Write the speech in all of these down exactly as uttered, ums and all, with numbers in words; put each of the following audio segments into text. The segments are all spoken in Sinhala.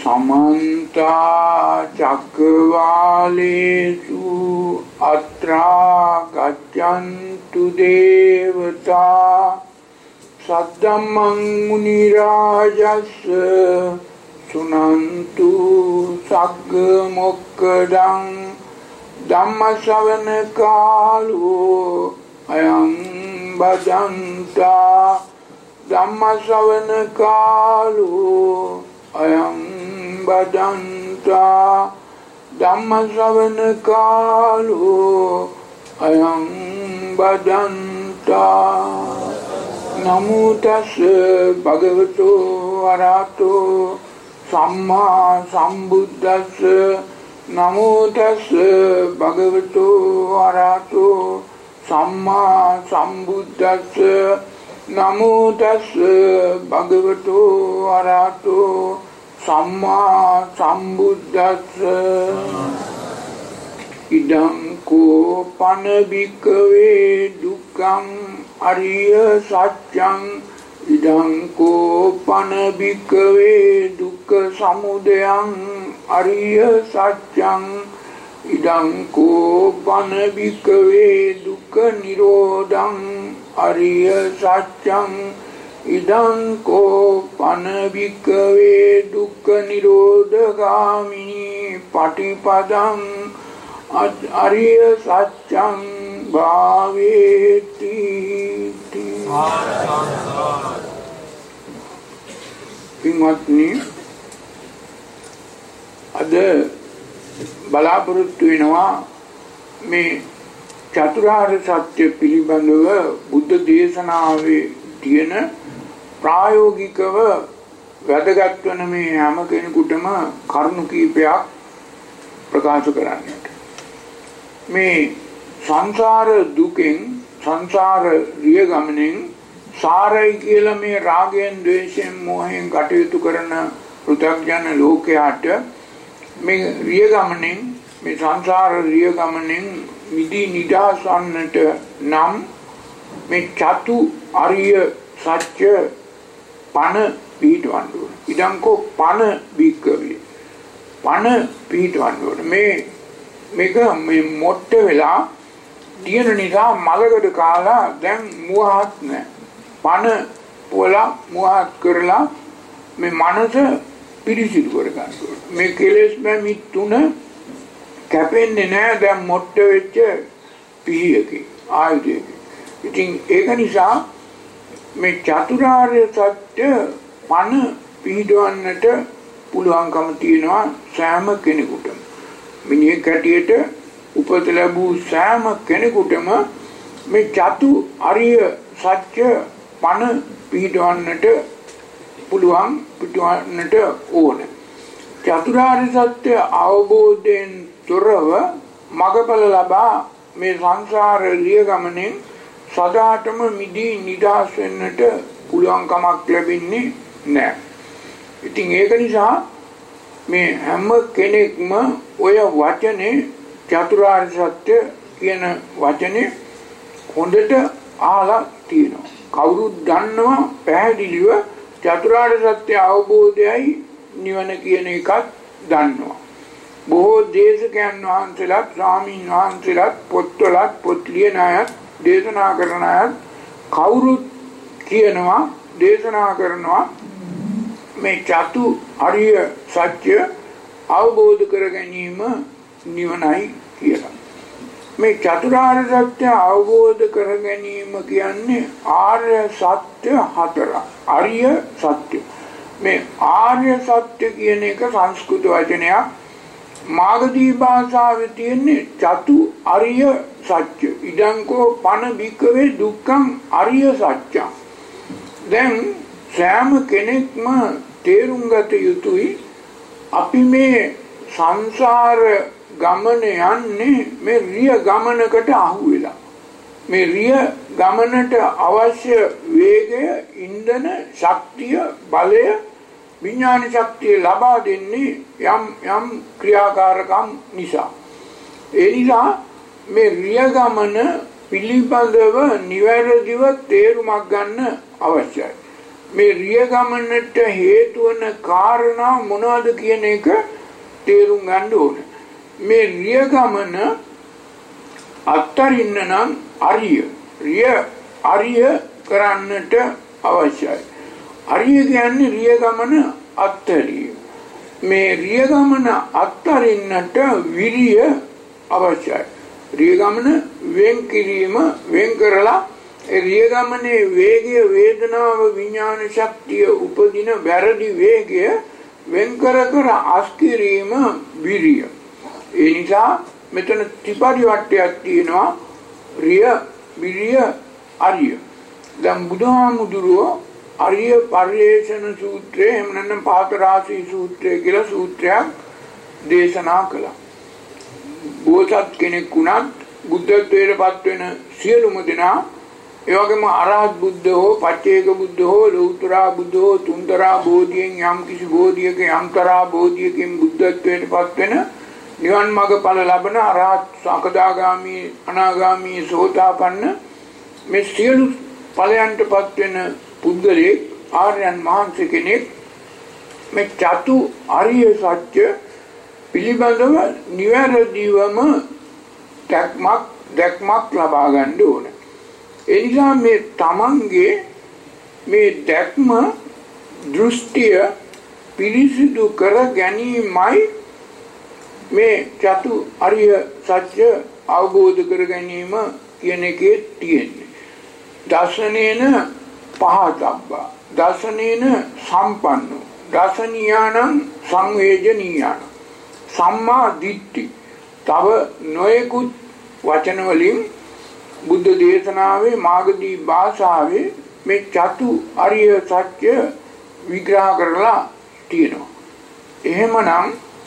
समन्ता चक्रवालेषु अत्रा गच्छन्तु देवता सद्धम्मं मुनिराजस्य सुनन्तु सग्गमोक्खदं धम्मश्रवण कालो अयं भजन्ता धम्मश्रवण कालो अयं भजन्ता धम्मश्रवण कालो अयं भजन्ता नमो तस्से भगवतो अरहतो सम्मा सम्बुद्धस्से नमो तस्से भगवतो अरहतो सम्मा सम्बुद्धस्से नमो तस्से भगवतो अरहतो सम्मा सम्बुद्धस्से इदं को पन भिक्खवे दुक्खं अरिय सत्यं इदं को पन भिक्खवे दुक्ख समुदयं अरिय सत्यं इदं को पन भिक्खवे दुक्ख निरोधं अरिय सत्यं इदं को पन भिक्खवे दुक्ख निरोधगामिनी पटिपदं अरिय सत्यं भावेति පින්වත්නි අද බලාපොරොත්තු වෙනවා මේ චතුරාර්ය සත්‍ය පිළිබඳව බුද්ධ දේශනාවේ තියෙන ප්‍රායෝගිකව වැදගත් වන මේ හැම කෙනෙකුටම කරුණු කීපයක් ප්‍රකාශ කරන්නට මේ සංසාර දුකෙන් සංසාර රිය ගමනෙන් සාරයි කියලා මේ රාගයෙන් ද්වේෂයෙන් මෝහයෙන් කටයුතු කරන පෘථග්ජන ලෝකයාට මේ රිය ගමනෙන් මේ සංසාර රිය ගමනෙන් මිදී නිදහස් වන්නට නම් මේ චතු අරිය සත්‍ය පණ පිහිටවන්න ඕන. ඉදංකෝ පණ බික්කවේ පණ පිහිටවන්න ඕන. මේ මේක මේ මොට්ට වෙලා තියෙන නිසා මලකඩ කාලා දැන් මුවහත් නැහැ. පණ පොලා මුවහත් කරලා මේ මනස පිරිසිදු කර ගන්න ඕන. මේ කෙලෙස් බැමි තුන කැපෙන්නේ නැහැ දැන් මොට්ට වෙච්ච පිහියකින් ආයුධයකින්. ඉතින් ඒක නිසා මේ චතුරාර්ය සත්‍ය පණ පිහිටවන්නට පුළුවන්කම තියෙනවා සෑම කෙනෙකුටම. මිනිහෙක් හැටියට උපත ලැබූ සෑම කෙනෙකුටම මේ චතු අරිය සත්‍ය පණ පිහිටවන්නට පුළුවන් පිටවන්නට ඕන. චතුරාර්ය සත්‍ය අවබෝධයෙන් තොරව මගඵල ලබා මේ සංසාර ලිය ගමනෙන් සදාටම මිදී නිදහස් වෙන්නට පුළුවන් කමක් ලැබෙන්නේ නැහැ. ඉතින් ඒක නිසා මේ හැම කෙනෙක්ම ඔය වචනේ චතුරාර්ය සත්‍ය කියන වචනේ හොඳට අහලා තියෙනවා. කවුරුත් දන්නවා පැහැදිලිව චතුරාර්ය සත්‍ය අවබෝධයයි නිවන කියන එකත් දන්නවා. බොහෝ දේශකයන් වහන්සේලාත් ස්වාමීන් වහන්සේලාත් පොත්වලත් පොත් ලියන අයත් දේශනා කරන අයත් කවුරුත් කියනවා දේශනා කරනවා මේ චතු අරිය සත්‍ය අවබෝධ කර ගැනීම නිවනයි කියලා. මේ චතුරාර්ය සත්‍ය අවබෝධ කර ගැනීම කියන්නේ ආර්ය සත්‍ය හතර. අරිය සත්‍ය. මේ ආර්ය සත්‍ය කියන එක සංස්කෘත වචනයක්. මාගදී භාෂාවේ තියෙන්නේ චතු අරිය සත්‍ය. ඉදංකෝ පන බික්කවේ දුක්ඛං අරිය සත්‍යං. දැන් සෑම කෙනෙක්ම තේරුම් ගත යුතුයි අපි මේ සංසාර ගමන යන්නේ මේ රිය ගමනකට අහු වෙලා. මේ රිය ගමනට අවශ්‍ය වේගය, ඉන්ධන, ශක්තිය, බලය, විඥාන ශක්තිය ලබා දෙන්නේ යම් යම් ක්‍රියාකාරකම් නිසා. ඒ නිසා මේ රිය ගමන පිළිබඳව නිවැරදිව තේරුමක් ගන්න අවශ්‍යයි. මේ රිය ගමනට හේතු වන කාරණා මොනවද කියන එක තේරුම් ගන්න ඕනේ. මේ රිය ගමන අත්තරින්න නම් අරිය රිය අරිය කරන්නට අවශ්‍යයි. අරිය කියන්නේ රිය ගමන අත්තරීම. මේ රිය ගමන අත්තරින්නට විරිය අවශ්‍යයි. රිය ගමන වෙන් කිරීම වෙන් කරලා ඒ රිය ගමනේ වේගය වේදනාව විඥාන ශක්තිය උපදින වැරදි වේගය වෙන් කර කර අස්කිරීම විරිය. ඒ නිසා මෙතන ත්‍රිපරිවට්ටයක් තියෙනවා රිය විරිය අරිය. දැන් බුදුහාමුදුරුවෝ අරිය පරිේෂණ සූත්‍රය එහෙම නැත්නම් පාතරාසී සූත්‍රය කියලා සූත්‍රයක් දේශනා කළා. බෝසත් කෙනෙක් වුණත් බුද්ධත්වයට පත් වෙන සියලුම දෙනා ඒ වගේම අරහත් බුද්ධ හෝ පච්චේක බුද්ධ හෝ ලෞතර බුද්ධ හෝ තුන්තරා බෝධියෙන් යම් කිසි බෝධියක යම්තරා බෝධියකින් බුද්ධත්වයට පත් වෙන නිවන් මාර්ග ඵල ලබන අරහත් සකදාගාමි අනාගාමි සෝතාපන්න මේ සියලු ඵලයන්ට පත් වෙන පුද්ගලෙක් ආර්යයන් වහන්සේ කෙනෙක් මේ චතු ආර්ය සත්‍ය පිළිබඳව නිවැරදිවම දැක්මක් දැක්මක් ලබා ගන්න ඕන. ඒ නිසා මේ තමන්ගේ මේ දැක්ම දෘෂ්ටිය පිරිසිදු කර ගැනීමයි මේ චතු ආර්ය සත්‍ය අවබෝධ කර ගැනීම කියන එකේ තියෙන්නේ. දර්ශනේන පහතබ්බා දර්ශනේන සම්පන්නෝ දර්ශනීයානං සංවේජනීයාන සම්මා දිට්ඨි. තව නොයෙකුත් වචන වලින් බුද්ධ දේශනාවේ මාගදී භාෂාවේ මේ චතු ආර්ය සත්‍ය විග්‍රහ කරලා තියෙනවා. එහෙමනම්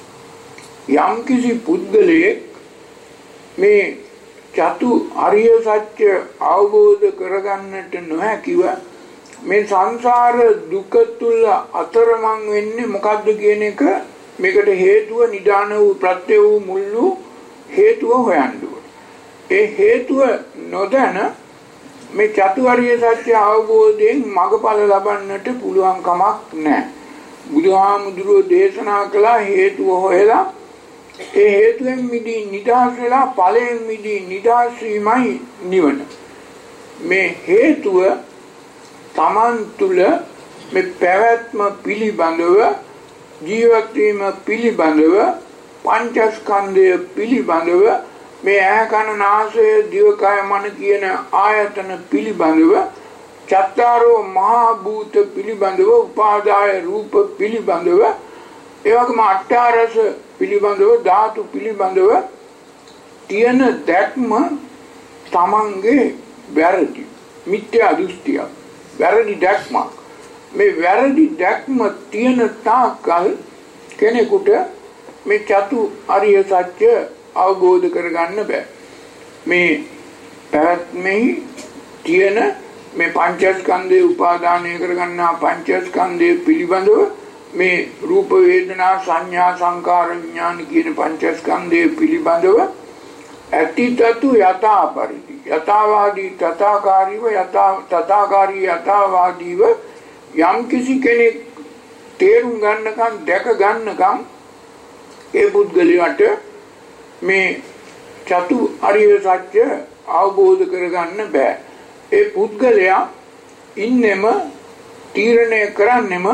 යම්කිසි පුද්ගලයෙක් මේ චතු ආර්ය සත්‍ය අවබෝධ කරගන්නට නොහැකිව මේ සංසාර දුක තුල අතරමං වෙන්නේ මොකද්ද කියන එක මේකට හේතුව නිදාන වූ ප්‍රත්‍ය වූ මුල් වූ හේතුව හොයන්න ඕනේ. ඒ හේතුව නොදැන මේ චතුරාර්ය සත්‍ය අවබෝධයෙන් මඟඵල ලබන්නට පුළුවන් කමක් නැහැ. බුදුහාමුදුරුවෝ දේශනා කළ හේතුව හොයලා ඒ හේතුවෙන් මිදී නිදහස් වෙලා ඵලයෙන් මිදී නිදහස් වීමයි නිවන. මේ හේතුව තමන් තුළ මේ පැවැත්ම පිළිබඳව ජීවත් වීම පිළිබඳව පංචස්කන්ධය පිළිබඳව මේ ඇහ කන නාසය දිවකය මන කියන ආයතන පිළිබඳව චත්තාරෝ මහා භූත පිළිබඳව උපාදාය රූප පිළිබඳව ඒ වගේම අට්ඨාරස පිළිබඳව ධාතු පිළිබඳව තියෙන දැක්ම තමන්ගේ වැරදි මිත්‍යා දෘෂ්ටිය වැරදි දැක්මක්. මේ වැරදි දැක්ම තියෙන තාක්කල් කෙනෙකුට මේ චතු ආර්ය සත්‍ය අවබෝධ කරගන්න බෑ. මේ පැවැත්මෙහි තියෙන මේ පංචස්කන්ධය උපාදානය කරගන්නා පංචස්කන්ධය පිළිබඳව මේ රූප වේදනා සංඥා සංකාර විඥාන කියන පංචස්කන්ධය පිළිබඳව ඇතිතතු යථා පරිදි යථාවාදී තථාකාරීව යථා තථාකාරී යථාවාදීව යම් කිසි කෙනෙක් තේරුම් ගන්නකම් දැක ගන්නකම් ඒ පුද්ගලයාට මේ චතු ආර්ය සත්‍ය අවබෝධ කරගන්න බෑ. ඒ පුද්ගලයා ඉන්නෙම තීරණය කරන්නෙම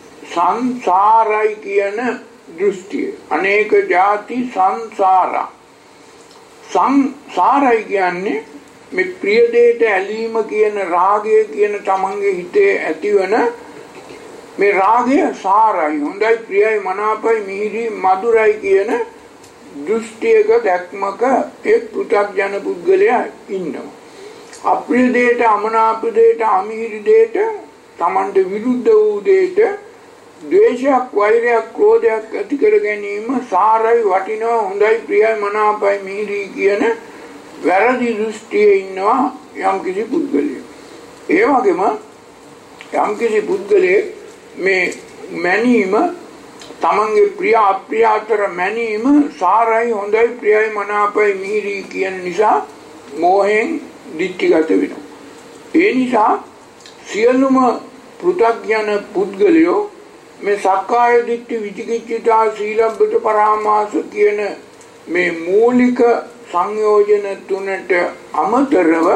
සංසාරයි කියන දෘෂ්ටිය. අනේක ಜಾති සංසාරා. සංසාරයි කියන්නේ මේ ප්‍රිය දෙයට ඇලීම කියන රාගය කියන තමන්ගේ හිතේ ඇතිවන මේ රාගය සාරයි හොඳයි ප්‍රියයි මනාපයි මිහිරි මధుරයි කියන දෘෂ්ටියක දැක්මක ඒ පෘථග්ජන පුද්ගලයා ඉන්නවා. අප්‍රිය දෙයට අමනාප දෙයට අමිහිරි දෙයට තමන්ට විරුද්ධ වූ දෙයට ද්වේෂයක් වෛරයක් ක්‍රෝධයක් ඇති කර ගැනීම සාරයි වටිනවා හොඳයි ප්‍රියයි මනාපයි මිහිරි කියන වැරදි දෘෂ්ටියේ ඉන්නවා යම්කිසි පුද්ගලයෙක්. ඒ වගේම යම්කිසි පුද්ගලයෙක් මේ මැනීම තමන්ගේ ප්‍රිය අප්‍රිය අතර මැනීම සාරයි හොඳයි ප්‍රියයි මනාපයි මිහිරි කියන නිසා මෝහයෙන් දික්ටිගත වෙනවා. ඒ නිසා සියලුම පෘථග්ජන පුද්ගලයෝ මේ සක්කාය දිට්ඨි විචිකිච්ඡා සීලබ්බත පරාමාස කියන මේ මූලික සංයෝජන තුනට අමතරව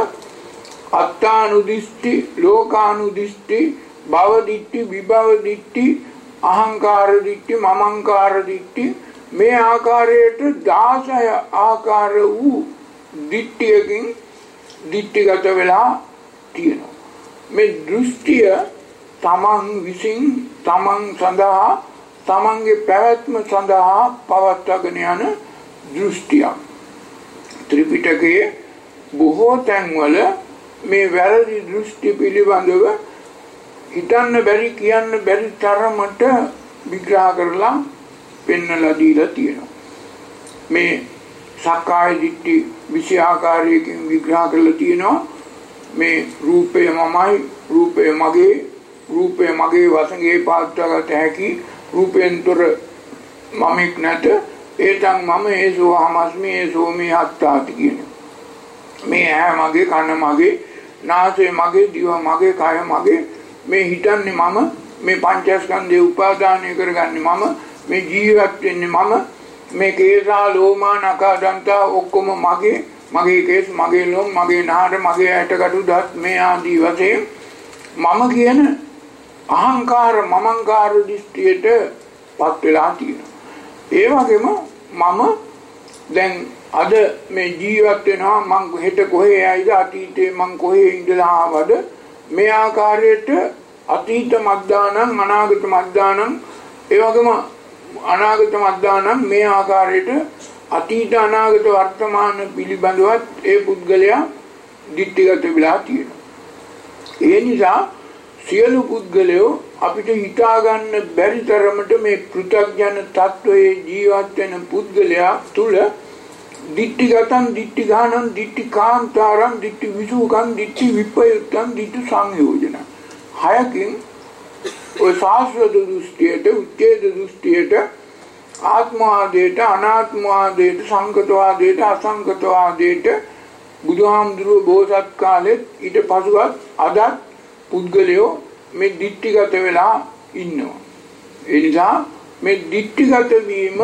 අත්තානුදිෂ්ටි, ලෝකානුදිෂ්ටි, භව දිට්ඨි, විභව දිට්ඨි, අහංකාර දිට්ඨි, මමංකාර දිට්ඨි මේ ආකාරයට දහසය ආකාර වූ දිට්ඨියකින් දිට්ඨිගත වෙලා තියෙනවා. මේ දෘෂ්ටිය තමන් විසින් තමන් සඳහා තමන්ගේ පැවැත්ම සඳහා පවත්වාගෙන යන දෘෂ්ටියක්. ත්‍රිපිටකයේ බොහෝ තැන්වල මේ වැරදි දෘෂ්ටි පිළිබඳව හිතන්න බැරි කියන්න බැරි තරමට විග්‍රහ කරලා පෙන්වලා දීලා තියෙනවා. මේ සක්කාය දිට්ඨි විෂය ආකාරයකින් විග්‍රහ කරලා තියෙනවා. මේ රූපය මමයි, රූපය මගේ, රූපය මගේ වශයෙන් පාත්‍රගත හැකි, රූපෙන්තර මමෙක් නැත, ඒතං මම ඒසෝ අහමස්මි ඒසෝ මේ අත්තාති කියන මේ ඇහැ මගේ, කන මගේ, නාසය මගේ, දිව මගේ, කය මගේ, මේ හිතන්නේ මම, මේ පංචස්කන්ධය උපාදානය කරගන්නේ මම, මේ ජීවත් වෙන්නේ මම, මේ කේසා ලෝමා නඛා දන්තා ඔක්කොම මගේ, මගේ කේස්, මගේ ලොම්, මගේ නහර, මගේ ඇටකටු දත් මේ ආදී වශයෙන් මම කියන අහංකාර මමංකාර දෘෂ්ටියට පත් වෙලා තියෙනවා. ඒ වගේම මම දැන් අද මේ ජීවත් වෙනවා, මං හෙට කොහේ යයිද, අතීතේ මං කොහේ ඉඳලා ආවද, මේ ආකාරයට අතීත මද්දානං, අනාගත මද්දානං, ඒ වගේම අනාගත මද්දානං මේ ආකාරයට අතීත අනාගත වර්තමාන පිළිබඳවත් ඒ පුද්ගලයා දිට්ඨිගත වෙලා තියෙනවා. ඒ නිසා සියලු පුද්ගලයෝ අපිට හිතා ගන්න බැරි තරමට මේ පෘථග්ජන තත්වයේ ජීවත් වෙන පුද්ගලයා තුල දිට්ඨිගතං, දිට්ඨිගානං, දිට්ඨිකාන්තාරං, දිට්ඨි විසුකං, දිට්ඨි විපයුත්තං, දිට්ඨි සංයෝජන හයකින් ඔය සාස්වත දෘෂ්ටියට, උච්ඡේද දෘෂ්ටියට, ආත්මවාදයට, අනාත්මවාදයට, සංකතවාදයට, අසංකතවාදයට බුදුහාමුදුරුවෝ බෝසත් කාලෙත් ඊට පසුවත් අදත් පුද්ගලයෝ මේ දිට්ඨිගත වෙලා ඉන්නවා. ඒ නිසා මේ දිට්ඨිගත වීම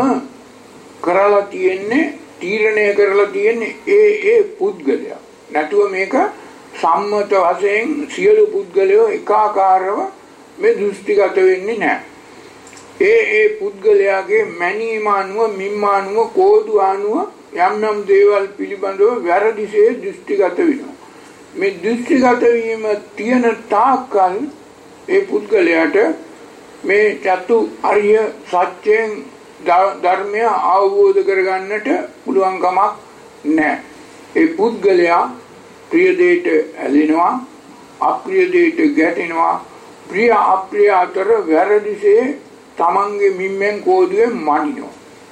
කරලා තියෙන්නේ, තීරණය කරලා තියෙන්නේ ඒ ඒ පුද්ගලයා. නැතුව මේක සම්මත වශයෙන් සියලු පුද්ගලයෝ එකාකාරව මේ දෘෂ්ටිගත වෙන්නේ නැහැ. ඒ ඒ පුද්ගලයාගේ මැනීම අනුව, මිම්ම අනුව, කෝදු අනුව යම් යම් දේවල් පිළිබඳව වැරදිසේ දෘෂ්ටිගත වෙනවා. මේ දෘෂ්ටිගත වීම තියෙන තාක්කල් ඒ පුද්ගලයාට මේ චතු අරිය සත්‍යයෙන් ධර්මය අවබෝධ කරගන්නට පුළුවන් කමක් නැහැ. ඒ පුද්ගලයා ප්‍රිය දෙයට ඇලෙනවා, අප්‍රිය දෙයට ගැටෙනවා, ප්‍රිය අප්‍රිය අතර වැරදිසේ තමන්ගේ මිම්මෙන් කෝදුවෙන් මනිනවා.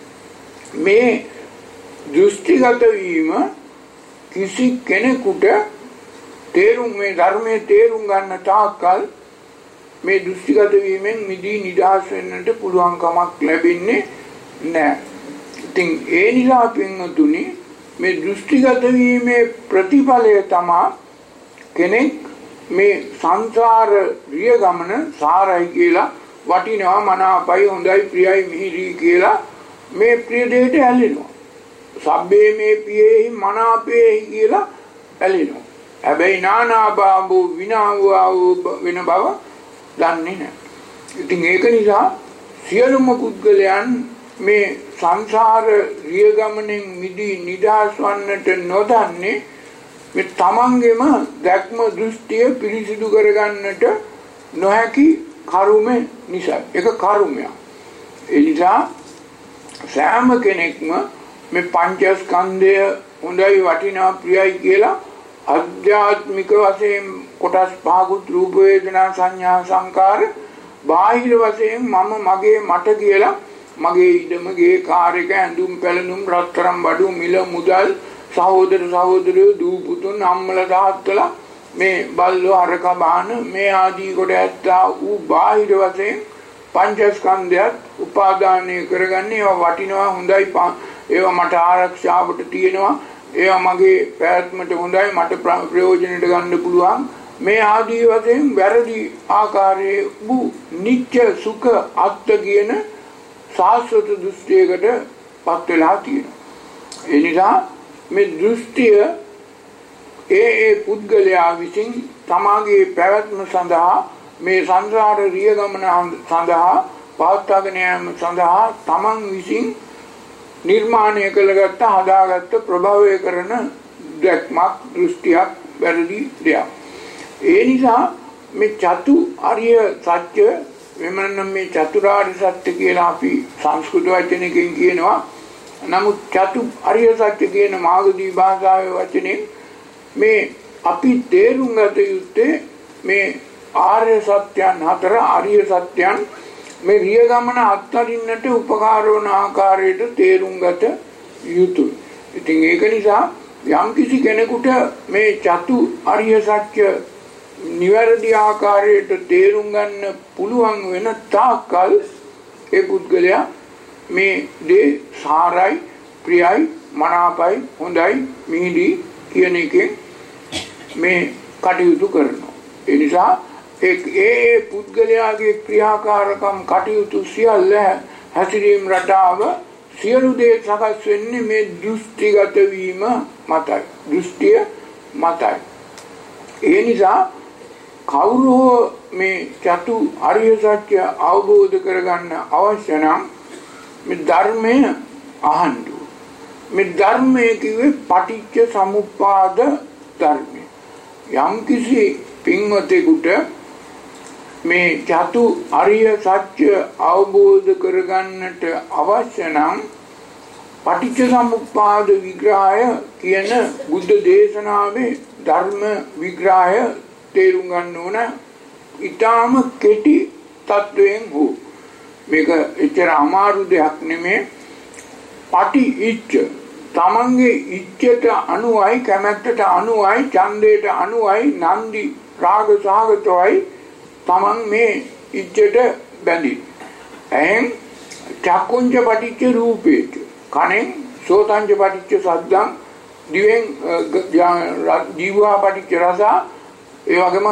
මේ දෘෂ්ටිගත වීම කිසි කෙනෙකුට තේරුම් මේ ධර්මයේ තේරුම් ගන්න තාක්කල් මේ දෘෂ්ටිගත වීමෙන් මිදී නිදහස් වෙන්නට පුළුවන් කමක් ලැබෙන්නේ නැහැ. ඉතින් ඒ නිසා පින්වතුනි මේ දෘෂ්ටිගත වීමේ ප්‍රතිඵලය තමයි කෙනෙක් මේ සංසාර රිය ගමන සාරයි කියලා වටිනවා, මනාපයි, හොඳයි, ප්‍රියයි, මිහිරි කියලා මේ ප්‍රිය දෙයට ඇලෙනවා. සබ්බේ මේ පියේහි මනාපේහි කියලා ඇලෙනවා. හැබැයි නානාභාවෝ විනාවෝ වෙන බව දන්නේ නැහැ. ඉතින් ඒක නිසා සියලුම පුද්ගලයන් මේ සංසාර රිය ගමනෙන් මිදී නිදහස් වන්නට නොදන්නේ මේ තමන්ගේම දැක්ම දෘෂ්ටිය පිරිසිදු කරගන්නට නොහැකි කර්මය නිසා. ඒක කර්මයක්. ඒ නිසා සෑම කෙනෙක්ම මේ පංචස්කන්ධය හොඳයි, වටිනා, ප්‍රියයි කියලා අධ්‍යාත්මික වශයෙන් කොටස් පහකුත් රූප, වේදනා, සංඥා, සංකාර, බාහිර වශයෙන් මම, මගේ, මට කියලා මගේ ඉඩමගේ කාර්යක ඇඳුම් පැළඳුම්, රත්තරන් බඩු, මිල මුදල්, සහෝදර සහෝදරයෝ, දූ පුතුන්, අම්මලා තාත්තලා, මේ බල්ලෝ හරක බාන මේ ආදී කොට ඇත්තා වූ බාහිර වශයෙන් පංචස්කන්ධයත් උපාදානය කරගන්නේ. ඒවා වටිනවා, හොඳයි, ඒවා මට ආරක්ෂාවට තියෙනවා, ඒවා මගේ පැවැත්මට හොඳයි, මට ප්‍රයෝජනෙට ගන්න පුළුවන්, මේ ආදී වශයෙන් වැරදි ආකාරයේ වූ නිත්‍ය සුඛ අත්ත කියන සාස්වත දෘෂ්ටියකට පත් වෙලා තියෙනවා. ඒ නිසා මේ දෘෂ්ටිය ඒ ඒ පුද්ගලයා විසින් තමාගේ පැවැත්ම සඳහා මේ සංසාර රිය ගමන සඳහා පවත්වාගෙන යාම සඳහා තමන් විසින් නිර්මාණය කළගත්ත හදාගත්ත ප්‍රභවය කරන දැක්මක් දෘෂ්ටියක් වැරදි දෙයක්. ඒ නිසා මේ චතු අරිය සත්‍ය වෙනනම් මේ චතුරාර්ය සත්‍ය කියලා අපි සංස්කෘත වචනකින් කියනවා. නමුත් චතු අරිය සත්‍ය කියන මාගදී භාෂාවේ වචනේ මේ අපි තේරුම් ගත යුත්තේ මේ ආර්ය සත්‍යයන් හතර අරිය සත්‍යයන් මේ රිය ගමන අත්හරින්නට උපකාර වන ආකාරයට තේරුම් ගත යුතුයි. ඉතින් ඒක නිසා යම් කිසි කෙනෙකුට මේ චතු අරිය සත්‍ය නිවැරදි ආකාරයට තේරුම් ගන්න පුළුවන් වෙන තාක්කල් ඒ පුද්ගලයා මේ දේ සාරයි ප්‍රියයි මනාපයි හොඳයි මිහිරි කියන එකෙන් මේ කටයුතු කරනවා. ඒ නිසා ඒ ඒ පුද්ගලයාගේ ක්‍රියාකාරකම් කටයුතු සියල්ල හැසිරීම රටාව සියලු දේ සකස් වෙන්නේ මේ දෘෂ්ටිගත වීම මතයි. දෘෂ්ටිය මතයි. ඒ නිසා කවුරු මේ චතු අරිය සත්‍ය අවබෝධ කරගන්න අවශ්‍ය නම් මේ ධර්මය අහන්න. මේ ධර්මයේ කිව්වේ පටිච්ච සමුප්පාද ධර්මය. යම් කිසි පින්වතෙකුට මේ චතු අරිය සත්‍ය අවබෝධ කරගන්නට අවශ්‍ය නම් පටිච්ච සමුප්පාද විග්‍රහය කියන බුද්ධ දේශනාවේ ධර්ම විග්‍රහය තේරුම් ගන්න ඕන. ඊටාම කෙටි තත්වයෙන් හෝ මේක එච්චර අමාරු දෙයක් නෙමෙයි. පටි ඉච්ඡ තමන්ගේ ඉච්ඡයට අනුවයි කැමැත්තට අනුවයි ඡන්දයට අනුවයි නන්දි රාග සාගතවයි තමන් මේ ඉච්ඡයට බැඳි. එහෙන් චක්කුංච පටිච්ච රූපේච කනෙන් සෝතංච පටිච්ච සද්දං දිවෙන් ජීවා පටිච්ච රස ඒ වගේම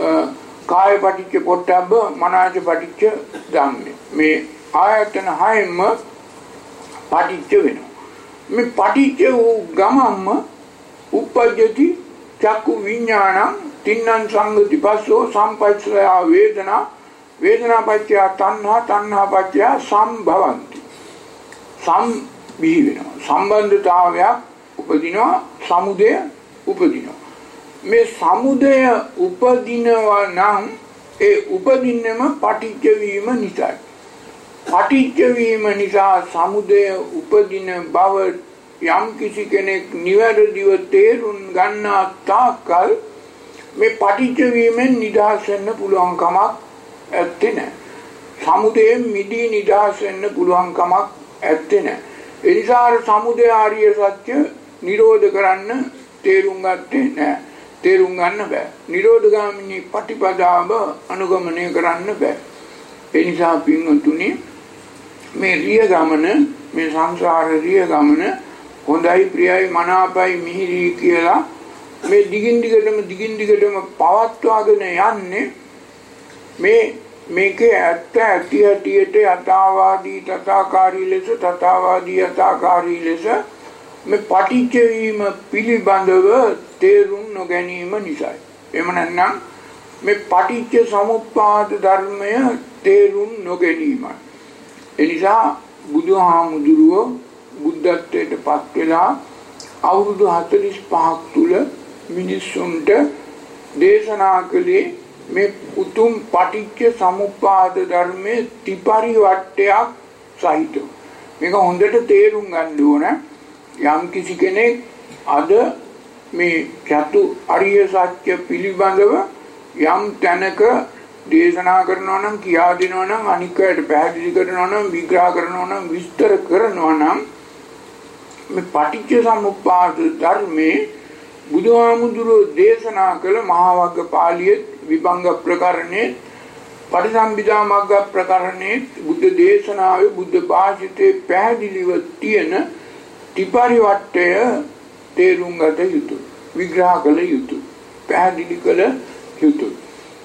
කාය පටිච්ච පොට්ටබ්බ මනාච පටිච්ච ධම්මේ මේ ආයතන හයෙම පටිච්ච වෙනවා. මේ පටිච්ච වූ ගමම්ම උපජ්ජති චක්කු විඥානං තින්නං සංගති පස්සෝ සම්පස්සය වේදනා වේදනා පත්‍ය තණ්හා තණ්හා පත්‍ය සම්භවಂತಿ සම් බිහි වෙනවා. සම්බන්ධතාවයක් උපදිනවා. සමුදය උපදිනවා. මේ සමුදය උපදිනවා නම් ඒ උපදින්නෙම පටිච්ච වීම නිසායි. පටිච්ච වීම නිසා සමුදය උපදින බව යම් කිසි කෙනෙක් නිවැරදිව තේරුම් ගන්නා තාක්කල් මේ පටිච්ච වීමෙන් නිදහස් වෙන්න පුළුවන් කමක් ඇත්තේ නැහැ. සමුදයෙන් මිදී නිදහස් වෙන්න පුළුවන් කමක් ඇත්තේ නැහැ. ඒ නිසා සමුදය ආර්ය සත්‍ය නිරෝධ කරන්න තේරුම් ගත්තේ නැහැ. තේරුම් ගන්න බෑ. නිරෝධගාමිනී පටිපදාව අනුගමනය කරන්න බෑ. ඒ නිසා පින්වතුනි මේ රිය ගමන මේ සංසාර රිය ගමන හොඳයි ප්‍රියයි මනාපයි මිහිරි කියලා මේ දිගින් දිගටම දිගින් දිගටම පවත්වාගෙන යන්නේ මේ මේකේ ඇත්ත ඇති ඇටියට යථාවාදී තථාකාරී ලෙස තථාවාදී යථාකාරී ලෙස මේ පටිච්ච වීම පිළිබඳව තේරුම් නොගැනීම නිසායි. එහෙම නැත්නම් මේ පටිච්ච සමුප්පාද ධර්මය තේරුම් නොගැනීමයි. ඒ නිසා බුදුහාමුදුරුවෝ බුද්ධත්වයට පත් වෙලා අවුරුදු හතළිස් පහක් තුල මිනිසුන්ට දේශනා කළේ මේ උතුම් පටිච්ච සමුප්පාද ධර්මයේ ත්‍රිපරිවට්ටයක් සහිතව. මේක හොඳට තේරුම් ගන්න ඕන. යම් කිසි කෙනෙක් අද මේ චතු අරිය සත්‍ය පිළිබඳව යම් තැනක දේශනා කරනවා නම් කියා දෙනවා නම් අනික් අයට පැහැදිලි කරනවා නම් විග්‍රහ කරනවා නම් විස්තර කරනවා නම් මේ පටිච්ච සමුප්පාද ධර්මයේ බුදුහාමුදුරුවෝ දේශනා කළ මහා වග්ග පාළියේ විභංග ප්‍රකරණේ පටිසම්භිදා මග්ග ප්‍රකරණේ බුද්ධ දේශනාවේ බුද්ධ භාෂිතේ පැහැදිලිව තියෙන ත්‍රිපරිවට්ටය තේරුම් ගත යුතුයි. විග්‍රහ කළ යුතුයි. පැහැදිලි කළ යුතුයි.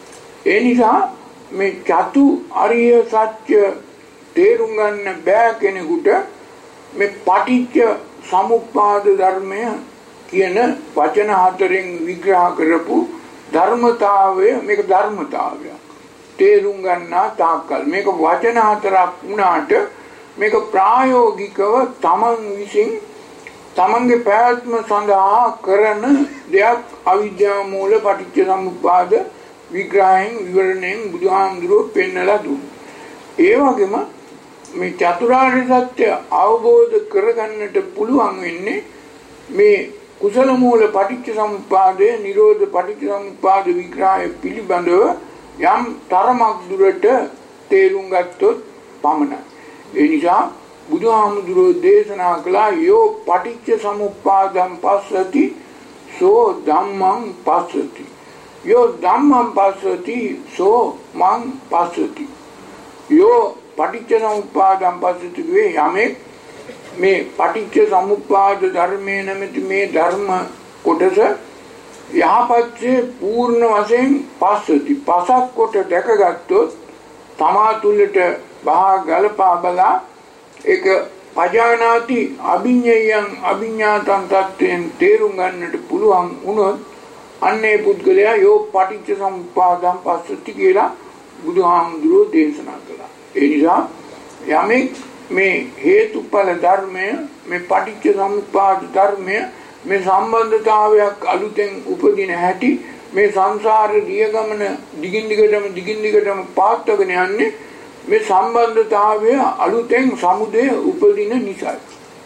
ඒ නිසා මේ චතු අරිය සත්‍ය තේරුම් ගන්න බෑ කෙනෙකුට මේ පටිච්ච සමුප්පාද ධර්මය කියන වචන හතරෙන් විග්‍රහ කරපු ධර්මතාවය මේක ධර්මතාවයක්. තේරුම් ගන්නා තාක්කල් මේක වචන හතරක් වුණාට මේක ප්‍රායෝගිකව තමන් විසින් තමන්ගේ පැවැත්ම සඳහා කරන දෙයක්. අවිද්‍යා මූල පටිච්ච සමුප්පාද විග්‍රහයෙන් විවරණයෙන් බුදුහාමුදුරුවෝ පෙන්නලා දුන්නා. ඒ වගේම මේ චතුරාර්ය සත්‍ය අවබෝධ කරගන්නට පුළුවන් වෙන්නේ මේ කුසල මූල පටිච්ච සමුප්පාදය නිරෝධ පටිච්ච සමුප්පාද විග්‍රහය පිළිබඳව යම් තරමක් දුරට තේරුම් ගත්තොත් පමණයි. ඒ නිසා බුදුහාමුදුරුවෝ දේශනා කළා යෝ පටිච්ච සමුප්පාදං පස්සති සෝ ධම්මං පස්සති. යෝ ධම්මං පස්සති සෝ මං පස්සති. යෝ පටිච්ච සමුප්පාදං පස්සති වේ යමෙක් මේ පටිච්ච සමුප්පාද ධර්මයේ නැමැති මේ ධර්ම කොටස යහපත්සේ පූර්ණ වශයෙන් පස්සති පසක් කොට දැකගත්තොත් තමා තුළට බහා ගලපා බලා ඒක පජානාති අභිඤ්ඤයං අභිඤ්ඤාතං තත්ත්වයෙන් තේරුම් ගන්නට පුළුවන් වුණොත් අන්නේ පුද්ගලයා යෝ පටිච්ච සමුප්පාදං පස්සති කියලා බුදුහාමුදුරුවෝ දේශනා කළා. ඒ නිසා යමෙක් මේ හේතුඵල ධර්මය මේ පටිච්ච සමුප්පාද ධර්මය මේ සම්බන්ධතාවයක් අලුතෙන් උපදින හැටි මේ සංසාර ගිය ගමන දිගින් දිගටම දිගින් දිගටම පාත්වගෙන යන්නේ මේ සම්බන්ධතාවය අලුතෙන් සමුදය උපදින නිසායි.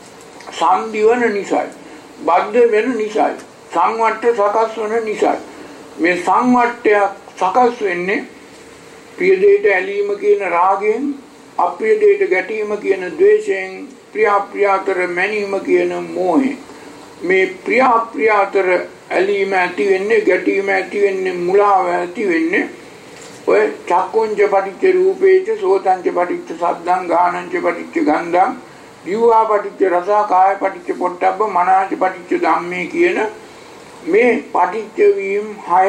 සංදිවන නිසායි. බද්ධ වෙන නිසායි. සංවට්ට සකස් වන නිසායි. මේ සංවට්ටයක් සකස් වෙන්නේ ප්‍රිය දෙයට ඇලීම කියන රාගයෙන්, අප්‍රිය දෙයට ගැටීම කියන ද්වේෂයෙන්, ප්‍රිය අප්‍රිය අතර මැනීම කියන මෝහයෙන්. මේ ප්‍රිය අප්‍රිය අතර ඇලීම ඇති වෙන්නේ, ගැටීම ඇති වෙන්නේ, මුලාව ඇති වෙන්නේ ඔය චක්කුංච පටිච්ච රූපේච සෝතංච පටිච්ච සද්දං ගානංච පටිච්ච ගන්ධං ජීවා පටිච්ච රස කාය පටිච්ච පොට්ටබ්බ මනාච පටිච්ච ධම්මේ කියන මේ පටිච්ච වීම හය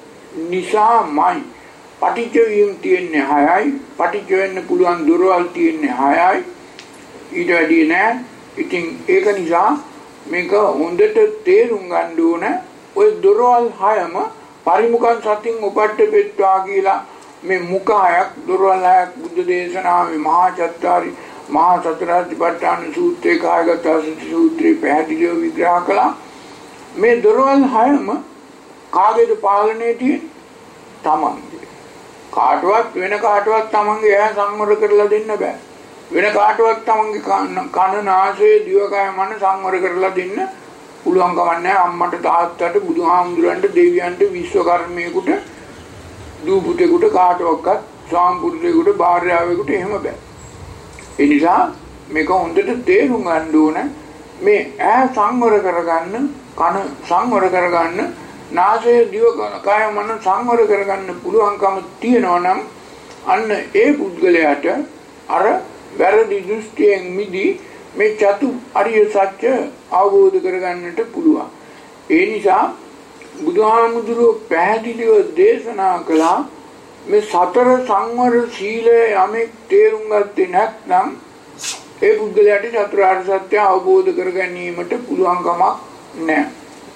නිසාමයි. පටිච්ච වීම තියෙන්නේ හයයි, පටිච්ච වෙන්න පුළුවන් දොරවල් තියෙන්නේ හයයි, ඊට වැඩි නෑ. ඉතින් ඒක නිසා මේක හොඳට තේරුම් ගන්න ඕන. ඔය දොරවල් හයම පරිමුඛං සතින් උපට්ඨපෙත්වා කියලා මේ මුඛ හයක් දොරවල් හයක් බුද්ධ දේශනාවේ මහා චත්තාරි මහා සතරාතිපට්ඨාන සූත්‍රයේ කායගත සති සූත්‍රයේ පැහැදිලිව විග්‍රහ කළා. මේ දොරවල් හයම කාගේද පාලනයේ තියෙන්නේ? තමන්ගේ. කාටවත් වෙන කාටවත් තමන්ගේ ඇහැ සංවර කරලා දෙන්න බෑ. වෙන කාටවත් තමන්ගේ කන නාසය දිවකය මන සංවර කරලා දෙන්න පුළුවන් කමක් නැහැ. අම්මට තාත්තට බුදුහාමුදුරන්ට දෙවියන්ට විශ්වකර්මයෙකුට දූ පුතෙකුට කාටවත් සාම්පුරුෂයෙකුට භාර්යාවෙකුට එහෙම බෑ. ඒ නිසා මේක හොඳට තේරුම් ගන්න ඕන. මේ ඇහැ සංවර කරගන්න, කන සංවර කරගන්න, නාසය දිවකය මන සංවර කරගන්න පුළුවන්කම තියෙනවා නම් අන්න ඒ පුද්ගලයාට අර වැරදි දෘෂ්ටියෙන් මිදී මේ චතු අරිය සත්‍ය අවබෝධ කරගන්නට පුළුවන්. ඒ නිසා බුදුහාමුදුරුවෝ පැහැදිලිව දේශනා කළා මේ සතර සංවර සීලය යමෙක් තේරුම් ගත්තේ නැත්නම් ඒ පුද්ගලයාට චතුරාර්ය සත්‍ය අවබෝධ කර ගැනීමට පුළුවන් කමක් නැහැ.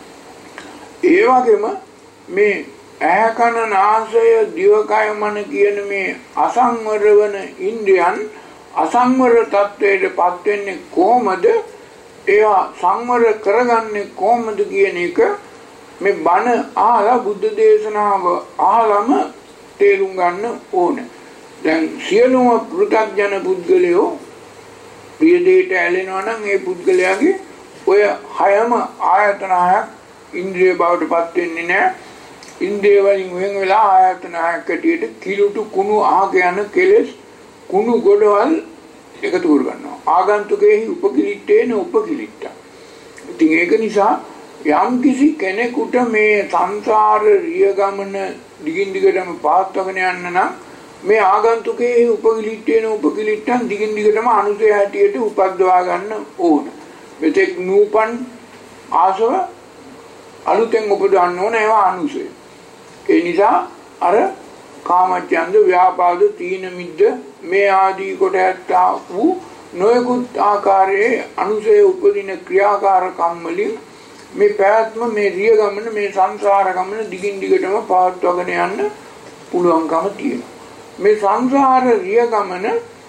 ඒ වගේම මේ ඇහැ කන නාසය දිවකය මන කියන මේ අසංවර වන ඉන්ද්‍රියන් අසංවර තත්වයට පත් වෙන්නේ කොහොමද? ඒවා සංවර කරගන්නේ කොහොමද කියන එක මේ බණ අහලා බුද්ධ දේශනාව අහලම තේරුම් ගන්න ඕනේ. දැන් සියලුම පෘථග්ජන පුද්ගලයෝ ප්‍රිය දෙයට ඇලෙනවා නම් ඒ පුද්ගලයාගේ ඔය හයම ආයතන හයක් ඉන්ද්‍රිය බවට පත් වෙන්නේ නැහැ. ඉන්ද්‍රිය වලින් වෙන් වෙලා ආයතන හයක් ඇටියට කිලුටු කුණු ආග යන කෙලෙස් කුණු ගොඩවල් එකතු කර ගන්නවා. ආගන්තුකෙහි උපකිලිටේන උපකිලිට්ට. ඉතින් ඒක නිසා යම් කිසි කෙනෙකුට මේ සංසාර රිය ගමන දිගින් දිගටම පාත්වගෙන යන්න නම් මේ ආගන්තුකෙහි උපකිලිටේන උපකිලිට්ටන් දිගින් දිගටම අනුසය හැටියට උපද්දවා ගන්න ඕන. මෙතෙක් නූපන් ආසව අලුතෙන් උපදවන්න ඕන ඒවා අනුසය. ඒ නිසා අර කාමච්ඡන්ද ව්‍යාපාද තීන මිද්ද මේ ආදී කොට ඇත්තා වූ නොයෙකුත් ආකාරයේ අනුසය උපදින ක්‍රියාකාරකම් වලින් මේ පැවැත්ම මේ රිය ගමන මේ සංසාර ගමන දිගින් දිගටම පවත්වාගෙන යන්න පුළුවන්කම තියෙනවා. මේ සංසාර රිය ගමන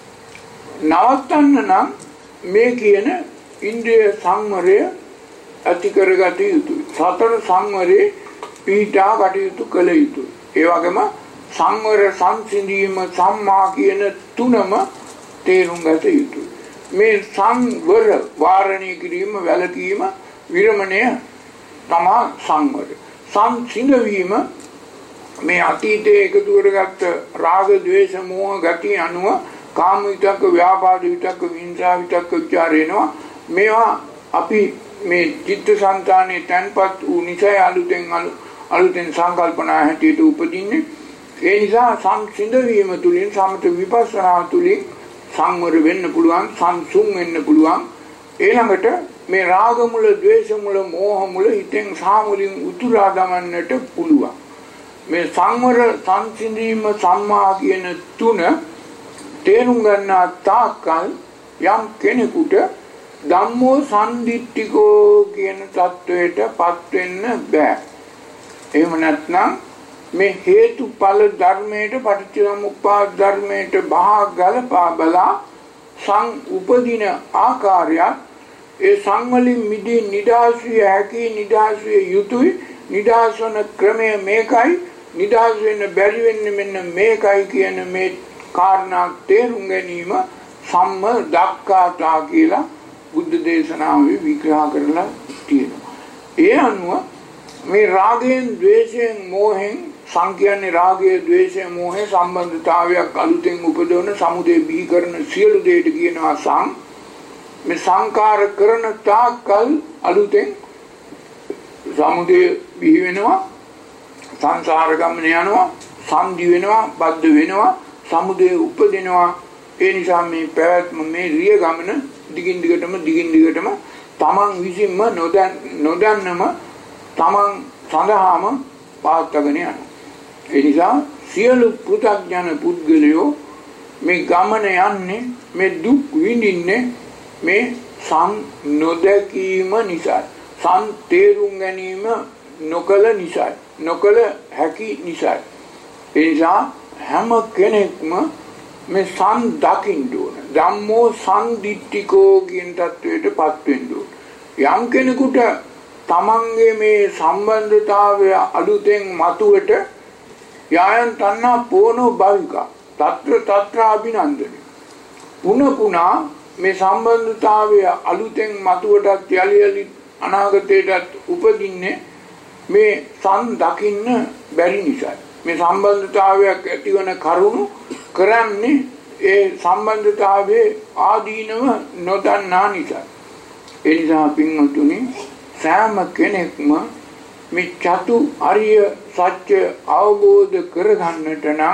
නවත්තන්න නම් මේ කියන ඉන්ද්‍රිය සංවරය ඇති කරගත යුතුයි. සතර සංවරේ පීඨා කටයුතු කළ යුතුයි. ඒ වගේම සංවර සංසිඳීම සම්මා කියන තුනම තේරුම් ගත යුතුයි. මේ සංවර වාරණය කිරීම වැළකීම විරමණය තමා සංවර. සංසිඳවීම මේ අතීතයේ එකතු කරගත්ත රාග ద్వේෂ මෝහ ගති අනුව කාම විතක්ක ව්‍යාපාද විතක්ක විහිංසා විතක්ක ਵਿਚාරේනවා. මේවා අපි මේ චිත්තසංතානයේ තන්පත් වූ නිසා අලුතෙන් අලුතෙන් සංකල්පනා හැටියට උපදින්නේ. ඒ නිසා සංසිඳවීම තුලින් සමත විපස්සනා තුලින් සංවර වෙන්න පුළුවන්, සංසුන් වෙන්න පුළුවන්. ඊළඟට මේ රාග මුල, ద్వේෂ මුල, මෝහ මුල හිතෙන් සාමුලින් උතුරා දමන්නට පුළුවන්. මේ සංවර සංසිඳීම සම්මා කියන තුන තේරුම් ගන්නා තාක්කල් යම් කෙනෙකුට ධම්මෝ සම්දිට්ඨිකෝ කියන தത്വයට පත් වෙන්න බෑ. එහෙම නැත්නම් මේ හේතුඵල ධර්මයට පටිච්චසමුප්පාද ධර්මයට බහා ගලපා බලා සං උපදින ආකාරය ඒ සංවලින් මිදී නිදහස් විය හැකි, නිදහස් විය යුතුයි. නිදහස් වන ක්‍රමය මේකයි, නිදහස් වෙන්න බැරි වෙන්නේ මෙන්න මේකයි කියන මේ කාරණා තේරුම් ගැනීම සම්ම දක්ඛාතා කියලා බුද්ධ දේශනාවේ විග්‍රහ කරලා තියෙනවා. ඒ අනුව මේ රාගයෙන්, ද්වේෂයෙන්, මෝහෙන් සංකීර්ණ රාගය, ද්වේෂය, මෝහේ සම්බන්ධතාවයක් අලුතෙන් උපදවන සමුදය බිහි කරන සියලු දෙයට කියනවා සං. මේ සංකාර කරන තාක්කල් අලුතෙන් සමුදය බිහි වෙනවා, සංසාර ගමන යනවා, සංදි වෙනවා, බද්ධ වෙනවා, සමුදය උපදිනවා. ඒ නිසා මේ පැවැත්ම මේ රිය ගමන දිගින් දිගටම දිගින් දිගටම තමන් විසින්ම නොදැන් නොදන්නම තමන් සඳහාම පාත්තගෙන යනවා. ඒ නිසා සියලු පෘථග්ජන පුද්ගලයෝ මේ ගමන යන්නේ, මේ දුක් විඳින්නේ මේ සං නොදැකීම නිසා, සං තේරුම් ගැනීම නොකල නිසා, නොකල හැකි නිසා. ඒ නිසා හැම කෙනෙක්ම මේ සං දකින්න ඕන. ධම්මෝ සම්දිට්ඨිකෝ කියන தത്വයට පත් වෙන්න ඕන. යම් කෙනෙකුට තමන්ගේ මේ සම්බන්ධතාවය අලුතෙන් මතුවට යායන් තණ්හා පෝනෝ භවිකා తත්‍ර తත්‍ර අභිනන්දනය. පුන පුනා මේ සම්බන්ධතාවය අලුතෙන් මතුවටත් යලි යලි අනාගතයටත් උපදින්නේ මේ සං දකින්න බැරි නිසා. මේ සම්බන්ධතාවයක් ඇතිවන කරුණු කරන්නේ ඒ සම්බන්ධතාවයේ ආදීනව නොදන්නා නිසා. ඒ නිසා පින්වතුනි, සෑම කෙනෙක්ම මේ චතු අරිය සත්‍ය අවබෝධ කරගන්නට නම්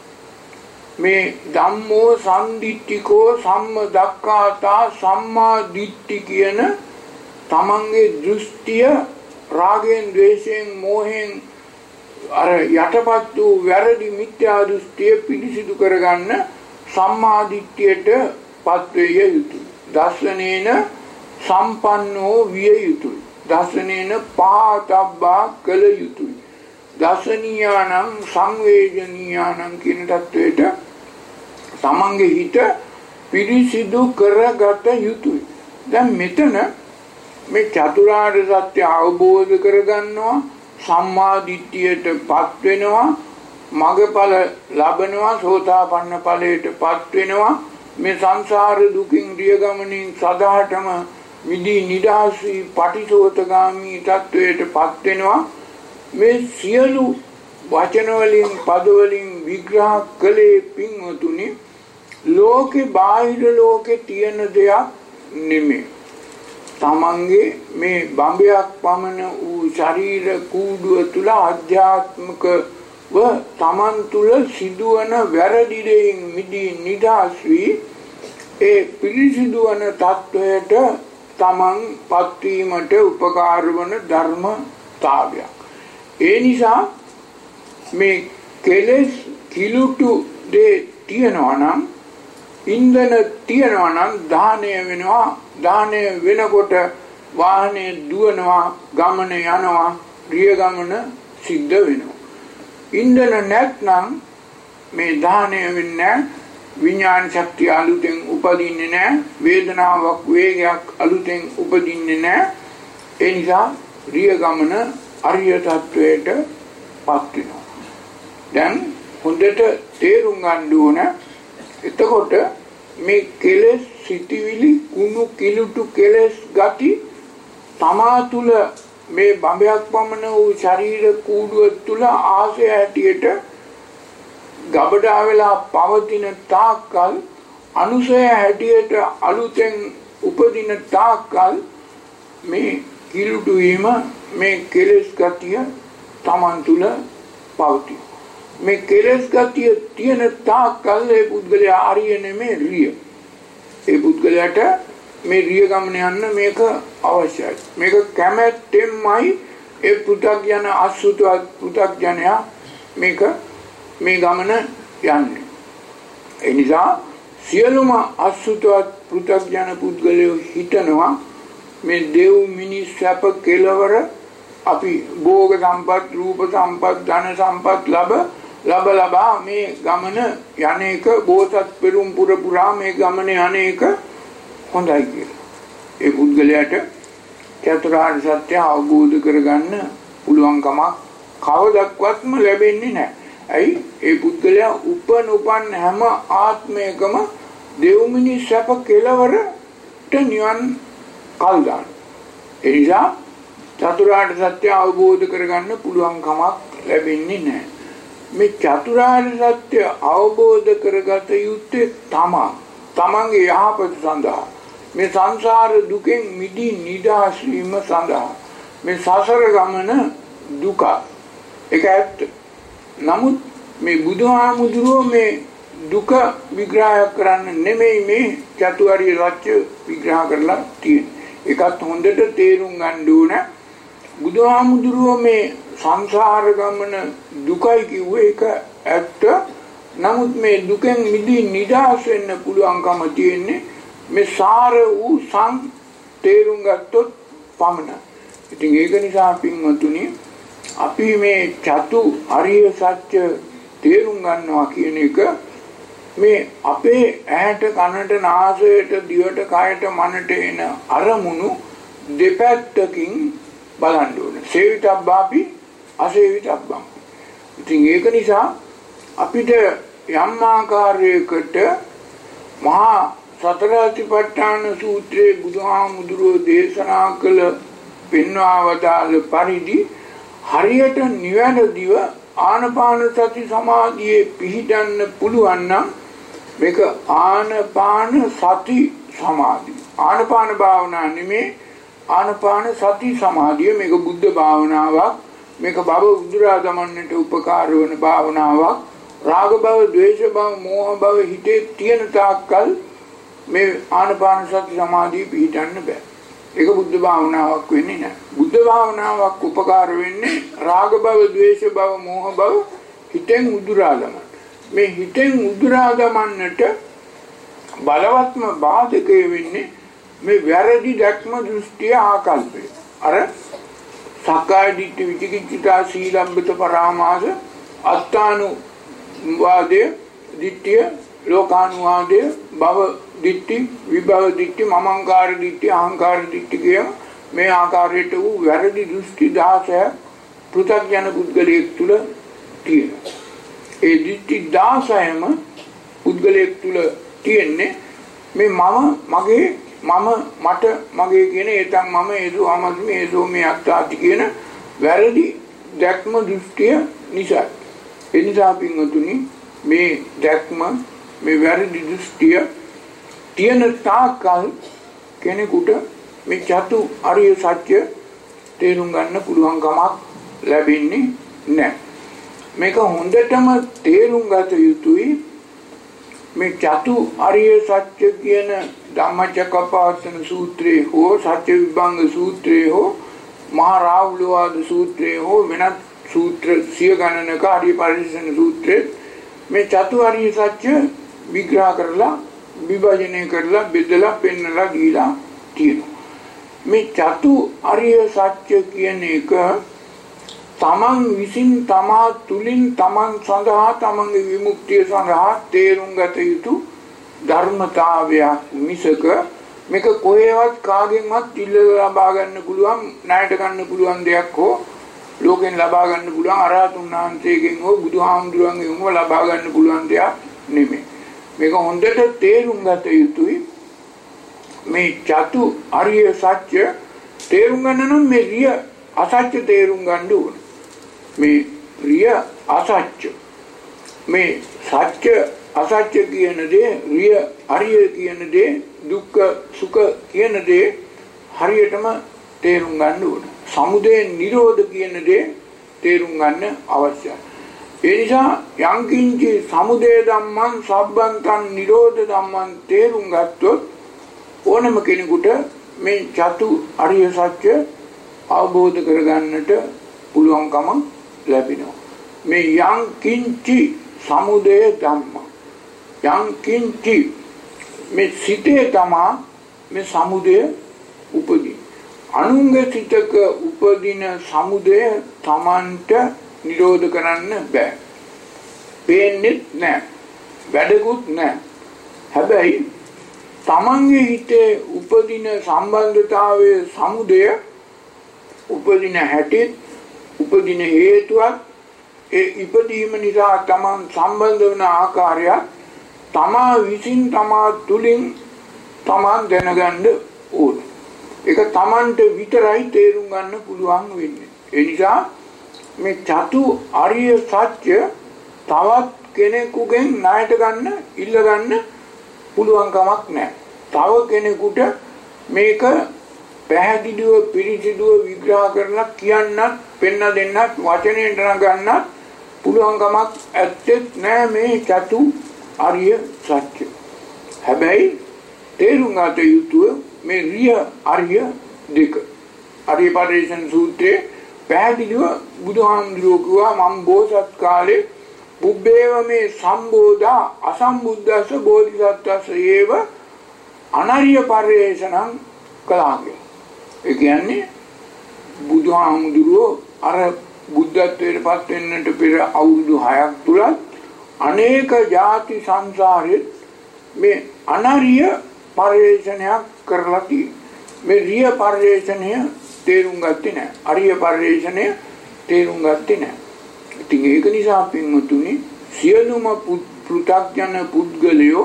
මේ ධම්මෝ සම්දිට්ඨිකෝ සම්ම දක්ඛාතා සම්මා දිට්ඨි කියන තමන්ගේ දෘෂ්ටිය රාගයෙන්, ද්වේෂයෙන්, මෝහෙන් අර යටපත් වූ වැරදි මිත්‍යා දෘෂ්ටිය පිළිසිදු කරගන්න සම්මා දිට්ඨියට පත් වේ යුතුයි. දර්ශනේන සම්පන්නෝ විය යුතුයි. දර්ශනේන පාතබ්බා කළ යුතුයි. දර්ශනීයානං සංවේදනීයානං කියන தത്വයට තමන්ගේ හිත පිරිසිදු කරගත යුතුයි. දැන් මෙතන මේ චතුරාර්ය සත්‍ය අවබෝධ කරගන්නවා, සම්මා දිට්ඨියට පත් වෙනවා, මගඵල ලබනවා, සෝතාපන්න ඵලයට පත් වෙනවා. මේ සංසාර දුකින් රිය ගමනින් සදාටම මිදී නිදහස් වී පටිසෝතගාමී තත්වයට පත් වෙනවා. මේ සියලු වචන වලින් පද වලින් විග්‍රහ කළේ පින්වතුනි ලෝකේ බාහිර ලෝකේ තියෙන දෙයක් නෙමෙයි. තමන්ගේ මේ බඹයක් පමණ වූ ශරීර කූඩුව තුල ආධ්‍යාත්මිකව තමන් තුල සිදුවන වැරදි දෙයින් මිදී නිදහස් වී ඒ පිරිසිදු වන තත්වයට තමන් පත්වීමට උපකාර වන ධර්මතාවයක්. ඒ නිසා මේ කෙලෙස් කිලුටු දේ තියනවා නම් ඉන්ධන තියනවා නම් දාහනය වෙනවා. දාහනය වෙනකොට වාහනේ දුවනවා, ගමන යනවා, රිය ගමන සිද්ධ වෙනවා. ඉන්ධන නැත්නම් මේ දාහනය වෙන්නේ විඥාන ශක්තිය අලුතෙන් උපදින්නේ නැහැ. වේදනාවක් වේගයක් අලුතෙන් උපදින්නේ නැහැ. ඒ නිසා රිය ගමන අරිය තත්වයට පත් වෙනවා. දැන් හොඳට තේරුම් ගන්න ඕන. එතකොට මේ කෙලෙස් සිටිවිලි කුණු කිලුටු කෙලෙස් ගති තමා තුල මේ බඹයක් පමණ වූ ශරීර කූඩුව තුල ආසය ඇටියට ගබඩා වෙලා පවතින තාක්කල් අනුසය හැටියට අලුතෙන් උපදින තාක්කල් මේ කිලුටු වීම මේ කෙලෙස් ගතිය තමන් තුල පවතී. මේ කෙලෙස් ගතිය තියෙන තාක්කල් ඒ පුද්ගලයා ආර්ය නෙමේ රිය. ඒ පුද්ගලයාට මේ රිය ගමන යන්න මේක අවශ්‍යයි. මේක කැමැත්තෙන්මයි ඒ පු탁ජන අසුතවත් පු탁ජනයා මේක මේ ගමන යන්නේ. ඒ නිසා සියලුම අසුතවත් පු탁ජන පුද්ගලයෝ හිතනවා මේ දේව මිනිස් සැප කෙලවර අපි භෝග සම්පත්, රූප සම්පත්, ධන සම්පත් ලැබ ලබ ලබා මේ ගමන යන්නේක බෝසත් පෙරුම් පුර පුරා මේ ගමන යන්නේක හොඳයි කියලා. ඒ පුද්ගලයාට චතුරාර්ය සත්‍ය අවබෝධ කරගන්න පුළුවන් කමක් කවදක්වත්ම ලැබෙන්නේ නැහැ. ඇයි? ඒ පුද්ගලයා උපන් උපන් හැම ආත්මයකම දේව මිනිස් සැප කෙලවරට නිවන් කල් දාන. ඒ නිසා චතුරාර්ය සත්‍ය අවබෝධ කරගන්න පුළුවන් කමක් ලැබෙන්නේ නැහැ. මේ චතුරාර්ය සත්‍ය අවබෝධ කරගත යුත්තේ තමන් තමන්ගේ යහපත සඳහා, මේ සංසාර දුකෙන් මිදී නිදහස් වීම සඳහා. මේ සසර ගමන දුක ඒක ඇත්ත. නමුත් මේ බුදුහාමුදුරුවෝ මේ දුක විග්‍රහ කරන්න නෙමෙයි මේ චතුරාර්ය සත්‍ය විග්‍රහ කරලා තියෙන්නේ. ඒකත් හොඳට තේරුම් ගන්න ඕන. බුදුහාමුදුරුවෝ මේ සංසාර ගමන දුකයි කිව්වේ ඒක ඇත්ත. නමුත් මේ දුකෙන් මිදී නිදහස් වෙන්න පුළුවන්කම තියෙන්නේ මේ සාර වූ සං තේරුම් ගත්තොත් පමණයි. ඉතින් ඒක නිසා පින්වතුනි අපි මේ චතු අරිය සත්‍ය තේරුම් ගන්නවා කියන එක මේ අපේ ඇහැට කනට නාසයට දිවට කයට මනට එන අරමුණු දෙපැත්තකින් බලන්න ඕනේ. සේවිතබ්බාපි අසේවිතබ්බම්. ඉතින් ඒක නිසා අපිට යම් ආකාරයකට මහා සතර සතිපට්ඨාන සූත්‍රයේ බුදුහාමුදුරුවෝ දේශනා කළ පෙන්වා වදාළ පරිදි හරියට නිවැරදිව ආනපාන සති සමාධියේ පිහිටන්න පුළුවන් නම් මේක ආනපාන සති සමාධිය. ආනපාන භාවනා නෙමේ ආනපාන සති සමාධිය. මේක බුද්ධ භාවනාවක්. මේක භව උදුරා දමන්නට උපකාර වන භාවනාවක්. රාග භව, ද්වේෂ භව, මෝහ භව හිතේ තියෙන තාක්කල් මේ ආනපාන සති සමාධිය පිහිටන්න බෑ. ඒක බුද්ධ භාවනාවක් වෙන්නේ නැහැ. බුද්ධ භාවනාවක් උපකාර වෙන්නේ රාග භව, ද්වේෂ භව, මෝහ භව හිතෙන් උදුරා දමන්න. මේ හිතෙන් උදුරා දමන්නට බලවත්ම බාධකය වෙන්නේ මේ වැරදි දැක්ම, දෘෂ්ටිය, ආකල්පය. අර සක්කාය දිට්ඨි, විචිකිච්ඡා, සීලබ්බත පරාමාස, අත්තානු වාදය, දිට්ඨිය, ලෝකානුවාදය, භව දිට්ඨි, විභව දිට්ඨි, මමංකාර දිට්ඨි, අහංකාර දිට්ඨි කියන මේ ආකාරයට වූ වැරදි දෘෂ්ටි දහසය පෘථග්ජන පුද්ගලයෙක් තුල තියෙනවා. ඒ දිට්ඨි දහසයම පුද්ගලයෙක් තුල තියෙන්නේ මේ මම, මගේ, මම, මට, මගේ කියන ඒතන් මම, ඒසෝ අමස්මි, ඒසෝ මේ අත්තාති කියන වැරදි දැක්ම දෘෂ්ටිය නිසා. ඒ නිසා පින්වතුනි මේ දැක්ම, මේ වැරදි දෘෂ්ටිය තියෙන තාකල් කෙනෙකුට මේ චතු අරිය සත්‍ය තේරුම් ගන්න පුළුවන් කමක් ලැබෙන්නේ නැහැ. මේක හොඳටම තේරුම් ගත යුතුයි. මේ චතු අරිය සත්‍ය කියන ධම්මචක්කපවත්තන සූත්‍රයේ හෝ සත්‍ය විභංග සූත්‍රයේ හෝ මහා රාහුලවාද සූත්‍රයේ හෝ වෙනත් සූත්‍ර සිය ගණනක ආර්ය පරිශ්‍රණ සූත්‍රයේ මේ චතුරාර්ය සත්‍ය විග්‍රහ කරලා විභජනය කරලා බෙදලා පෙන්නලා දීලා තියෙනවා. මේ චතුරාර්ය සත්‍ය කියන එක තමන් විසින් තමා තුලින් තමන් සඳහා තමන්ගේ විමුක්තිය සඳහා තේරුම් ගත යුතු ධර්මතාවයක් මිසක මේක කොහෙවත් කාගෙන්වත් ඉල්ලලා ලබා ගන්න පුළුවන් ණයට ගන්න පුළුවන් දෙයක් හෝ ලෝකෙන් ලබා ගන්න පුළුවන් අරහතුන් වහන්සේගෙන් හෝ බුදුහාමුදුරන්ගෙන් හෝ ලබා ගන්න පුළුවන් දෙයක් නෙමෙයි. මේක හොඳට තේරුම් ගත යුතුයි. මේ චතු ආර්ය සත්‍ය තේරුම් ගන්න නම් මේ රිය අසත්‍ය තේරුම් ගන්න ඕන. මේ රිය අසත්‍ය මේ සත්‍ය අසත්‍ය කියන දේ රිය ආර්ය කියන දේ දුක්ඛ සුඛ කියන දේ හරියටම තේරුම් ගන්න ඕන. සමුදය නිරෝධ කියන දේ තේරුම් ගන්න අවශ්‍යයි. ඒ නිසා යංකින්චි සමුදය ධම්මං සබ්බන්තං නිරෝධ ධම්මං තේරුම් ගත්තොත් ඕනම කෙනෙකුට මේ චතු ආර්ය සත්‍ය අවබෝධ කරගන්නට පුළුවන්කම ලැබෙනවා. මේ යංකින්චි සමුදය ධම්මං යංකින්චි මේ සිතේ තමා මේ සමුදය උපදී. අනුංග සිතක උපදින සමුදය තමන්ට නිරෝධ කරන්න බෑ. පේන්නේ නැහැ. වැඩකුත් නැහැ. හැබැයි තමන්ගේ හිතේ උපදින සම්බන්ධතාවයේ සමුදය උපදින හැටි උපදින හේතුවක් ඒ ඉපදීම නිසා තමන් සම්බන්ධ වන ආකාරය තමා විසින් තමා තුලින් තමන් දැනගන්න ඕන. ඒක තමන්ට විතරයි තේරුම් ගන්න පුළුවන් වෙන්නේ. ඒ නිසා මේ චතු ආර්ය සත්‍ය තවත් කෙනෙකුගෙන් ණයට ගන්න ඉල්ල ගන්න පුළුවන් කමක් නැහැ. තව කෙනෙකුට මේක පැහැදිලිව පිළිසිදුව විග්‍රහ කරලා කියන්නත් පෙන්න දෙන්නත් වචනෙන් ගන්නත් පුළුවන් කමක් ඇත්තේ නැහැ මේ චතු ආර්ය සත්‍ය. හැබැයි තේරුම් ගත යුතු මේ රිය ආර්ය දෙක. ආර්ය පරිශ්‍රණ සූත්‍රයේ පැහැදිලිව බුදුහාමුදුරුවෝ කිව්වා මම බෝසත් කාලේ බුබ්බේව මේ සම්බෝධා අසම්බුද්දස්ස බෝධිසත්වස්ස ඒව අනර්ය පරිශ්‍රණං කළාගේ. ඒ කියන්නේ බුදුහාමුදුරුවෝ අර බුද්ධත්වයට පත් වෙන්නට පෙර අවුරුදු හයක් තුලත් අනේක ಜಾති සංසාරේ මේ අනර්ය පරිශ්‍රණයක් කරලා තියෙනවා. මේ රිය පරිශ්‍රණය තේරුම් ගත්තේ නැහැ. අරිය පරිශ්‍රණය තේරුම් ගත්තේ නැහැ. ඉතින් ඒක නිසා පින්වතුනි සියලුම පෘථග්ජන පුද්ගලයෝ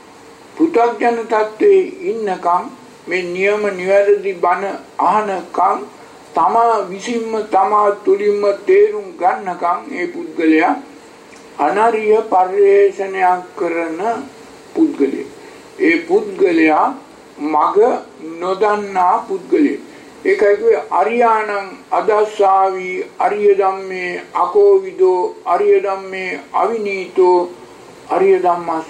පෘථග්ජන තත්ත්වයේ ඉන්නකම් මේ නියම නිවැරදි බණ අහනකම් තමා විසින්ම තමා තුලින්ම තේරුම් ගන්නකම් ඒ පුද්ගලයා අනර්ය පරිශ්‍රණයක් කරන පුද්ගලයෙක්. ඒ පුද්ගලයා මග නොදන්නා පුද්ගලයෙක්. ඒකයි කිව්වේ අරියාණං අදස්සාවි අරිය ධම්මේ අකෝවිදෝ අරිය ධම්මේ අවිනීතෝ අරිය ධම්මස්ස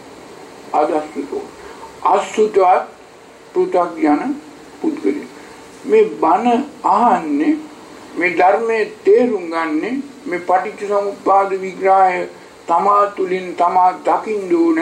අදස්සිතෝ අසුතවත් පෘථග්ජන පුද්ගලයෙක්. මේ බණ අහන්නේ මේ ධර්මයේ තේරුම් ගන්නේ මේ පටිච්චසමුප්පාද විග්‍රහය තමා තුලින් තමා දකින්න ඕන.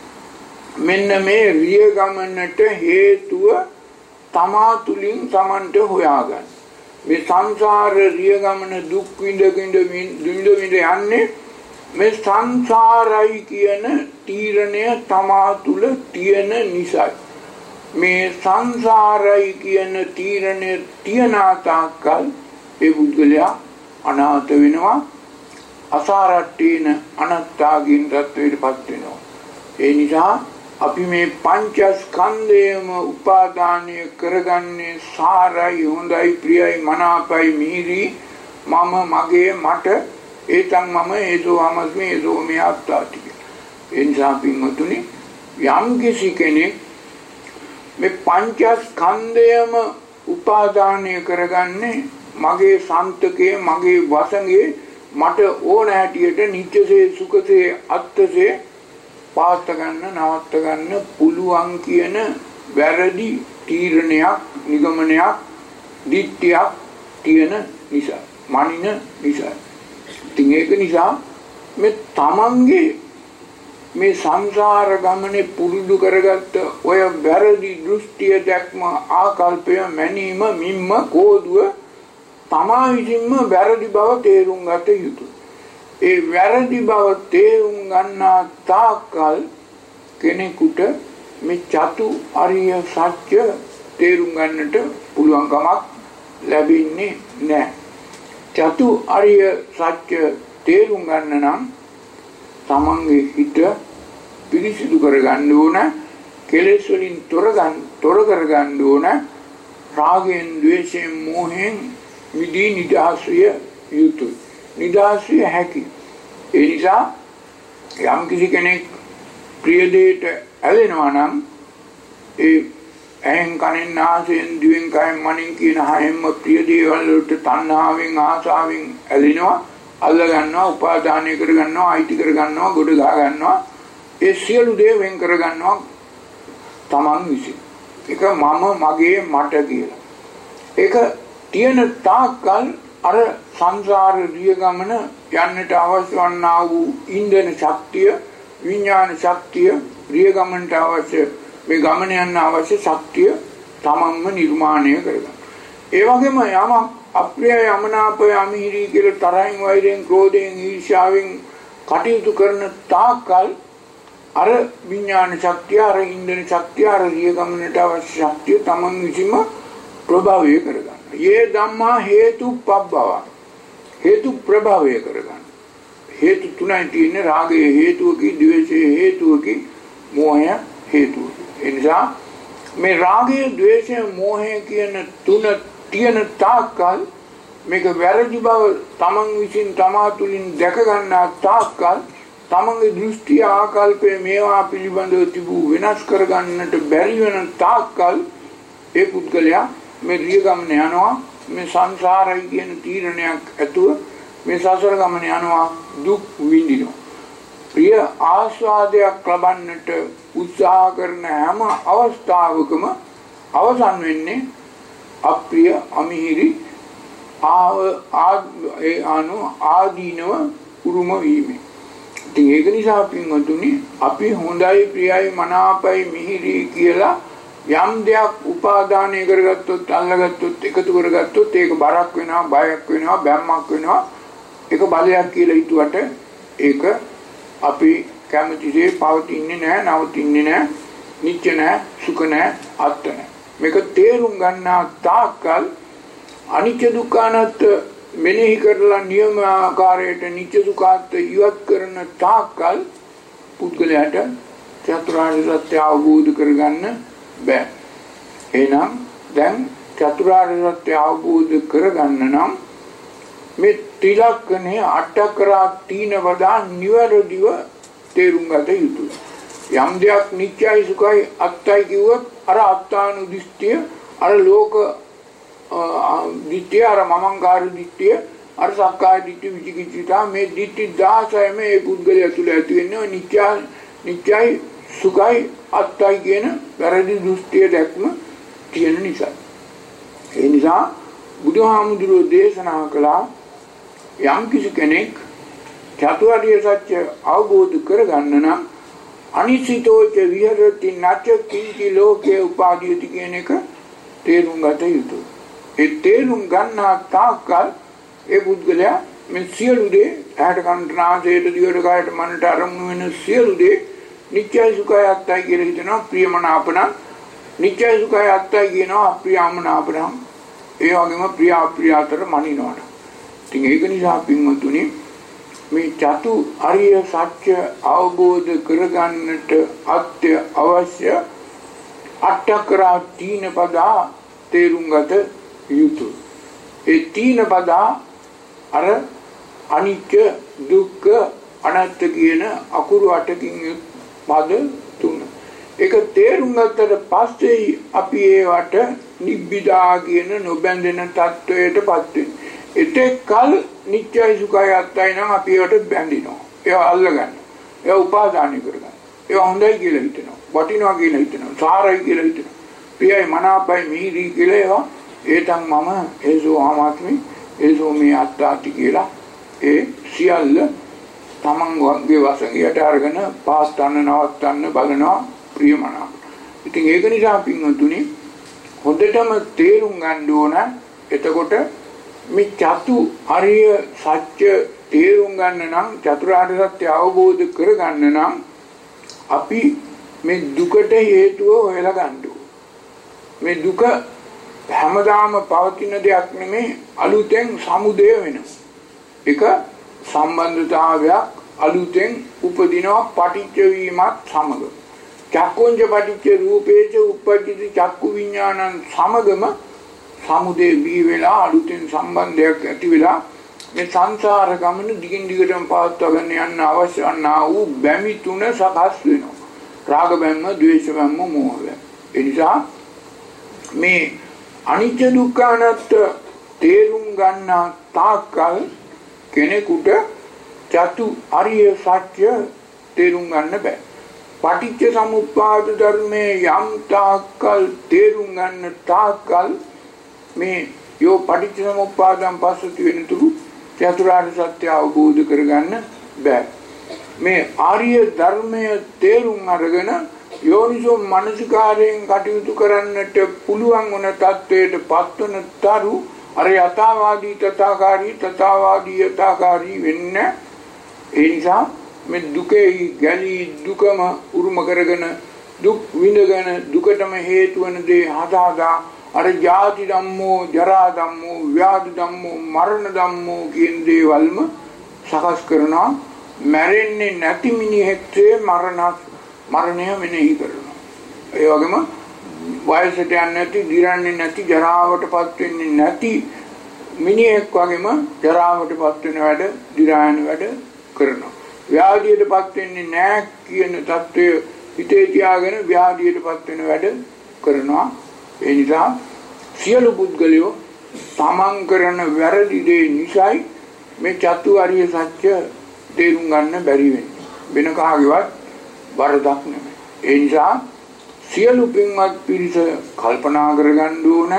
මෙන්න මේ රිය ගමනට හේතුව තමා තුලින් තමන්ට හොයාගන්න. මේ සංසාර රිය ගමන දුක් විඳ විඳ විඳ විඳ යන්නේ මේ සංසාරයි කියන තීරණය තමා තුල තියෙන නිසා. මේ සංසාරයි කියන තීරණය තියන තාක්කල් ඒ පුද්ගලයා අනාථ වෙනවා. අසාරට්ඨේන අනත්තාගින් තත්වයටපත් වෙනවා. ඒ නිසා අපි මේ පංචස්කන්ධයම උපාදානය කරගන්නේ සාරයි හොඳයි ප්‍රියයි මනාපයි මිහිරි මම මගේ මට ඒතන් මම ඒසෝ අමස්මි ඒසෝ මේ අත්තාටි. ඒ නිසා පින්වතුනි යම් කිසි කෙනෙක් මේ පංචස්කන්ධයම උපාදානය කරගන්නේ මගේ සන්තකේ මගේ වසඟේ මට ඕන හැටියට නිත්‍යසේ සුඛසේ අත්සේ පාස්ත ගන්න නවත්ත ගන්න පුළුවන් කියන වැරදි තීරණයක් නිගමනයක් දිට්ඨියක් තියෙන නිසා. මනින නිසා. ඉතින් ඒක නිසා මේ තමන්ගේ මේ සංසාර ගමනේ පුරුදු කරගත්ත ඔය වැරදි දෘෂ්ටිය දැක්ම ආකල්පය මැනීම මිම්ම කෝදුව තමා විසින්ම වැරදි බව තේරුම් ගත යුතුයි. ඒ වැරදි බව තේරුම් ගන්නා තාක්කල් කෙනෙකුට මේ චතු අරිය සත්‍ය තේරුම් ගන්නට පුළුවන් කමක් ලැබෙන්නේ නැහැ. චතු අරිය සත්‍ය තේරුම් ගන්න නම් තමන්ගේ හිත පිරිසිදු කරගන්න ඕන, කෙලෙස් වලින් තොර ගන්න තොර කරගන්න ඕන, රාගයෙන් ද්වේෂයෙන් මෝහයෙන් මිදී නිදහස් විය යුතුයි. නිදහස් විය හැකියි. ඒ නිසා යම් කිසි කෙනෙක් ප්‍රිය දෙයට ඇලෙනවා නම් ඒ ඇහෙන් කනෙන් නාසයෙන් දිවෙන් කයෙන් මනෙන් කියන හැම ප්‍රිය දේවල් වලට තණ්හාවෙන් ආසාවෙන් ඇලෙනවා, අල්ල ගන්නවා, උපාදානය කර ගන්නවා, අයිති කර ගන්නවා, ගොඩ ගහ ගන්නවා. ඒ සියලු දේ වෙන් කර ගන්නවා තමන් විසින්. ඒක මම මගේ මට කියලා. ඒක තියෙන තාක්කල් අර සංසාර දිය ගමන යන්නට අවශ්‍ය වන්නා වූ ඉන්ධන ශක්තිය, විඥාන ශක්තිය, දිය ගමනට අවශ්‍ය මේ ගමන යන්න අවශ්‍ය ශක්තිය තමන්ම නිර්මාණය කරගන්න. ඒ වගේම යමක් අප්‍රිය යමනාපය අමිහිරි කියලා තරහින් වෛරයෙන් ක්‍රෝධයෙන් ඊර්ෂ්‍යාවෙන් කටයුතු කරන තාක්කල් අර විඥාන ශක්තිය, අර ඉන්ද්‍රිය ශක්තිය, අර දිය ගමනට අවශ්‍ය ශක්තිය තමන් විසින්ම ප්‍රභවය කරගන්න. යේ ධම්මා හේතුප්පබ්බව, හේතු ප්‍රභවය කරගන්න. හේතු තුනයි තියෙන්නේ. රාගය හේතුවකි, ද්වේෂය හේතුවකි, මෝහය හේතුවකි. ඒ නිසා මේ රාගය, ද්වේෂය, මෝහය කියන තුන තියෙන තාක්කල් මේක වැරදි බව තමන් විසින් තමා තුළින් දැක ගන්නා තාක්කල් තමන්ගේ දෘෂ්ටි ආකල්පය මේවා පිළිබඳව තිබූ වෙනස් කර ගන්නට බැරි වෙන තාක්කල් ඒ පුද්ගලයා මේ රිය ගමන යනවා, මේ සංසාරයි කියන තීරණයක් ඇතුව මේ සසර ගමන යනවා, දුක් විඳිනවා. ප්‍රිය ආස්වාදයක් ලබන්නට උත්සාහ කරන හැම අවස්ථාවකම අවසන් වෙන්නේ අප්‍රිය අමිහිරි ආව ඒ අනු ආදීනව උරුම වීමෙන්. ඉතින් ඒක නිසා පින්වතුනි, අපි හොඳයි, ප්‍රියයි, මනාපයි, මිහිරි කියලා යම් දෙයක් උපාදානය කරගත්තොත්, අල්ලගත්තොත්, එකතු කරගත්තොත් ඒක බරක් වෙනවා, බයක් වෙනවා, බැම්මක් වෙනවා. ඒක බලයක් කියලා හිතුවට ඒක අපි කැමතිසේ පවතින්නේ නැහැ, නවතින්නේ නැහැ, නිත්‍ය නැහැ, සුඛ නැහැ, අත්ත නැහැ. මේක තේරුම් ගන්නා තාක්කල් අනිත්‍ය දුක්ඛ අනාත්ම මෙනෙහි කරලා නියම ආකාරයට නිත්‍ය දුක්ඛාත් ඉවත් කරන තාක්කල් පුද්ගලයාට චතුරාර්ය සත්‍ය අවබෝධ කරගන්න බෑ. එහෙනම් දැන් චතුරාර්ය සත්‍ය අවබෝධ කරගන්න නම් මේ ත්‍රිලක්ෂණේ අටකරා තීන වදා නිවැරදිව තේරුම් ගත යුතුයි. යම් දෙයක් නිත්‍යයි, සුඛයි, අත්තයි කිව්වොත් අර අත්තානුදිෂ්ඨිය, අර ලෝක දිට්ඨිය, අර මමංකාර දිට්ඨිය, අර සක්කාය දිට්ඨිය, විචිකිච්ඡා, මේ දිට්ඨි දහසම මේ පුද්ගලයා තුළ ඇති වෙන්නේ නිත්‍යයි, නිත්‍යයි, සුඛයි, අත්තයි කියන වැරදි දෘෂ්ටිය දැක්ම තියෙන නිසා. ඒ නිසා බුදුහාමුදුරුවෝ දේශනා කළා, යම් කිසි කෙනෙක් චතුරාර්ය සත්‍ය අවබෝධ කරගන්න නම් අනිසිතෝච විහෙරති නච කිංචි ලෝකේ උපාදීති කියන එක තේරුම් ගත යුතුයි. ඒ තේරුම් ගන්නා තාක්කල් ඒ පුද්ගලයා මේ සියලු දේ ඇහැට කනට නාසයට දිවට කයට මනට අරමුණු වෙන සියලු දේ නිත්‍යයි, සුඛයි, අත්තයි කියලා හිතනවා. ප්‍රියමනාපන නිත්‍යයි, සුඛයි, අත්තයි කියනවා. අප්‍රියමනාපන ඒ වගේම ප්‍රිය අප්‍රිය අතර මනිනවන. ඉතින් ඒක නිසා පින්වතුනි, මේ චතු අරිය සත්‍ය අවබෝධ කරගන්නට අත්‍ය අවශ්‍ය අටකරා තීන පදා තේරුම් ගත යුතුයි. ඒ තීන පදා අර අනිත්‍ය, දුක්ඛ, අනාත්ම කියන අකුරු අටකින් පද තුන. ඒක තේරුම් ගත්තට පස්සේ අපි ඒවට නිබ්බිදා කියන නොබැඳෙන තත්වයටපත් වෙනවා. එතෙක් කල නිත්‍යයි, සුඛයි, අත්තයි නම් අපි ඒවට බැඳිනවා. ඒවා අල්ලගන්න. ඒවා උපාදානය කරගන්න. ඒවා හොඳයි කියලා හිතනවා. වටිනවා කියලා හිතනවා. සාරයි කියලා හිතනවා. ප්‍රියයි, මනාපයි, මිහිරි කියලා ඒවා ඒතන් මම ඒසෝ ආමාත්මි ඒසෝ මේ අත්තාති කියලා ඒ සියල්ල තමන්ගේ වශයෙන් අරගෙන පාස්තන්න නවත්තන්න බලනවා ප්‍රියමනාප. ඉතින් ඒක නිසා පින්වතුනි හොඳටම තේරුම් ගන්න ඕන එතකොට මේ චතු අරිය සත්‍ය තේරුම් ගන්න නම් චතුරාර්ය සත්‍ය අවබෝධ කර ගන්න නම් අපි මේ දුකට හේතුව හොයලා ගන්න ඕන. මේ දුක හැමදාම පවතින දෙයක් නෙමෙයි අලුතෙන් සමුදය වෙනවා. ඒක සම්බන්ධතාවයක් අලුතෙන් උපදිනවා පටිච්ච වීමත් සමග. චක්කුංජ පටිච්ච රූපේච උප්පජ්ජති චක්කු විඥානං සමගම සමුදේ වී වෙලා අලුතෙන් සම්බන්ධයක් ඇති වෙලා මේ සංසාර ගමන දිගින් දිගටම පවත්වාගෙන යන්න අවශ්‍ය වන්නා වූ බැමි තුන සකස් වෙනවා. රාග බැම්ම, ද්වේෂ බැම්ම, මෝහ බැම්ම. ඒ නිසා මේ අනිත්‍ය දුක්ඛ අනාත්ම තේරුම් ගන්න තාක්කල් කෙනෙකුට චතු අරිය සත්‍ය තේරුම් ගන්න බෑ. පටිච්ච සමුප්පාද ධර්මයේ යම් තාක්කල් තේරුම් ගන්න තාක්කල් මේ යෝ පටිච්ච සමුප්පාදම් පස්සති වෙනතුරු චතුරාර්ය සත්‍ය අවබෝධ කරගන්න බෑ. මේ ආර්ය ධර්මය තේරුම් අරගෙන යෝනිසෝ මනසිකාරයෙන් කටයුතු කරන්නට පුළුවන් වන තත්වයට පත්වන තරු අර යථාවාදී තථාකාරී තථාවාදී යථාකාරී වෙන්න. ඒ නිසා මේ දුකේ ගැලී දුකම උරුම කරගෙන දුක් විඳගෙන දුකටම හේතු වන දේ හදාදා අර ජාති ධම්මෝ ජරා ධම්මෝ ව්‍යාධි ධම්මෝ මරණ ධම්මෝ කියන දේවල්ම සකස් කරනවා. මැරෙන්නේ නැති මිනිහෙක්ගේ මරණ මරණය මෙනෙහි කරනවා. ඒ වගේම වයසට යන්නේ නැති, දිරන්නේ නැති, ජරාවටපත් වෙන්නේ නැති මිනිහෙක් වගේම ජරාවටපත් වෙන වැඩ, දිරායන වැඩ කරනවා. ව්‍යාධියටපත් වෙන්නේ නැහැ කියන தত্ত্বය හිතේ තියාගෙන ව්‍යාධියටපත් වෙන වැඩ කරනවා. ඒ නිසා සියලු පුද්ගලයෝ තමන් කරන වැරදි දේ නිසායි මේ චතු අරිය සත්‍ය තේරුම් ගන්න බැරි වෙන්නේ. වෙන කාගේවත් වරදක් නෙමෙයි. ඒ නිසා සියලු පින්වත් පිරිස කල්පනා කරගන්න ඕන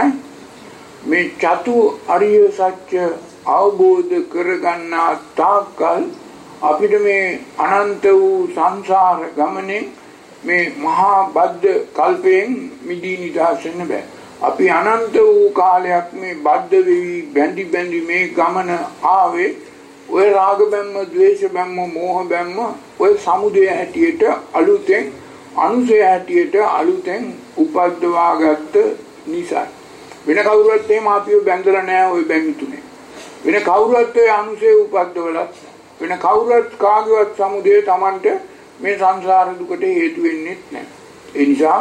මේ චතු අරිය සත්‍ය අවබෝධ කරගන්නා තාක්කල් අපිට මේ අනන්ත වූ සංසාර ගමනේ මේ මහා බද්ධ කල්පයෙන් මිදී නිදහස් වෙන්න බෑ. අපි අනන්ත වූ කාලයක් මේ බද්ධ වෙවි බැඳි බැඳි මේ ගමන ආවේ ඔය රාග බැම්ම, ද්වේෂ බැම්ම, මෝහ බැම්ම ඔය සමුදය හැටියට අලුතෙන් අනුසය හැටියට අලුතෙන් උපද්දවාගත්ත නිසා. වෙන කවුරුත් එහෙම අපිව බැඳලා නැහැ ওই බැමි තුනේ. වෙන කවුරුත් ඔය අනුසය උපද්දවලත් වෙන කවුරුත් කාගේවත් සමුදය Tamanට මේ සංසාර දුකට හේතු වෙන්නේ නැහැ. ඒ නිසා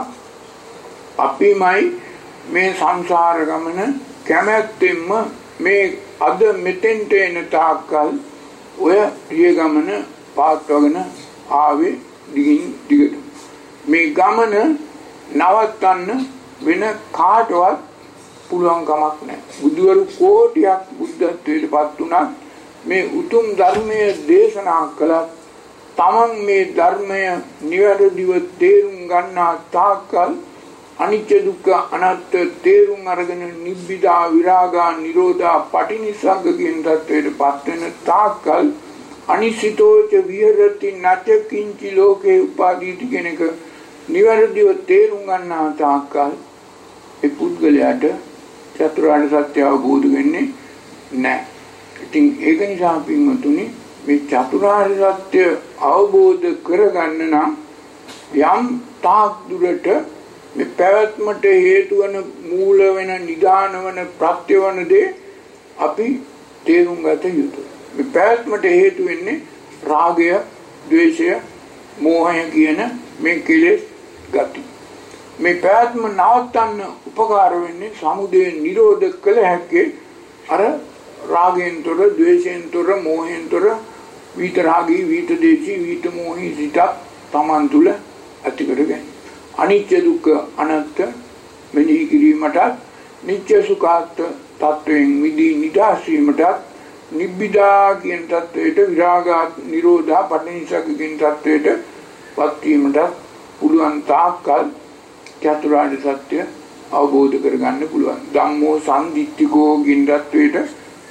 අපිමයි මේ සංසාර ගමන කැමැත්තෙන්ම මේ අද මෙතෙන්ට එන තාක්කල් ඔය ප්‍රිය ගමන පාත්වගෙන ආවේ දිගින් දිගට. මේ ගමන නවත්තන්න වෙන කාටවත් පුළුවන් කමක් නැහැ. බුදුවරු කෝටියක් බුද්ධත්වයට පත් වුණා මේ උතුම් ධර්මයේ දේශනා කළා. තමන් මේ ධර්මය නිවැරදිව තේරුම් ගන්නා තාක්කල් අනිත්‍ය දුක්ඛ අනාත්ම තේරුම් අරගෙන නිබ්බිදා විරාගා නිරෝධා පටිනිස්සග්ග කියන தത്വයට පත් වෙන තාක්කල් අනිසිතෝච විහෙරති නච කිංචි ලෝකේ උපාදීති කෙනක නිවැරදිව තේරුම් ගන්නා තාක්කල් ඒ පුද්ගලයාට චතුරාර්ය සත්‍ය අවබෝධ වෙන්නේ නැහැ. ඉතින් ඒක නිසා පින්වතුනි මේ චතුරාර්ය සත්‍ය අවබෝධ කරගන්න නම් යම් තාක් දුරට මේ පැවැත්මට හේතු වන මූල වෙන නිදාන වන ප්‍රත්‍ය වන දේ අපි තේරුම් ගත යුතුයි. මේ පැවැත්මට හේතු වෙන්නේ රාගය, ද්වේෂය, මෝහය කියන මේ කෙලෙස් ගති. මේ පැවැත්ම නවත්තන්න උපකාර වෙන්නේ සමුදය නිරෝධ කළ හැක්කේ අර රාගයෙන් තොර, ද්වේෂයෙන් තොර, මෝහයෙන් තොර විත රාගී, විත දේශී, විත මෝහී සිතක් Taman තුල ඇති කරගන්න. අනිත්‍ය දුක්ඛ අනාත්ම මෙනෙහි කිරීමට, නිත්‍ය සුඛාත් තත්වයෙන් මිදී නිදහස් වීමට, නිබ්බිදා කියන තත්වයට, විරාගා නිරෝධා පටිනිස්සග්ග කියන තත්වයට පත් වීමට පුළුවන් තාක්කල් චතුරාර්ය සත්‍ය අවබෝධ කරගන්න පුළුවන්. ධම්මෝ සම්දිත්තිකෝ කියන තත්වයට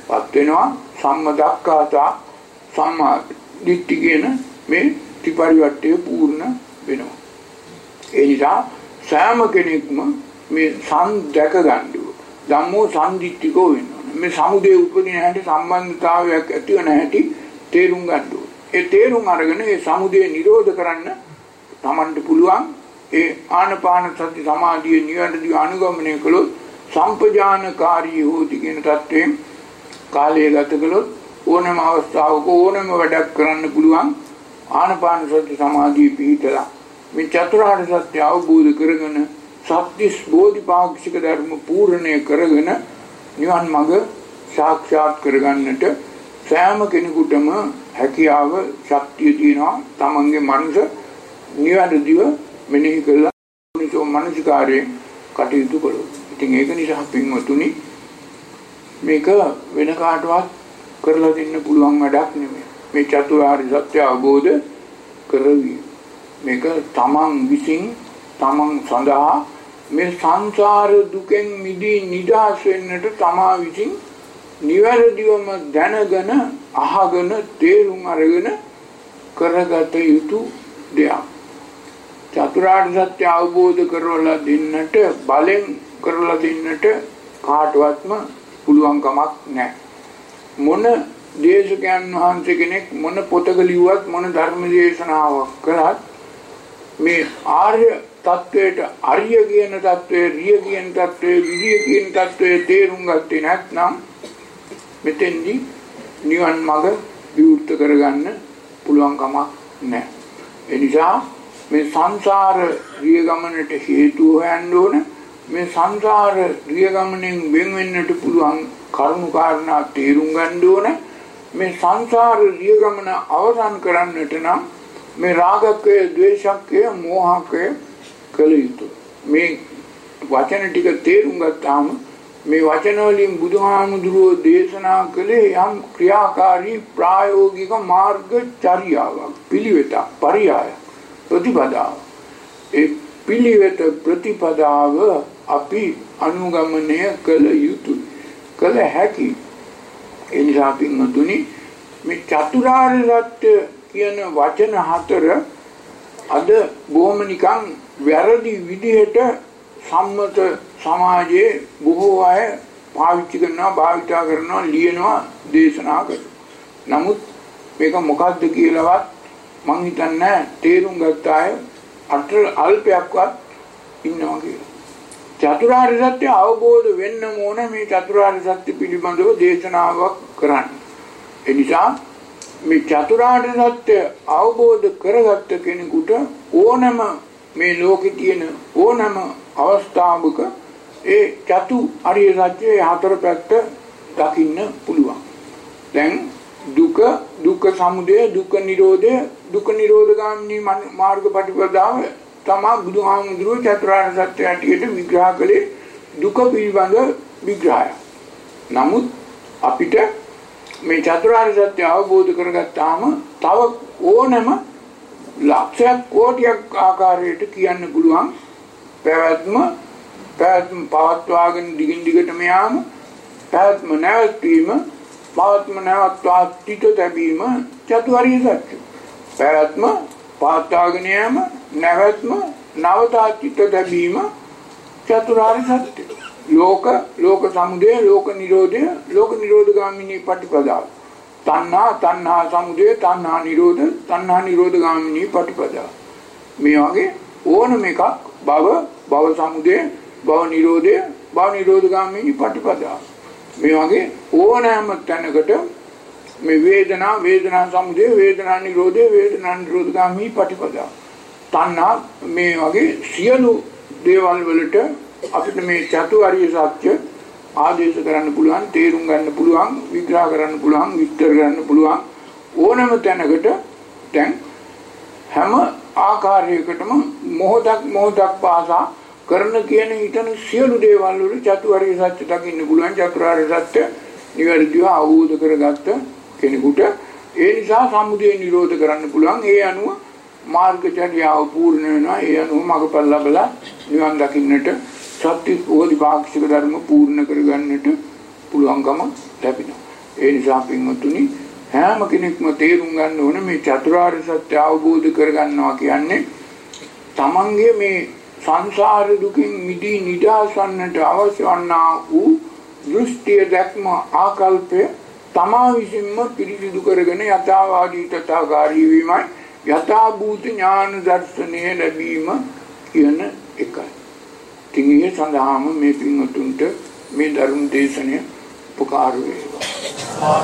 පත් වෙනවා සම්මදක්ඛාතා සම්මා දිට්ඨි කියන මේ ත්‍රිපරිවර්තය පූර්ණ වෙනවා. ඒ නිසා සෑම කෙනෙක්ම මේ සම් දැක ගන්නවා. ධම්මෝ සම්දිට්ඨිකෝ වෙනවා. මේ සමුදේ උපදින හැටි සම්බන්ධතාවයක් ඇතිව නැහැටි තේරුම් ගන්න ඕනේ. ඒ තේරුම් අරගෙන ඒ සමුදේ නිරෝධ කරන්න තමන්ට පුළුවන්. ඒ ආනපාන සති සමාධිය නිවැරදිව අනුගමනය කළොත් සම්පජානකාරී හොති කියන තත්වයෙන් කාලය ගත කළොත් ඕනෑම අවස්ථාවක ඕනෑම වැඩක් කරන්න පුළුවන්. ආනපාන සති සමාධිය පිහිටලා මේ චතුරාර්ය සත්‍ය අවබෝධ කරගෙන සත්‍තිස් බෝධිපාක්ෂික ධර්ම පූර්ණය කරගෙන නිවන් මඟ සාක්ෂාත් කරගන්නට සෑම කෙනෙකුටම හැකියාව ශක්තිය තියෙනවා. තමන්ගේ මනස නිවැරදිව මෙනෙහි කළා නිතෝ මනසිකාරයෙන් කටයුතු කළොත්. ඉතින් ඒක නිසා පින්වතුනි මේක වෙන කාටවත් කරලා දෙන්න පුළුවන් වැඩක් නෙමෙයි. මේ චතුරාර්ය සත්‍ය අවබෝධ කරවි. මේක තමන් විසින් තමන් සඳහා මේ සංසාර දුකෙන් මිදී නිදහස් වෙන්නට තමා විසින් නිවැරදිවම දැනගෙන අහගෙන තේරුම් අරගෙන කරගත යුතු දෙයක්. චතුරාර්ය සත්‍ය අවබෝධ කරවලා දෙන්නට බලෙන් කරලා දෙන්නට කාටවත්ම පුළුවන් කමක් නැහැ. මොන දේශකයන් වහන්සේ කෙනෙක් මොන පොතක ලිව්වත් මොන ධර්ම දේශනාවක් කළත් මේ ආර්ය තත්වයට අරිය කියන තත්වයේ රිය කියන තත්වයේ විරිය කියන තත්වයේ තේරුම් ගත්තේ නැත්නම් මෙතෙන්දි නිවන් මඟ විවෘත කරගන්න පුළුවන් කමක් නැහැ. ඒ නිසා මේ සංසාර රිය ගමනට හේතු හොයන්න ඕන. මේ සංසාර රිය ගමනෙන් වෙන් වෙන්නට පුළුවන් කරුණු කාරණා තේරුම් ගන්න ඕන. මේ සංසාර රිය ගමන අවසන් කරන්නට නම් මේ රාගකය, ද්වේෂකය, මෝහකය කළ යුතුයි. මේ වචන ටික තේරුම් ගත්තාම මේ වචන වලින් බුදුහාමුදුරුවෝ දේශනා කළේ යම් ක්‍රියාකාරී ප්‍රායෝගික මාර්ගචර්යාවක්, පිළිවෙතක්, පරියායක්, ප්‍රතිපදාව. ඒ පිළිවෙත ප්‍රතිපදාව අපි අනුගමනය කළ යුතුයි. කළ හැකි. ඒ නිසා පින්වතුනි මේ චතුරාර්ය සත්‍ය කියන වචන හතර අද බොහොම නිකන් වැරදි විදිහට සම්මත සමාජයේ බොහෝ අය පාවිච්චි කරනවා, භාවිතා කරනවා, ලියනවා, දේශනා කරනවා. නමුත් මේක මොකක්ද කියලාවත් මං හිතන්නේ තේරුම් ගත්ත අය අතර අල්පයක්වත් ඉන්නවා කියලා. චතුරාර්ය සත්‍ය අවබෝධ වෙන්න ඕන මේ චතුරාර්ය සත්‍ය පිළිබඳව දේශනාවක් කරන්න. ඒ නිසා මේ චතුරාර්ය සත්‍ය අවබෝධ කරගත්ත කෙනෙකුට ඕනම මේ ලෝකේ තියෙන ඕනම අවස්ථාවක ඒ චතු අරිය සත්‍යයේ හතර පැත්ත දකින්න පුළුවන්. දැන් දුක, දුක්ඛ සමුදය, දුක්ඛ නිරෝධය, දුක්ඛ නිරෝධගාමිනී මාර්ගපටිපදාව තමයි බුදුහාමුදුරුවෝ චතුරාර්ය සත්‍ය ඇටියට විග්‍රහ කළේ දුක පිළිබඳ විග්‍රහය. නමුත් අපිට මේ චතුරාර්ය සත්‍ය අවබෝධ කරගත්තාම තව ඕනම ලක්ෂයක් කෝටියක් ආකාරයට කියන්න පුළුවන්. පැවැත්ම පැවැත්ම පවත්වාගෙන දිගින් දිගටම යාම, පැවැත්ම නැවැත්වීම, පවත්ම නැවැත්වා තිත තැබීම චතුරාර්ය සත්‍ය. පැවැත්ම පවත්වාගෙන යාම, නැවැත්ම නවතා තිත තැබීම චතුරාර්ය සත්‍ය. ලෝක ලෝක සමුදය, ලෝක නිරෝධය, ලෝක නිරෝධගාමිනී පටිපදාව. තණ්හා තණ්හා සමුදය, තණ්හා නිරෝධ, තණ්හා නිරෝධගාමිනී පටිපදාව. මේ වගේ ඕනම එකක් භව, භව සමුදය, භව නිරෝධය, භව නිරෝධගාමිනී පටිපදාව. මේ වගේ ඕනෑම තැනකට මේ වේදනා, වේදනා සමුදය, වේදනා නිරෝධය, වේදනා නිරෝධගාමිනී පටිපදාව. තණ්හා මේ වගේ සියලු දේවල් වලට අපිට මේ චතුරාර්ය සත්‍ය ආදේශ කරන්න පුළුවන්, තේරුම් ගන්න පුළුවන්, විග්‍රහ කරන්න පුළුවන්, විස්තර කරන්න පුළුවන් ඕනම තැනකට දැන් හැම ආකාරයකටම මොහොතක් මොහොතක් පාසා කරන කියන හිතන සියලු දේවල් වල චතුරාර්ය සත්‍ය දකින්න පුළුවන්. චතුරාර්ය සත්‍ය නිවැරදිව අවබෝධ කරගත්ත කෙනෙකුට ඒ නිසා සමුදය නිරෝධ කරන්න පුළුවන්. ඒ අනුව මාර්ගචර්යාව පූර්ණ වෙනවා. ඒ අනුව මඟපල් ලැබලා නිවන් දකින්නට සත්‍ය බෝධිපාක්ෂික ධර්ම පූර්ණ කරගන්නට පුළුවන්කම ලැබෙනවා. ඒ නිසා පින්වතුනි හැම කෙනෙක්ම තේරුම් ගන්න ඕනේ මේ චතුරාර්ය සත්‍ය අවබෝධ කරගන්නවා කියන්නේ තමන්ගේ මේ සංසාර දුකින් මිදී නිදහසන්නට අවශ්‍ය වන්නා වූ දෘෂ්ටිය දැක්ම ආකල්පය තමා විසින්ම පිරිසිදු කරගෙන යථාවාදී තථාකාරී වීමයි යථාභූත ඥාන දර්ශනය ලැබීම කියන එකයි. ඉතින් ඒ සඳහාම මේ පින්වතුන්ට මේ ධර්ම දේශනය උපකාර වේවා.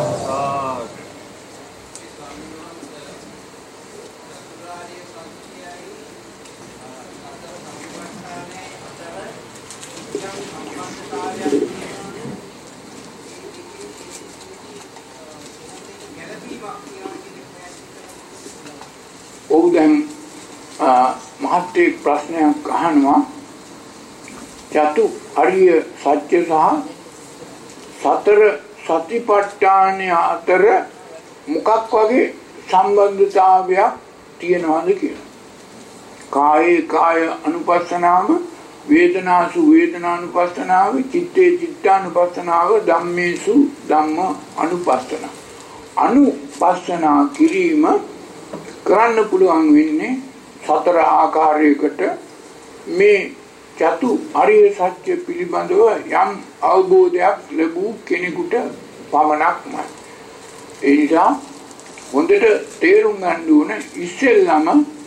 ඔව් දැන් මහත්තයෙක් ප්‍රශ්නයක් අහනවා චතු අරිය සත්‍ය සහ සතර සතිපට්ඨාන අතර මොකක් වගේ සම්බන්ධතාවයක් තියෙනවද කියලා. කායේ කාය අනුපස්සනාව, වේදනාසු වේදනානුපස්සනාව, චිත්තේ චිත්තානුපස්සනාව, ධම්මේසු ධම්ම අනුපස්සනාව. අනුපස්සනා කිරීම කරන්න පුළුවන් වෙන්නේ සතර ආකාරයකට. මේ චතු අරිය සත්‍ය පිළිබඳව යම් අවබෝධයක් ලැබූ කෙනෙකුට පමණක්මයි. ඒ නිසා හොඳට තේරුම් ගන්න ඕන ඉස්සෙල්ලාම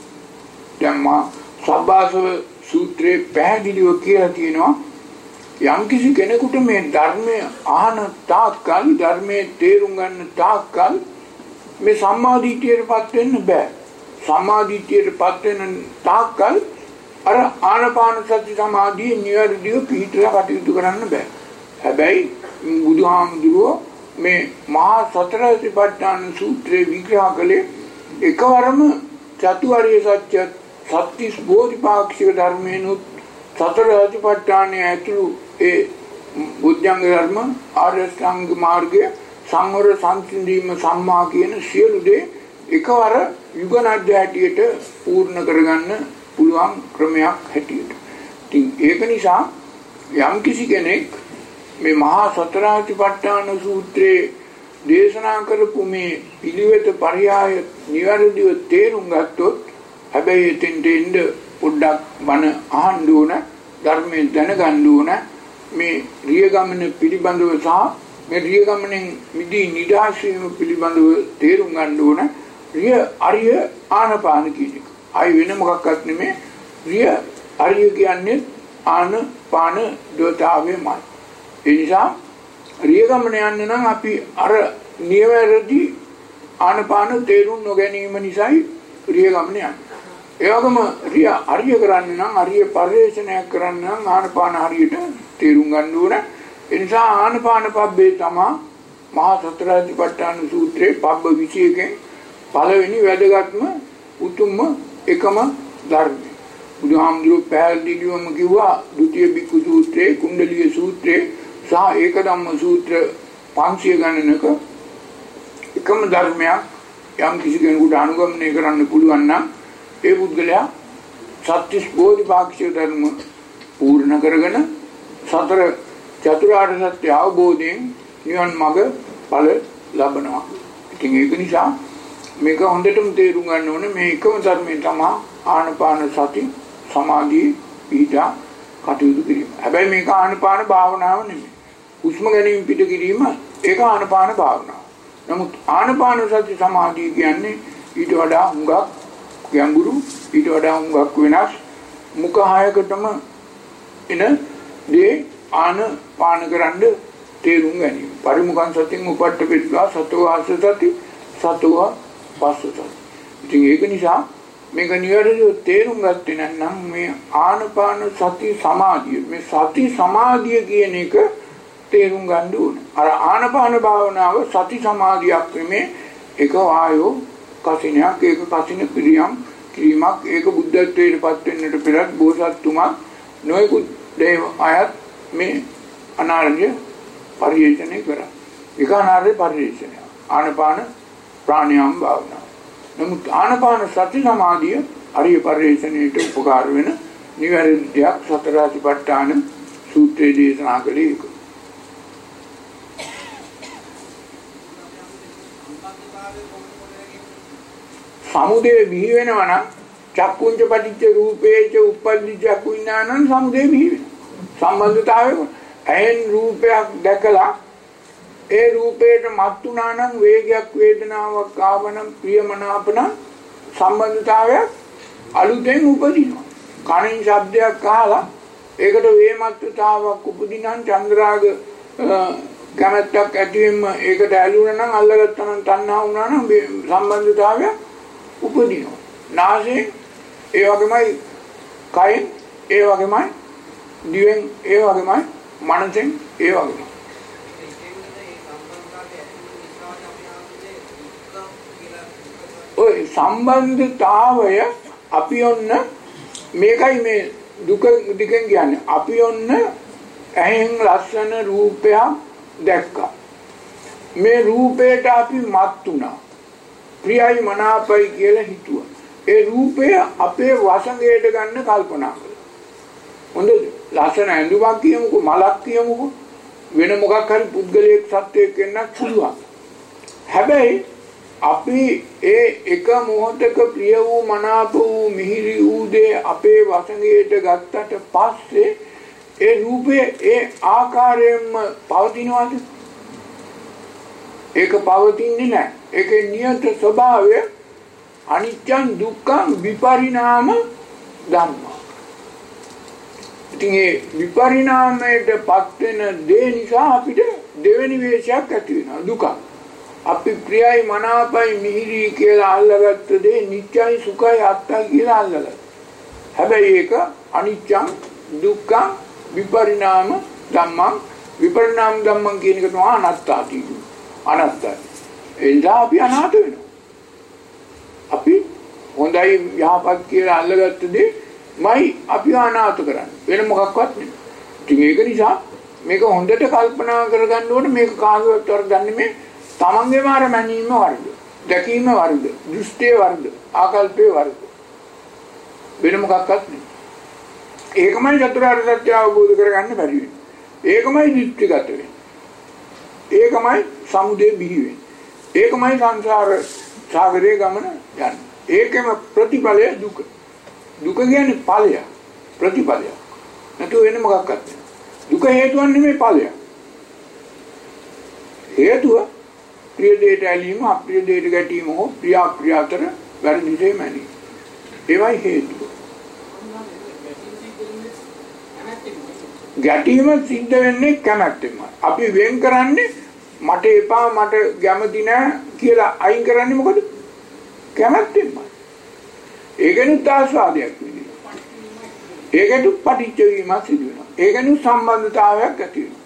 දැන් මා සබ්බාසව සූත්‍රයේ පැහැදිලිව කියලා තියෙනවා යම් කිසි කෙනෙකුට මේ ධර්මය අහන තාක්කල් ධර්මයේ තේරුම් ගන්න තාක්කල් මේ සම්මාදිටියටපත් වෙන්න බෑ. සම්මාදිටියටපත් වෙන තාක්කල් අර ආනාපාන සති සමාධිය නිවැරදිව පිළිතලා කටයුතු කරන්න බෑ. හැබැයි බුදුහාමුදුරුවෝ මේ මහා සතර සතිපට්ඨාන සූත්‍රයේ විග්‍රහ කළේ එකවරම චතුරාර්ය සත්‍ය සත්‍තිස් බෝධිපාක්ෂික ධර්මයන්ුත් සතර සතිපට්ඨානයේ ඇතුළු ඒ බුද්ධංග ධර්ම ආර්ය අෂ්ටාංග මාර්ගය සංවර සංසිඳීම සම්මා කියන සියලු දේ එකවර යුගනද්‍ය හැටියට පූර්ණ කරගන්න පුළුවන් ක්‍රමයක් හැටියට. ඉතින් ඒක නිසා යම් කිසි කෙනෙක් මේ මහා සතරාතිපට්ඨාන සූත්‍රයේ දේශනා කරපු මේ පිළිවෙත පරියාය නිවැරදිව තේරුම් ගත්තොත් හැබැයි එතෙන් දෙන්න පොඩ්ඩක් බණ අහන්න ඕන, ධර්මයෙන් දැනගන්න ඕන. මේ රිය ගමන පිළිබඳව සහ මේ රිය ගමනෙන් මිදී නිදහස් වීම පිළිබඳව තේරුම් ගන්න ඕන. රිය අරිය ආනපාන කියන එක. ආයි වෙන මොකක්වත් නෙමෙයි. රිය අරිය කියන්නේ ආනපාන දෝතාවේමයි. ඒ නිසා රිය ගමන යන්න නම් අපි අර නියවැරදි ආනපාන තේරුම් නොගැනීම නිසායි රිය ගමන යන්නේ. ඒ වගේම රිය අරිය කරන්න නම් අරිය පරිශ්‍රණයක් කරන්න නම් ආනපාන හරියට තේරුම් ගන්න ඕන. ඒ නිසා ආනපාන පබ්බේ තමයි මහා සතරාතිපට්ඨාන සූත්‍රයේ පබ්බ විශේෂයෙන් පළවෙනි වැදගත්ම උතුම්ම එකම ධර්මය. බුදුහාමුදුරුවෝ පැහැදිලිවම කිව්වා ද්විතීය බික්ඛු සූත්‍රයේ, කුණ්ඩලීය සූත්‍රයේ සහ ඒකධම්ම සූත්‍ර පන්සිය ගණනක එකම ධර්මයක් යම් කිසි කෙනෙකුට අනුගමනය කරන්න පුළුවන් නම් ඒ පුද්ගලයා සත්‍තිස් බෝධිපාක්ෂික ධර්ම පූර්ණ කරගෙන සතර චතුරාර්ය සත්‍ය අවබෝධයෙන් නිවන් මඟ ඵල ලබනවා. ඉතින් ඒක නිසා මේක හොඳටම තේරුම් ගන්න ඕනේ මේ එකම ධර්මයෙන් තමයි ආනාපාන සති සමාධි පිහිටා කටයුතු කිරීම. හැබැයි මේක ආනාපාන භාවනාව නෙමෙයි. හුස්ම ගැනීම පිට කිරීම ඒක ආනාපාන භාවනාව. නමුත් ආනාපාන සති සමාධිය කියන්නේ ඊට වඩා හුඟක් ගැඹුරු, ඊට වඩා හුඟක් වෙනස් මුඛ හයකටම එන දේ ආනාපාන කරන්න තේරුම් ගැනීම. පරිමුඛං සතින් උපට්ඨපිත්වා සතෝ ආස සති සතෝ පස්සත. ඉතින් ඒක නිසා මේක නිවැරදිව තේරුම් ගත්තේ නැත්නම් මේ ආනාපාන සති සමාධිය මේ සති සමාධිය කියන එක තේරුම් ගන්න ඕනේ. අර ආනාපාන භාවනාව සති සමාධියක් නෙමේ. ඒක වායෝ කසිනයක්, ඒක කසින ක්‍රියාම් ක්‍රීමක්, ඒක බුද්ධත්වයට පත් වෙන්නට පෙරත් බෝසත්තුමා නොයෙකුත් දේව අයත් මේ අනාර්ය පරිේෂණය කරා. ඒක අනාර්ය පරිේෂණය. ආනාපාන ප්‍රාණායාම භාවනාව. නමුත් ආනාපාන සති සමාධිය අරිය පරිේෂණයට උපකාර වෙන නිවැරදියක් සතරාතිපට්ඨාන සූත්‍රයේ දේශනා කළේ ඒක. සමුදේ බිහි වෙනවා නම් චක්කුංච පටිච්ච රූපේච උප්පද්දි චක්කු විඥානං සමුදේ බිහි වෙනවා. සම්බන්ධතාවය ඇහෙන් රූපයක් දැකලා ඒ රූපයට මත් වුණා නම් වේගයක් වේදනාවක් ආවනම් ප්‍රියමනාපන සම්බන්ධතාවයක් අලුතෙන් උපදිනවා. කනින් ශබ්දයක් අහලා ඒකට වේමත්තාවක් උපදිනන් චන්ද්‍රාග කැමැත්තක් ඇතිවෙන්න ඒකට ඇලුනා නම් අල්ලගත්තා නම් තණ්හා වුණා නම් සම්බන්ධතාවය උපදිනවා. නාසයෙන් ඒ වගේමයි කයෙන් ඒ වගේමයි දිවෙන් ඒ වගේමයි මනසෙන් ඒ වගේමයි. ඔය සම්බන්ධතාවය අපි ඔන්න මේකයි මේ දුක දිගෙන් කියන්නේ. අපි ඔන්න ඇහෙන් ලස්සන රූපයක් දැක්කා. මේ රූපයට අපි මත් වුණා. ප්‍රියයි මනාපයි කියලා හිතුවා. ඒ රූපය අපේ වසඟයට ගන්න කල්පනා කළා. හොඳද? ලස්සන ඇඳුමක් කියමුකෝ, මලක් කියමුකෝ, වෙන මොකක් හරි පුද්ගලයෙක් සත්වයක් වෙන්නත් පුළුවන්. හැබැයි අපි ඒ එක මොහොතක ප්‍රිය වූ මනාප වූ මිහිරි වූ දේ අපේ වසඟයට ගත්තට පස්සේ ඒ රූපය ඒ ආකාරයෙන්ම පවතිනවාද? ඒක පවතින්නේ නැහැ. ඒකේ නියත ස්වභාවය අනිත්‍යං දුක්ඛං විපරිණාම ධම්ම. ඉතින් ඒ විපරිණාමයට පත් වෙන දේ නිසා අපිට දෙවෙනි වේශයක් ඇති වෙනවා දුක. අපි ප්‍රියයි මනාපයි මිහිරි කියලා අල්ලගත්ත දේ නිත්‍යයි සුඛයි අත්තයි කියලා අල්ලගත්තා. හැබැයි ඒක අනිත්‍යං දුක්ඛං විපරිණාම ධම්මං. විපරිණාම ධම්මං කියන එක තමයි අනාත්තාති. අනාත්තයි. එඳා අපි අනාත වෙනවා. අපි හොඳයි යහපත් කියලා අල්ලගත්ත දේ මයි අපි අනාත කරන්නේ. වෙන මොකක්වත් නෙමෙයි. ඉතින් ඒක නිසා මේක හොඳට කල්පනා කරගන්න ඕනේ. මේක කාගේවත් වරදන්නේ මේ තමන්ගේම අර මැනීම වර්ධ, දැකීම වර්ධ, දෘෂ්ටිය වර්ධ, ආකල්පේ වර්ධ. වෙන මොකක්වත් නෙමෙයි. ඒකමයි චතුරාර්ය සත්‍ය අවබෝධ කරගන්න බැරි වෙන්නේ. ඒකමයි දෘෂ්ටිගත වෙන්නේ. ඒකමයි සමුදය බිහි වෙන්නේ. ඒකමයි සංසාර සාගරයේ ගමන යන්නේ. ඒකම ප්‍රතිඵලය දුක. දුක කියන්නේ ඵලය, ප්‍රතිඵලය. නැතු වෙන මොකක්වත් නැහැ. දුක හේතුවක් නෙමෙයි ඵලය. හේතුව ප්‍රිය දෙයට ඇලීම, අප්‍රිය දෙයට ගැටීම හෝ ප්‍රිය අප්‍රිය අතර වැරදි දෙය මැනීම. ඒවයි හේතුව. ගැටීම සිද්ධ වෙන්නේ කැමැත්තෙන්ම. අපි වෙන් කරන්නේ මට එපා මට කැමති නෑ කියලා අයින් කරන්නේ මොකද? කැමැත්තෙන්ම. ඒකෙනුත් ආස්වාදයක් වෙනවා. ඒකෙනුත් පටිච්ච වීමක් සිදු වෙනවා. ඒකෙනුත් සම්බන්ධතාවයක් ඇති වෙනවා.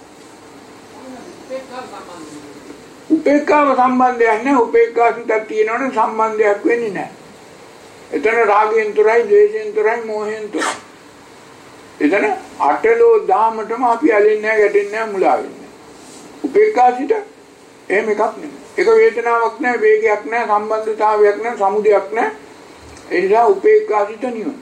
උපේක්ඛාව සම්බන්ධයක් නැහැ. උපේක්ඛාසිතක් තියෙනවනේ සම්බන්ධයක් වෙන්නේ නැහැ. එතන රාගයෙන් තොරයි, ද්වේෂයෙන් තොරයි, මොහයෙන් තොරයි. එතන අටලෝ දාමටම අපි ඇලෙන්නේ නැහැ, ගැටෙන්නේ නැහැ, මුලා වෙන්නේ නැහැ. උපේක්ඛාසිත එහෙම එකක් නෙමෙයි. ඒක වේදනාවක් නැහැ, වේගයක් නැහැ, සම්බන්ධතාවයක් නැහැ, සමුදයක් නැහැ. ඒ නිසා උපේක්ඛාසිත නියම.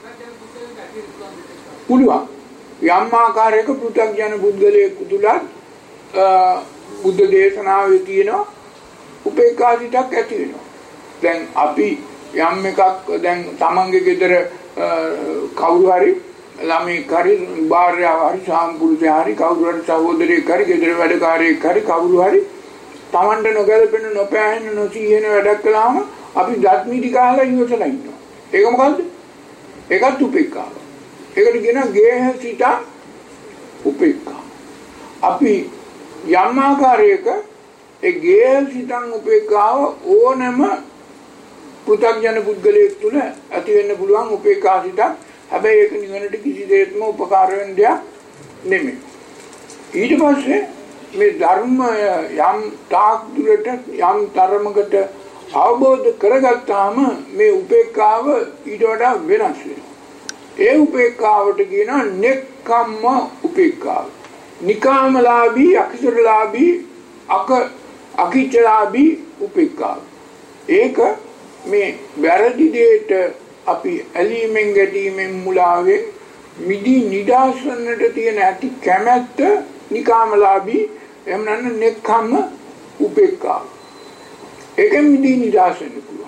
පුළුවන්. යම් ආකාරයක පෘථග්ජන පුද්ගලයෙක් තුලත් බුද්ධ දේශනාවේ තියෙන උපේක්ඛාසිතක් ඇති වෙනවා. දැන් අපි යම් එකක් දැන් තමන්ගේ ගෙදර කවුරු හරි ළමෙක් හරි භාර්යාව හරි සාම්පුරුෂයා හරි කවුරු හරි සහෝදරයෙක් හරි ගෙදර වැඩකාරයෙක් හරි කවුරු හරි තමන්ට නොගැලපෙන නොපෑහෙන නොසීහෙන වැඩක් කළාම අපි දත්මිටි කාලා ඉවසලා ඉන්නවා. ඒක මොකද්ද? ඒකත් උපේක්ඛාව. ඒකට කියනවා ගේහසිත උපේක්ඛා. අපි යම් ආකාරයක ඒ ගේහසිතං උපේක්ඛාව ඕනම පෘථග්ජන පුද්ගලයෙක් තුළ ඇති වෙන්න පුළුවන් උපේක්ඛාසිතක්. හැබැයි ඒක නිවනට කිසි දෙයක්ම උපකාර වෙන දෙයක් නෙමෙයි. ඊට පස්සේ මේ ධර්ම යම් තාක් දුරට යම් තරමකට අවබෝධ කරගත්තාම මේ උපේක්ඛාව ඊට වඩා වෙනස් වෙනවා. ඒ උපේක්ඛාවට කියනවා නෙක්ඛම්ම උපේක්ඛාව. නිකාමලාභී, අකිසරලාභී, අක අකිචලාභී උපේක්ඛාව. ඒක මේ වැරදි දෙයට අපි ඇලීමෙන් ගැටීමෙන් මුලාවෙන් මිදී නිදාසන්නට තියෙන ඇති කැමැත්ත නිකාමලාභී, එහෙම නැත්නම් නෙක්ඛම්ම උපේක්ඛාව. ඒකෙන් මිදී නිදාසන්න පුළුවන්.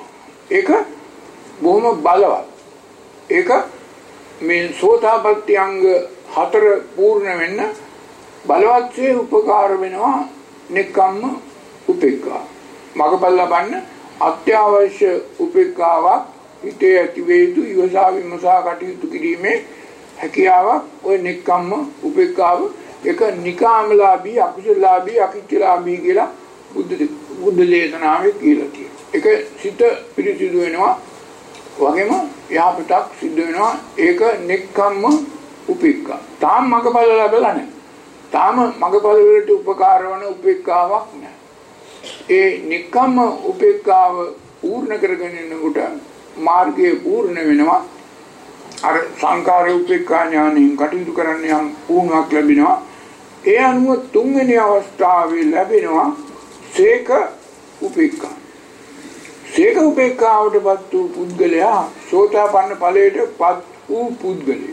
ඒක බොහොම බලවත්. ඒක මේ සෝතාපට්ටි අංග හතර පූර්ණ වෙන්න බලවත්සේ උපකාර වෙනවා නෙක්ඛම්ම උපේක්ඛා. මගපල් ලබන්න අත්‍යවශ්‍ය උපේක්ඛාවක් හිතේ ඇති වේතු ඉවසා විමසා කටයුතු කිරීමේ හැකියාවක් ඔය නෙක්ඛම්ම උපේක්ඛාව එක නිකාමලාභී අකුසලාභී අකිච්චලාභී කියලා බුද්ධ බුද්ධ දේශනාවේ කියලා තියෙනවා. ඒක සිත පිරිසිදු වෙනවා වගේම යහපතක් සිද්ධ වෙනවා. ඒක නෙක්ඛම්ම උපේක්ඛා. තාම මගපල ලැබලා නැහැ. තාම මගපල වලට උපකාර වන උපේක්ඛාවක් නැහැ. ඒ නෙක්ඛම්ම උපේක්ඛාව පූර්ණ කරගෙන යනකොට මාර්ගයේ පූර්ණ වෙනවා. අර සංකාර උපේක්ඛා ඥානයෙන් කටයුතු කරන්න යම් පුහුණුවක් ලැබෙනවා. ඒ අනුව තුන්වෙනි අවස්ථාවේ ලැබෙනවා සේක උපේක්ඛා. සේක උපේක්ඛාවටපත් වූ පුද්ගලයා සෝතාපන්න ඵලයටපත් වූ පුද්ගලයා.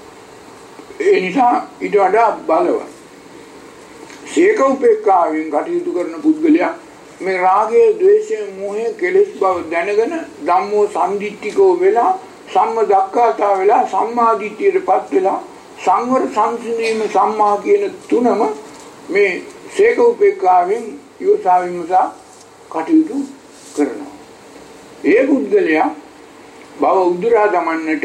ඒ නිසා ඊට වඩා බලවත්. සේක උපේක්ඛාවෙන් කටයුතු කරන පුද්ගලයා මේ රාගය, ද්වේෂය, මෝහය, කෙලෙස් බව දැනගෙන ධම්මෝ සම්දිත්තිකෝ වෙලා සම්ම දක්ඛාතා වෙලා සම්මාදිට්ඨියටපත් වෙලා සංවර සංසිඳීම සම්මා කියන තුනම මේ සේක උපේක්ඛාවෙන් යොසා විමසා කටයුතු කරනවා. ඒ පුද්ගලයා භව උදුරා දමන්නට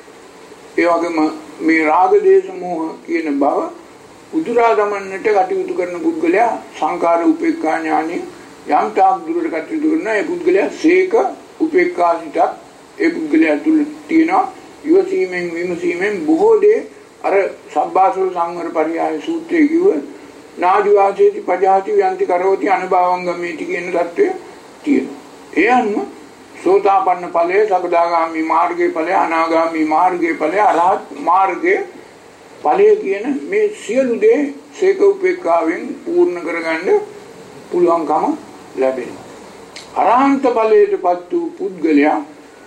ඒ වගේම මේ රාග දේශ මොහ කියන භව උදුරා දමන්නට කටයුතු කරන පුද්ගලයා සංකාර උපේක්ඛා ඥානෙ යම් තාක් දුරට කටයුතු කරන ඒ පුද්ගලයා සේක උපේක්ඛා සිතක් ඒ පුද්ගලයා තුල තියෙනවා. යොසීමෙන් විමසීමෙන් බොහෝ දේ අර සබ්බාසව සංවර පරියාය සූත්‍රයේ කිව්ව නාදි වාසේති පජාති යන්ති කරෝති අනුභවං ගමේති කියන தත්ත්වය තියෙනවා. ඒ අනුව සෝතාපන්න ඵලය, සකදාගාමි මාර්ගයේ ඵලය, අනාගාමි මාර්ගයේ ඵලය, අරහත් මාර්ගයේ ඵලය කියන මේ සියලු දේ සේක උපේක්ඛාවෙන් පූර්ණ කරගන්න පුළුවන්කම ලැබෙනවා. අරහන්ත ඵලයටපත් වූ පුද්ගලයා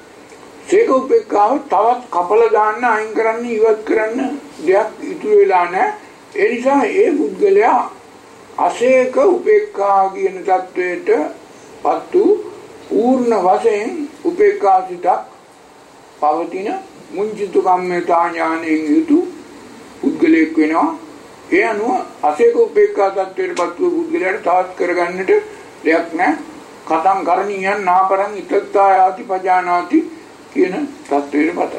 සේක උපේක්ඛාව තවත් කපල දාන්න, අයින් කරන්න, ඉවත් කරන්න දෙයක් ඉතුරු වෙලා නැහැ. ඒ නිසා ඒ පුද්ගලයා අසේක උපේක්ඛා කියන தത്വයටපත් වූ පූර්ණ වශයෙන් උපේක්ඛා සිතක් පවතින මුංජිතු කම්මතා ඥානයෙන් යුතු පුද්ගලයෙක් වෙනවා. ඒ අනුව අසේක උපේක්ඛා தത്വයටපත් වූ පුද්ගලයාට තවත් කරගන්නට දෙයක් නැහැ. කතං කරණීයන් නාපරං ඉත්තත්තා යාති පජානාති කියන தത്വයටපත්.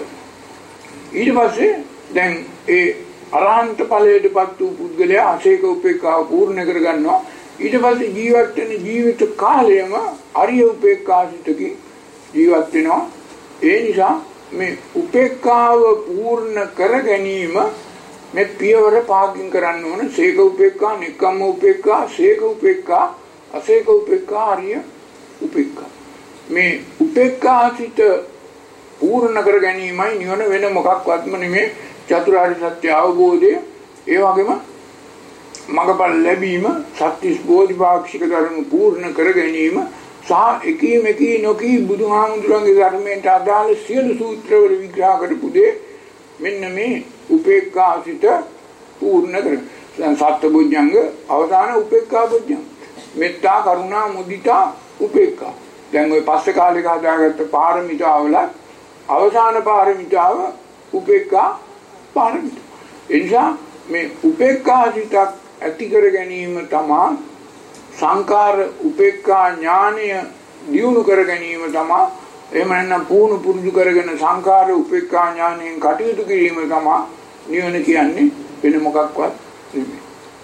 ඊට පස්සේ දැන් ඒ අරහන්ත ඵලයටපත් වූ පුද්ගලයා අසේක උපේක්ඛාව පූර්ණ කරගන්නවා. ඊට පස්සේ ජීවත් වෙන ජීවිත කාලයම අරිය උපේක්ඛාසිතකින් ජීවත් වෙනවා. ඒ නිසා මේ උපේක්ඛාව පූර්ණ කර ගැනීම මේ පියවර පහකින් කරන්න ඕන. සේක උපේක්ඛා, නික්කම්ම උපේක්ඛා, සේක උපේක්ඛා, අසේක උපේක්ඛා, අරිය උපේක්ඛා. මේ උපේක්ඛාසිත පූර්ණ කර ගැනීමයි නිවන වෙන මොකක්වත්ම නෙමෙයි. චතුරාර්ය සත්‍ය අවබෝධය, ඒ වගේම මඟපල් ලැබීම, සත්‍තිස් බෝධිපාක්ෂික ධර්ම පූර්ණ කර ගැනීම සහ එකී මෙකී නොකී බුදුහාමුදුරන්ගේ ධර්මයට අදාළ සියලු සූත්‍රවල විග්‍රහ කරපු දේ මෙන්න මේ උපේක්ඛාසිත පූර්ණ කර. සත්බුද්ධංග අවසාන උපේක්ඛා බුද්ධංග. මෙත්තා, කරුණා, මුදිතා, උපේක්ඛා. දැන් ওই පස්සේ කාලෙක හදාගත්ත පාරමිතාවල අවසාන පාරමිතාව උපේක්ඛා පාරමිතාව. එනිසා මේ උපේක්ඛාසිතක් ඇති කර ගැනීම තමයි සංකාර උපේක්ඛා ඥානය දියුණු කර ගැනීම තමයි. එහෙම නැත්නම් පුහුණු පුරුදු කරගෙන සංකාර උපේක්ඛා ඥානයෙන් කටයුතු කිරීම තමයි නිවන කියන්නේ. වෙන මොකක්වත් නෙමෙයි.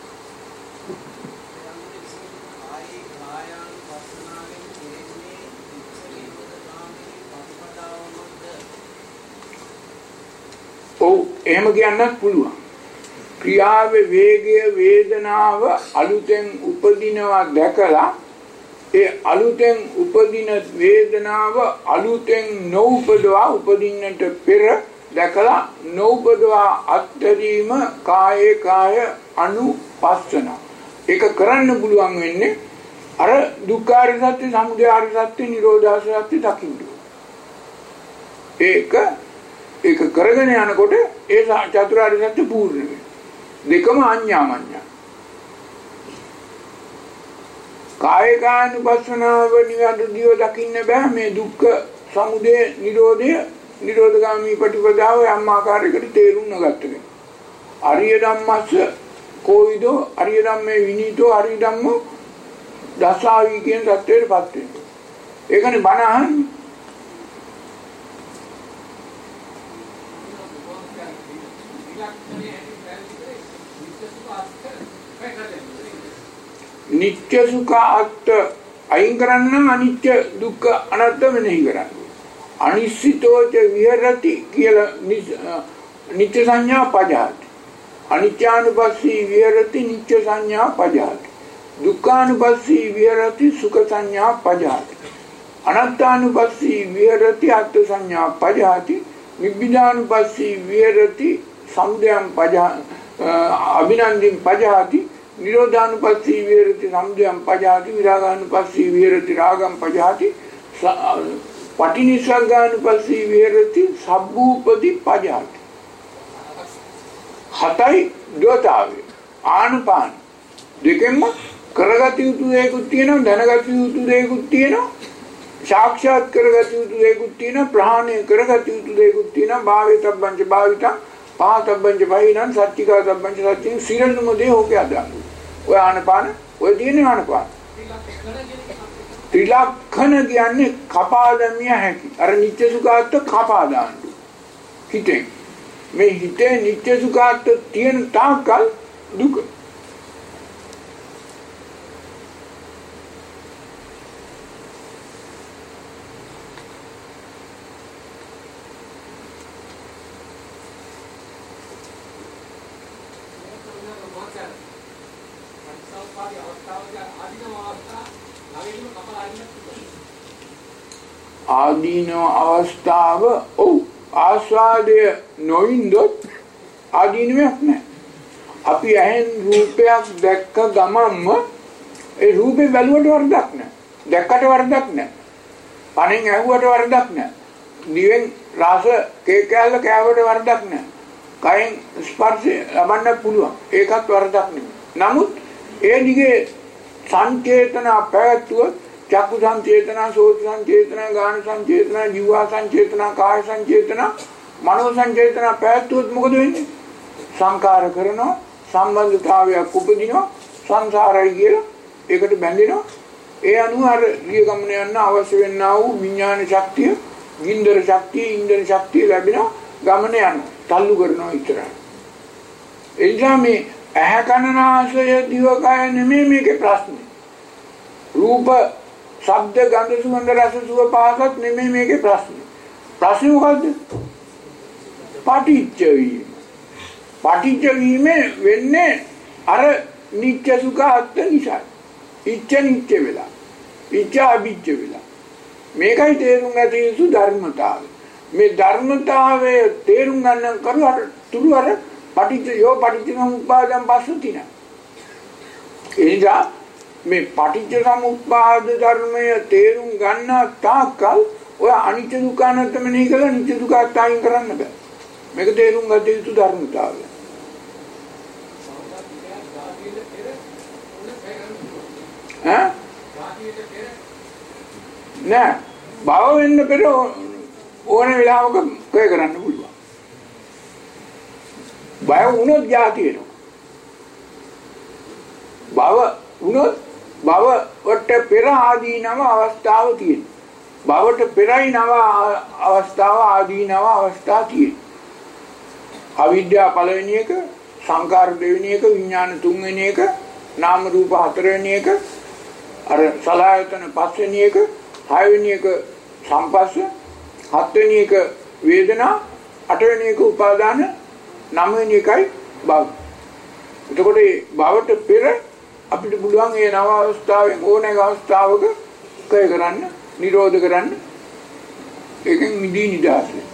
ඔව් එහෙම කියන්නත් පුළුවන්. ක්‍රියාවේ වේගය, වේදනාව අලුතෙන් උපදිනවා දැකලා ඒ අලුතෙන් උපදින වේදනාව අලුතෙන් නොඋපදවා උපදින්නට පෙර දැකලා නොඋපදවා අත්දැකීම කායේ කාය අනුපස්සන. ඒක කරන්න පුළුවන් වෙන්නේ අර දුක්ඛාර සත්‍ය, සමුදයාර සත්‍ය, නිරෝධාර සත්‍ය දකින්න. ඒක ඒක කරගෙන යනකොට ඒ චතුරාර්ය සත්‍ය පූර්ණ වෙනවා. දෙකම අඤ්ඤාමඤ්ඤ. කාය කායනුපස්සනාව නිවැරදිව දකින්න බෑ. මේ දුක්ඛ සමුදය නිරෝධය නිරෝධගාමී ප්‍රතිපදාව යම් ආකාරයකට තේරුම් නොගත්තද අරිය ධම්මස්ස කෝවිදෝ අරිය ධම්මේ විනීතෝ අරිය ධම්මෝ දසාවි කියන தත්ත්වයට පත් වෙනවා. ඒකනේ බණ අහන්නේ. නිත්‍ය සුඛ අත්ත අයින් කරන්න නම් අනිත්‍ය දුක්ඛ අනාත්ම මෙනෙහි කරන්න. අනිශ්චිතෝච විහෙරති කියලා නිත්‍ය සංඥා පජහති. අනිත්‍යානුපස්සී විහෙරති නිත්‍ය සංඥා පජහති. දුක්ඛානුපස්සී විහෙරති සුඛ සංඥා පජහති. අනාත්මානුපස්සී විහෙරති අත්ථ සංඥා පජහති. නිබ්බිදානුපස්සී විහෙරති සමුදයං පජහ අභිනන්දින් පජහති. නිරෝධානුපස්සී විහෙරති සමුදයං පජහති. විරාගානුපස්සී විහෙරති රාගං පජහති. පටිනිස්සග්ගානුපස්සී විහෙරති සබ්බූපදී පජහති. හතයි දෝතාවේ ආනුපාන දෙකෙන්ම කරගත යුතු දේකුත් තියෙනවා දැනගත යුතු දේකුත් තියෙනවා සාක්ෂාත් කරගත යුතු දේකුත් තියෙනවා ප්‍රහාණය කරගත යුතු දේකුත් තියෙනවා භාවිතබ්බංච භාවිතං පහතබ්බංච පහිනං සත්‍චිකාතබ්බංච සත්‍චින් සිරන්නම දේ හොකේ අදාන ඔය ආනුපාන ඔය තියෙන ආනුපාන ත්‍රිලක්ෂණ කියන්නේ කපා දැමිය හැකි අර නිත්‍ය සුඛාත්ත කපා දාන්න හිතෙන් මේ හිතේ නිත්‍ය සුඛාත්ත තියෙන තාක්කල් දුක ආදීනව අවස්ථාව ඔව් ආස්වාදය නොවින්දොත් ආදීනවක් නැහැ. අපි ඇහෙන් රූපයක් දැක්ක ගමන්ම ඒ රූපේ බැලුවට වරදක් නැහැ. දැක්කට වරදක් නැහැ. කනෙන් ඇහුවට වරදක් නැහැ. දිවෙන් රස කේක් කෑල්ල කෑවට වරදක් නැහැ. කයෙන් ස්පර්ශය ලබන්න පුළුවන්. ඒකත් වරදක් නෙමෙයි. නමුත් ඒ දිගේ සංචේතන පැවැත්වුවොත් චක්කු සංචේතන, සෝත සංචේතන, ගාන සංචේතන, ජීවා සංචේතන, කාය සංචේතන, මනෝ සංචේතන පැවැත්වුවොත් මොකද වෙන්නේ? සංකාර කරනවා, සම්බන්ධතාවයක් උපදිනවා, සංසාරයි කියලා ඒකට බැඳෙනවා. ඒ අනුව අර ගිය ගමන යන අවශ්‍ය වෙන්නා වූ විඥාන ශක්තිය, ගින්දර ශක්තිය, ඉන්ද්‍ර ශක්තිය ලැබෙනවා. ගමන යනවා, තල්ලු කරනවා ඉතරයි. ඒ නිසා මේ ඇහැ කන නාසය දිව කය නෙමෙයි මේකේ ප්‍රශ්නේ. රූප ශබ්ද ගන්ධ සුවඳ රස සුව පහසත් නෙමෙයි මේකේ ප්‍රශ්නේ. ප්‍රශ්නේ මොකද්ද? පටිච්ච වීම. පටිච්ච වීම වෙන්නේ අර නිත්‍ය සුඛ අත්ත නිසා. ඉච්ඡ නිත්‍ය වෙලා. ඉච්ඡ අභිච්ඡ වෙලා. මේකයි තේරුම් ගත යුතු ධර්මතාවය. මේ ධර්මතාවය තේරුම් ගන්න කරුවට තුරු අර පටිච්ච යෝ පටිච්ච සමුප්පාදං පස්සතින. එනිසා මේ පටිච්ච සමුප්පාද ධර්මය තේරුම් ගන්න තාක්කල් ඔය අනිත්‍ය දුක්ඛ අනාත්ම මෙනෙහි කරලා නිත්‍ය දුක්ඛ අත්‍යයන් කරන්න බෑ. මේක තේරුම් ගත යුතු ධර්මතාවය. ඈ? නෑ. භව වෙන්න පෙර ඕන වෙලාවක කය කරන්න පුළුවන්. බය වුණොත් જાති වෙනවා. භව වුණොත් භව වට පෙර ආදීනව අවස්ථාව තියෙනවා. භවට පෙරයි නව අවස්ථාව ආදීනව අවස්ථා තියෙනවා. අවිද්‍යාව පළවෙනි එක, සංකාර දෙවෙනි එක, විඥාන තුන්වෙනි එක, නාම රූප හතරවෙනි එක, අර සලආයතන පස්වෙනි එක, හයවෙනි එක සංපස්ස, හත්වෙනි එක වේදනා, අටවෙනි එක උපාදාන, නවවෙනි එකයි භව. එතකොට මේ භවට පෙර අපිට පුළුවන් ඒ නව අවස්ථාවේ ඕනෑම අවස්ථාවක කය කරන්න, නිරෝධ කරන්න. ඒකෙන් මිදී නිදහස් වෙන්න.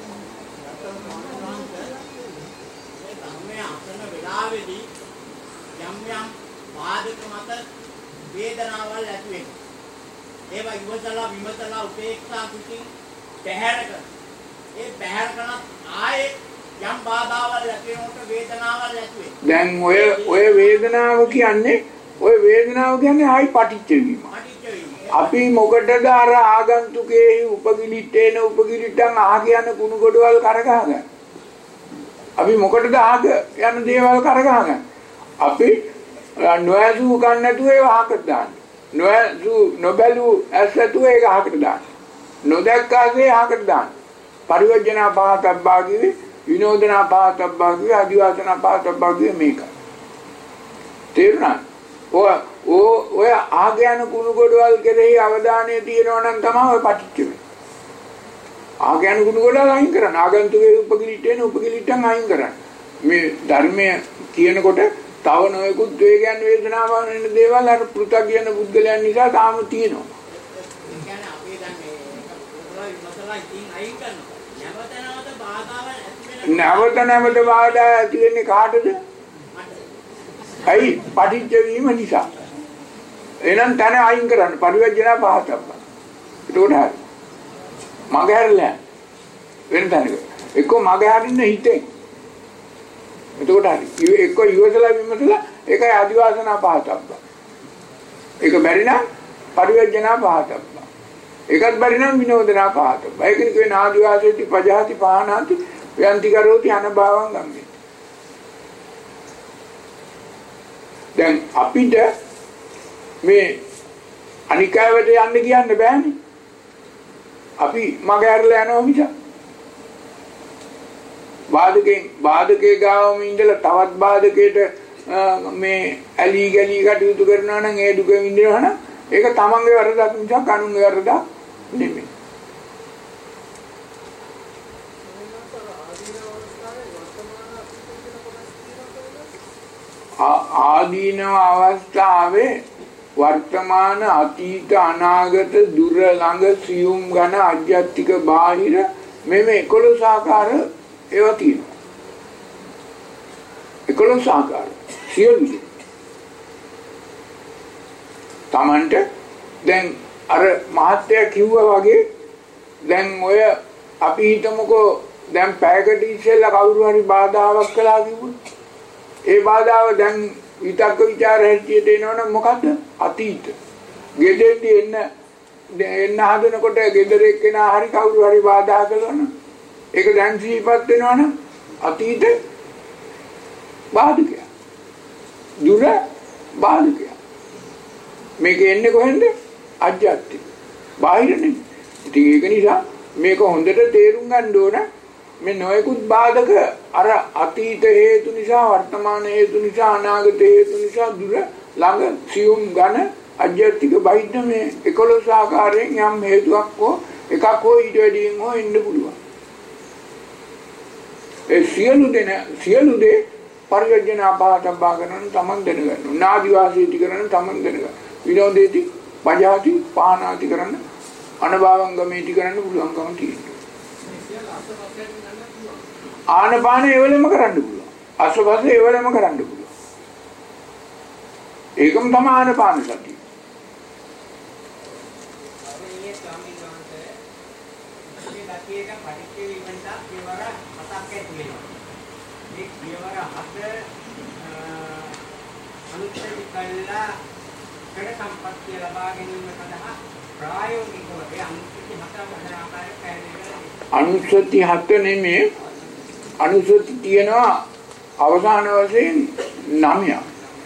වෙලාවේදී යම් යම් වාදක මත වේදනාවල් ඇති වෙනවා. ඒවා ඉවසලා විමසලා උපේක්ෂා කුසින් පැහැර කර. ඒ පැහැර කරන ආයේ යම් බාධාවල් ඇති වෙනකොට වේදනාවල් ඇති වෙනවා. දැන් ඔය ඔය වේදනාව කියන්නේ ඔය වේදනාව කියන්නේ ආයි පටිච්ච වීම. පටිච්ච වීම. අපි මොකටද අර ආගන්තුකේ උපගිලිටේන උපගිලිටන් ආග යන කුණු ගොඩවල් කරගහගන්නේ? අපි මොකටද ආග යන දේවල් කරගහගන්නේ? අපි නොයසු කන්න නැතුව ඒව අහකට දාන්න. නොයසු නොබලු ඇසතු ඒක අහකට දාන්න. නොදැක්කාසේ අහකට දාන්න. පරිවර්ජනා පහතබ්බා කිවි විනෝදනා පහතබ්බා කිවි ආදිවාසනා පහතබ්බා කිවි මේක. තේරුණා? ඔය ඔය ආගයන කුණු ගොඩවල් කෙරෙහි අවධානය තියනවා නම් තමයි ඔය පටිච්ච වෙන්නේ. ආගයන කුණු ගොඩවල් අයින් කරන්න. ආගන්තුකේ උපකිලිටේන උපකිලිටන් අයින් කරන්න. මේ ධර්මය කියනකොට තව නොයෙකුත් වේගයන් වේදනාවන් වෙන දේවල් අර පෘථග්ජන බුද්ධලයන් නිසා තාම තියෙනවා. ඒ කියන්නේ අපි දැන් මේ මසලා ඉතින් අයින් කරනවා. නැවත නැවත බාධාවන් ඇති වෙන නැවත නැවත බාධා ඇති වෙන්නේ කාටද? ඇයි? පටිච්ච වීම නිසා. එහෙනම් තන අයින් කරන්න පරිවර්ජනා පහතබ්බ. ඒක උඩහරි. මග හැරලා වෙන තැනක. එක්ක මග හැරින්න හිතෙන්. එතකොට හරි. එක්ක ඉවසලා විමසලා ඒකයි ආදිවාසනා පහතබ්බ. ඒක බැරි නම් පරිවර්ජනා පහතබ්බ. ඒකත් බැරි නම් විනෝදනා පහතබ්බ. ඒකනේ කියන්නේ ආදිවාසීති පජාති පහනාති ව්‍යන්ති කරෝති අනභවං ගම්මේ. දැන් අපිට මේ අනිකාවට යන්න කියන්න බෑනේ. අපි මග ඇරලා යනවා මිස. බාධකෙන් බාධකේ ගාවම ඉඳලා තවත් බාධකයට මේ ඇලි ගලි කටයුතු කරනවා නම් ඒ දුක විඳිනවා නම් ඒක තමන්ගේ වරදක් මිසක් අනුන්ගේ වරදක් නෙමෙයි. ආදීනව අවස්ථාවේ වර්තමාන අතීත අනාගත දුර ළඟ සියුම් ඝන අධ්‍යාත්මික බාහිර මෙමෙ එකොළොස් ආකාර ඒවා තියෙනවා. එකොළොස් ආකාර සියලු තමන්ට දැන් අර මහත්ය කිව්වා වගේ දැන් ඔය අපි හිතමුකෝ දැන් පැයකට ඉස්සෙල්ලා කවුරු හරි බාධාවක් කළා කිව්වොත් ඒ බාධාව දැන් විතක්ක ਵਿਚාර හැටියට එනවනම් මොකද්ද? අතීත. ගෙදෙටි එන්න එන්න හදනකොට ගෙදර එක්කෙනා හරි කවුරු හරි බාධා කළොනම් ඒක දැන් සිහිපත් වෙනවනම් අතීත බාධකය. දුර බාධකය. මේක එන්නේ කොහෙන්ද? අජ්ජත්ති. බාහිර නෙමෙයි. ඉතින් ඒක නිසා මේක හොඳට තේරුම් ගන්න ඕන. මේ නොයෙකුත් බාධක අර අතීත හේතු නිසා වර්තමාන හේතු නිසා අනාගත හේතු නිසා දුර ළඟ සියුම් ඝන අධ්‍යාත්මික බහිද්ද මේ එකොළොස් ආකාරයෙන් යම් හේතුවක් හෝ එකක් හෝ ඊට වැඩියෙන් හෝ ඉන්න පුළුවන්. ඒ සියලු දෙන සියලු දේ පරිවර්ජන අපහතබ්බා කරන තමන් දැනගන්න. නාදිවාසීති කරන තමන් දැනගන්න. විනෝදේති පජාති පානාති කරන අනභවංගමේති කරන්න පුළුවන්කම තියෙනවා. ආනපාන ඒවලම කරන්න පුළුවන්. අසවස ඒවලම කරන්න පුළුවන්. ඒකම තමයි ආනපාන සතිය. මේ ස්වාමීන් වහන්සේ මේ දකියක පරිච්ඡේ විමන්ත කියවර හතක් ඇතුළේ. මේ කියවර හත අනුත්තරී කළා කඩ සම්පත්තිය ලබා ගැනීම සඳහා ප්‍රායෝගිකව ඒ අනුසති හත වන ආකාරයට පැහැදිලි අනුසති හත නෙමේ අනුසති තියෙනවා අවසාන වශයෙන් නවයක්.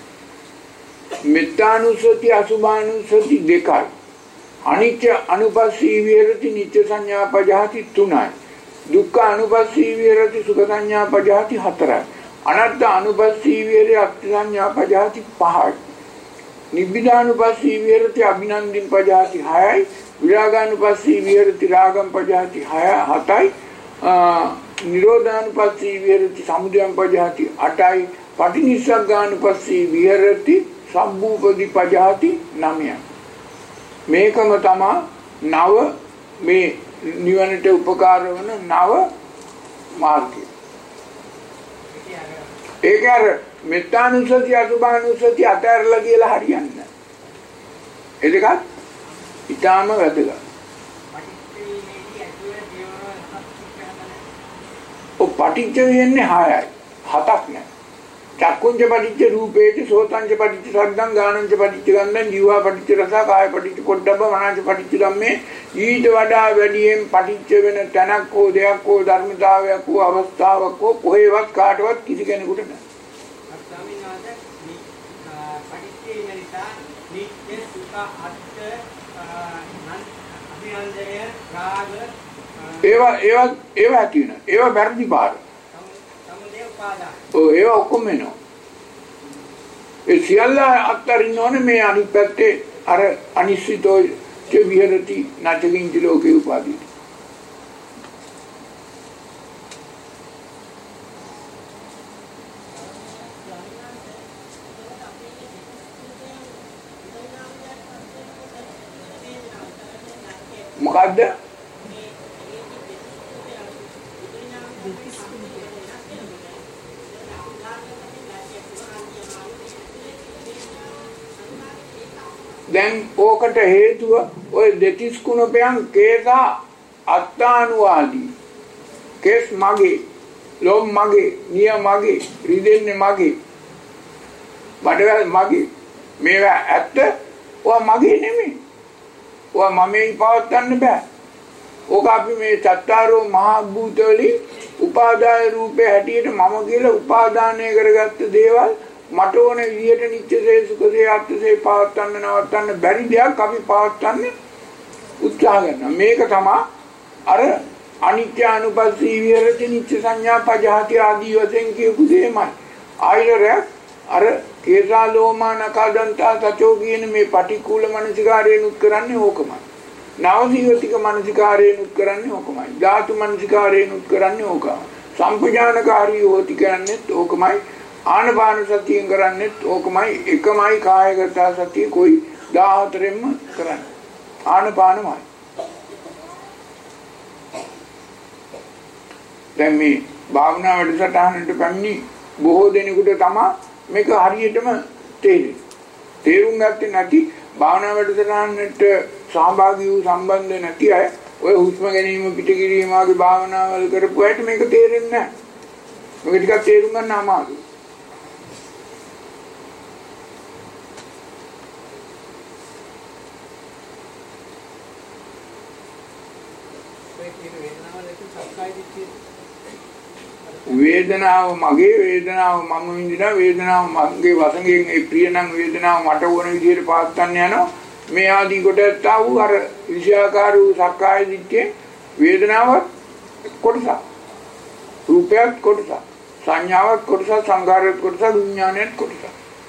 මෙත්තානුසති අසුභානුසති දෙකයි. අනිච්ච අනුපස්සී විහෙරති නිත්‍ය සංඥා පජහති තුනයි. දුක්ඛ අනුපස්සී විහෙරති සුඛ සංඥා පජහති හතරයි. අනත්ත අනුපස්සී විහෙරති අත්ථ සංඥා පජහති පහයි. නිබ්බිදානුපස්සී විහෙරති අභිනන්දින් පජහති හයයි. විරාගානුපස්සී විහෙරති රාගම් පජහති හතයි. නිරෝධානුපස්සී විහෙරති සමුදයං පජහති අටයි. පටිනිස්සග්ගානුපස්සී විහෙරති සම්භූපදි පජහති නවයයි. මේකම තමයි නව මේ නිවනට උපකාර වන නව මාර්ගය. ඒක අර මෙත්තානුසති අසුභානුසති අතරලා කියලා හරියන්නේ නැහැ. ඒ දෙකත් ඊටාම වැදගත්. ඔව් පටිච්ච වෙන්නේ හයයි. හතක් නෑ. චක්කුංච පටිච්ච රූපේච සෝතංච පටිච්ච සද්දං ගානංච පටිච්ච ගන්ධං ජීවා පටිච්ච රස කාය පටිච්ච පොට්ටබ්බ මනංච පටිච්ච ධම්මේ ඊට වඩා වැඩියෙන් පටිච්ච වෙන තැනක් හෝ දෙයක් හෝ ධර්මතාවයක් හෝ අවස්ථාවක් හෝ කොහෙවත් කාටවත් කිසි කෙනෙකුට නැහැ. ස්වාමීන් වහන්සේ පටිච්චේ නිසා නිත්‍ය සුඛ අත්ථ අභිනන්දනය රාග ඒවා ඒවා ඒවා ඇති වෙන ඒවා වැරදි පාර. ඔව් ඒවා ඔක්කොම එනවා. ඒ සියල්ල අත්තරින්න ඕනේ මේ අනිත් පැත්තේ අර අනිශ්චිතෝ ච විහෙරති නැචකින්ච ලෝකේ උපාදී. මොකද්ද? දැන් ඕකට හේතුව ඔය දෙතිස් කුණපයන් කේසා අත්තානුවාදී කේස් මගේ ලොම් මගේ නිය මගේ රිදෙන්නේ මගේ බඩවැල් මගේ මේවා ඇත්ත ඔය මගේ නෙමෙයි ඔය මමෙන් පවත්වන්න බෑ ඕක අපි මේ චත්තාරෝ මහා භූතවලින් උපාදාය රූපේ හැටියට මම කියලා උපාදානය කරගත්ත දේවල් මට ඕන විදියට නිත්‍යසේ සුඛසේ අත්ථසේ පවත්වන්න නවත්තන්න බැරි දෙයක් අපි පවත්වන්න උත්සාහ කරනවා. මේක තමයි අර අනිත්‍ය අනුපස්සී විහෙරති නිත්‍ය සංඥා පජහති ආදී වශයෙන් කියපු දෙයමයි. ආයතර අර කේසා ලෝමා නකදන්තා සචෝ කියන මේ පටික්කුල මනසිකාරයෙන් උත් කරන්නේ ඕකමයි. නවසීවතික මනසිකාරයෙන් උත් කරන්නේ ඕකමයි. ධාතු මනසිකාරයෙන් උත් කරන්නේ ඕකමයි. සම්පජානකාරී හොති කරන්නේත් ඕකමයි. ආනපාන සතියෙන් කරන්නේත් ඕකමයි. එකමයි කායගත සතිය કોઈ දාහතරෙන්ම කරන්නේ. ආනපානමයි. දැන් මේ භාවනා වැඩසටහනට පැමිණි බොහෝ දෙනෙකුට තමයි මේක හරියටම තේරෙන්නේ. තේරුම් ගත්තේ නැති භාවනා වැඩසටහනට සහභාගී වූ සම්බන්ධ නැති අය ඔය හුස්ම ගැනීම පිටකිරීම වගේ භාවනාවල් කරපු අයට මේක තේරෙන්නේ නැහැ. මේක ටිකක් තේරුම් ගන්න අමාරුයි. වේදනාව මගේ වේදනාව මම විඳිනා වේදනාව මගේ වසඟයෙන් ඒ ප්‍රිය නම් වේදනාව මට ඕන විදිහට පාත්තන්න යනවා මේ ආදී කොටත් ආ වූ අර විෂයාකාර වූ සක්කාය දිට්ඨිය වේදනාව කොටස රූපයක් කොටස සංඥාවක් කොටස සංකාරයක් කොටස විඥානයක් කොටස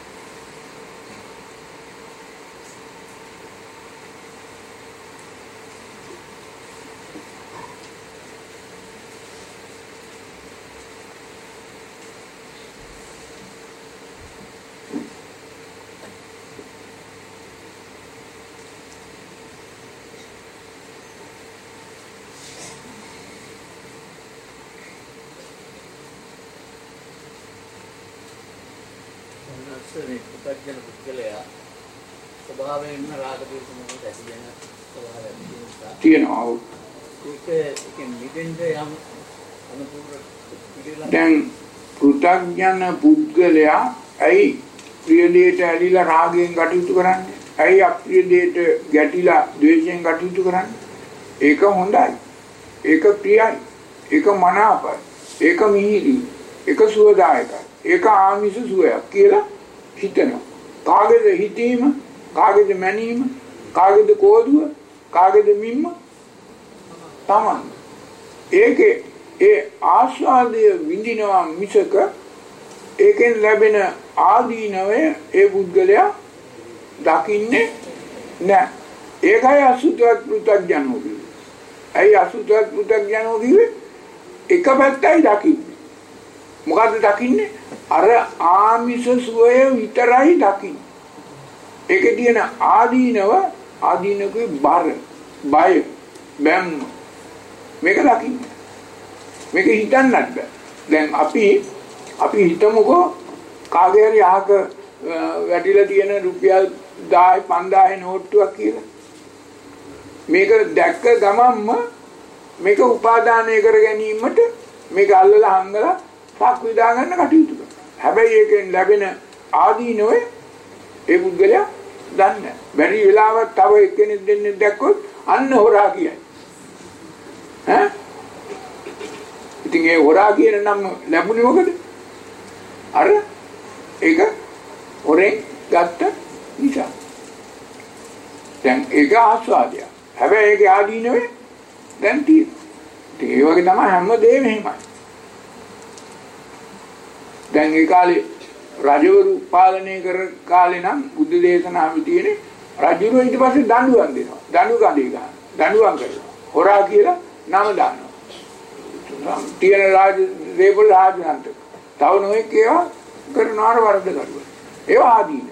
පුතග්ජන පුද්ගලයා ස්වභාවයෙන්ම රාග දේශ මොහොත ඇති වෙන ස්වභාවයක් තියෙනවා. ඒක ඒකෙන් මිදෙන්න යම් අනුපූර්ව පිළිලා දැන් පුතග්ජන පුද්ගලයා ඇයි ප්‍රිය දෙයට ඇලිලා රාගයෙන් කටයුතු කරන්නේ? ඇයි අප්‍රිය දෙයට ගැටිලා ද්වේෂයෙන් කටයුතු කරන්නේ? ඒක හොඳයි. ඒක ප්‍රියයි. ඒක මනාපයි. ඒක මිහිරි. ඒක සුවදායකයි. ඒක ආමිෂ සුවයක් කියලා හිතනවා. කාගේද හිතීම, කාගේද මැනීම, කාගේද කෝදුව, කාගේද මිම්ම? තමන්. ඒකේ ඒ ආස්වාදය විඳිනවා මිසක ඒකෙන් ලැබෙන ආදීනවය ඒ පුද්ගලයා දකින්නේ නැහැ. ඒකයි අසුතවත් පෘථග්ජනෝ කියන්නේ. ඇයි අසුතවත් පෘථග්ජනෝ කියන්නේ? එක පැත්තයි දකින්නේ. මොකද්ද දකින්නේ? අර ආමිෂ සුවය විතරයි දකින්නේ. ඒකේ තියෙන ආදීනව ආදීනකේ බර, බය, බැම්ම මේක දකින්නේ. මේක හිතන්නත් බෑ. දැන් අපි අපි හිතමුකෝ කාගේ හරි අහක වැටිලා තියෙන රුපියල් දහය පන්දාය නෝට්ටුවක් කියලා. මේක දැක්ක ගමන්ම මේක උපාදානය කර ගැනීමට මේක අල්ලලා හංගලා පක් විදා ගන්න කටයුතු කරනවා. හැබැයි ඒකෙන් ලැබෙන ආදීනවේ ඒ පුද්ගලයා දන්නේ නැහැ. බැරි වෙලාවක් තව එක්කෙනෙක් දෙන්නේ දැක්කොත් අන්න හොරා කියයි. ඈ? ඉතින් ඒ හොරා කියන නම ලැබුණේ මොකද? අර ඒක හොරෙන් ගත්ත නිසා. දැන් ඒක ආස්වාදය. හැබැයි ඒක ආදීනවේ දැන් තියෙනවා. ඒ වගේ තමයි හැමදේම එහෙමයි. දැන් ඒ කාලේ රජවරු පාලනය කර කාලේ නම් බුද්ධ දේශනාවේ තියෙන්නේ රජුරෝ ඊට පස්සේ දඬුවම් දෙනවා. දඬු කඳේ ගන්න. දඬුවම් කරනවා. හොරා කියලා නම දානවා. තියෙන රාජ දේපොළ රාජහන්ත. තව නොඑක ඒවා කරනවාර වරද කරුවා. ඒවා ආදීන.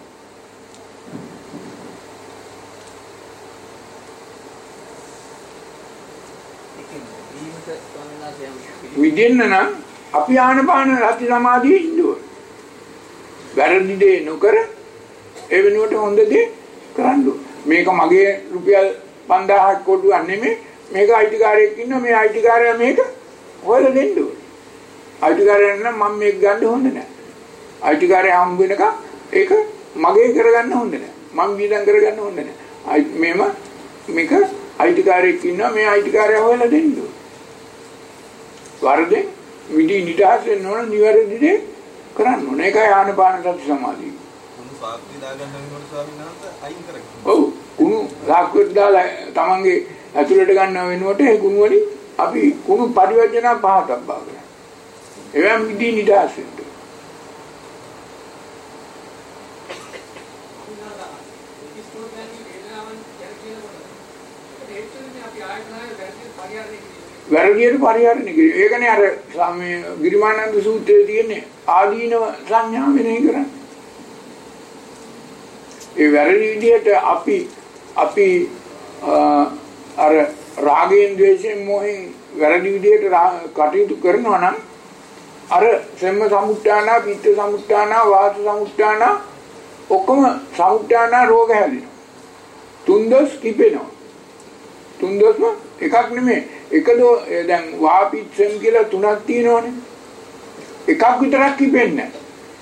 විදින්න නම් අපි ආනපාන රති සමාධියේ ඉන්න ඕනේ. වැරදි දේ නොකර ඒ වෙනුවට හොඳ දේ කරන්න ඕනේ. මේක මගේ රුපියල් පන්දාහක් කොටුවක් නෙමෙයි. මේක අයිතිකාරයෙක් ඉන්නවා. මේ අයිතිකාරයා මේක හොයලා දෙන්න ඕනේ. අයිතිකාරයන් නම් මම මේක ගන්න හොඳ නැහැ. අයිතිකාරයා හම්බ වෙනකම් ඒක මගේ කරගන්න හොඳ නැහැ. මම වීදම් කරගන්න හොඳ නැහැ. මේම මේක අයිතිකාරයෙක් ඉන්නවා. මේ අයිතිකාරයා හොයලා දෙන්න ඕනේ. වරදෙන් විදි නිදහස් වෙන්න ඕන නිවැරදි දේ කරන්න ඕන. ඒකයි ආනපාන සති සමාධිය. කුණු සාක්කුව දාගන්න වෙනකොට ස්වාමීන් වහන්සේ අයින් කරගන්න. ඔව් කුණු සාක්කුව දාලා තමන්ගේ ඇතුළට ගන්නව වෙනකොට ඒ කුණු වලින් අපි කුණු පරිවර්ජන පහක් බාගන්න. එවැම් විදි නිදහස් වෙන්න. වැරදියට පරිහරණය කිරීම. ඒකනේ අර මේ ගිරිමානන්ද සූත්‍රයේ තියෙන්නේ ආදීනව සංඥා වෙනෙහි කරන්නේ. ඒ වැරදි විදියට අපි අපි අර රාගයෙන් ද්වේෂයෙන් මොහෙන් වැරදි විදියට කටයුතු කරනවා නම් අර සම්ම සමුත්‍යාන, පිත්ත සමුත්‍යාන, වාත සමුත්‍යාන ඔක්කොම සමුත්‍යාන රෝග හැදෙනවා. තුන්දොස් කිපෙනවා. තුන්දොස්ම එකක් නෙමෙයි. එකදෝ දැන් වාපිච්චම් කියලා තුනක් තියෙනවනේ. එකක් විතරක් කිපෙන්නේ නැහැ.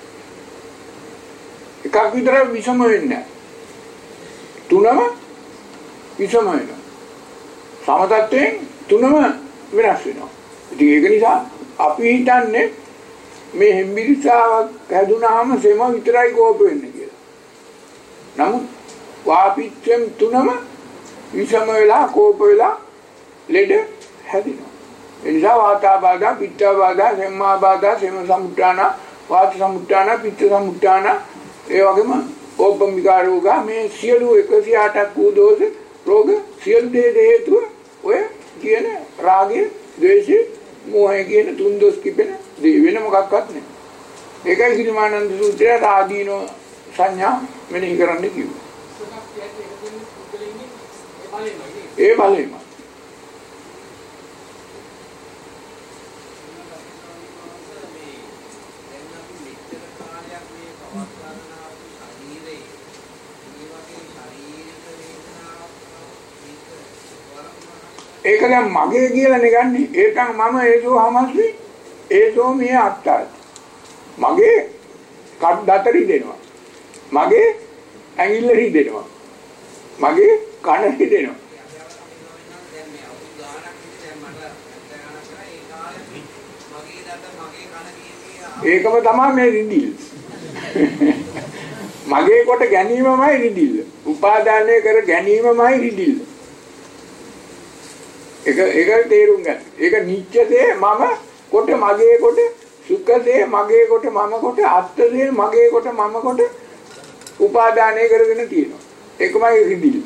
එකක් විතර විසම වෙන්නේ නැහැ. තුනම විසම වෙනවා. සමතත්වයෙන් තුනම වෙනස් වෙනවා. ඉතින් ඒක නිසා අපි හිතන්නේ මේ හෙම්බිරිසාවක් හැදුනාම සෙම විතරයි කෝප වෙන්නේ කියලා. නමුත් වාපිච්චම් තුනම විසම වෙලා කෝප වෙලා ලෙඩ හැදෙනවා. ඒ නිසා වාතාබාධා, පිත්තාබාධා, සම්මාබාධා, සෙම සමුත්‍රාණ, වාත සමුත්‍රාණ, පිත්ත සමුත්‍රාණ ඒ වගේම ඕපම්බිකා රෝග මේ සියලු එකසිය අටක් වූ දෝෂ රෝග සියලු දේ හේතුව ඔය කියන රාගය, ද්වේෂය, මෝහය කියන තුන් දොස් කිපෙන දේ වෙන මොකක්වත් නැහැ. ඒකයි ගිරිමානන්ද සූත්‍රයේ ආදීනෝ සංඥා මෙනෙහි කරන්න කිව්වේ. ඒ බලෙම ඒක දැන් මගේ කියලා නෙගන්නේ. ඒකන් මම ඒසෝ හමස්වි ඒසෝ මේ අත්තාත්. මගේ කඩ දතරි දෙනවා. මගේ ඇඟිල්ල රිදෙනවා. මගේ කන රිදෙනවා. ඒකම තමයි මේ රිදිල්. මගේ කොට ගැනීමමයි රිදිල්. උපාදානය කර ගැනීමමයි රිදිල්. ඒක ඒක තේරුම් ගන්න. ඒක නිච්චසේ මම කොට මගේ කොට සුඛසේ මගේ කොට මම කොට අත්ත්‍සේ මගේ කොට මම කොට උපාදානය කරගෙන තියෙනවා. ඒකමයි රිදිල්.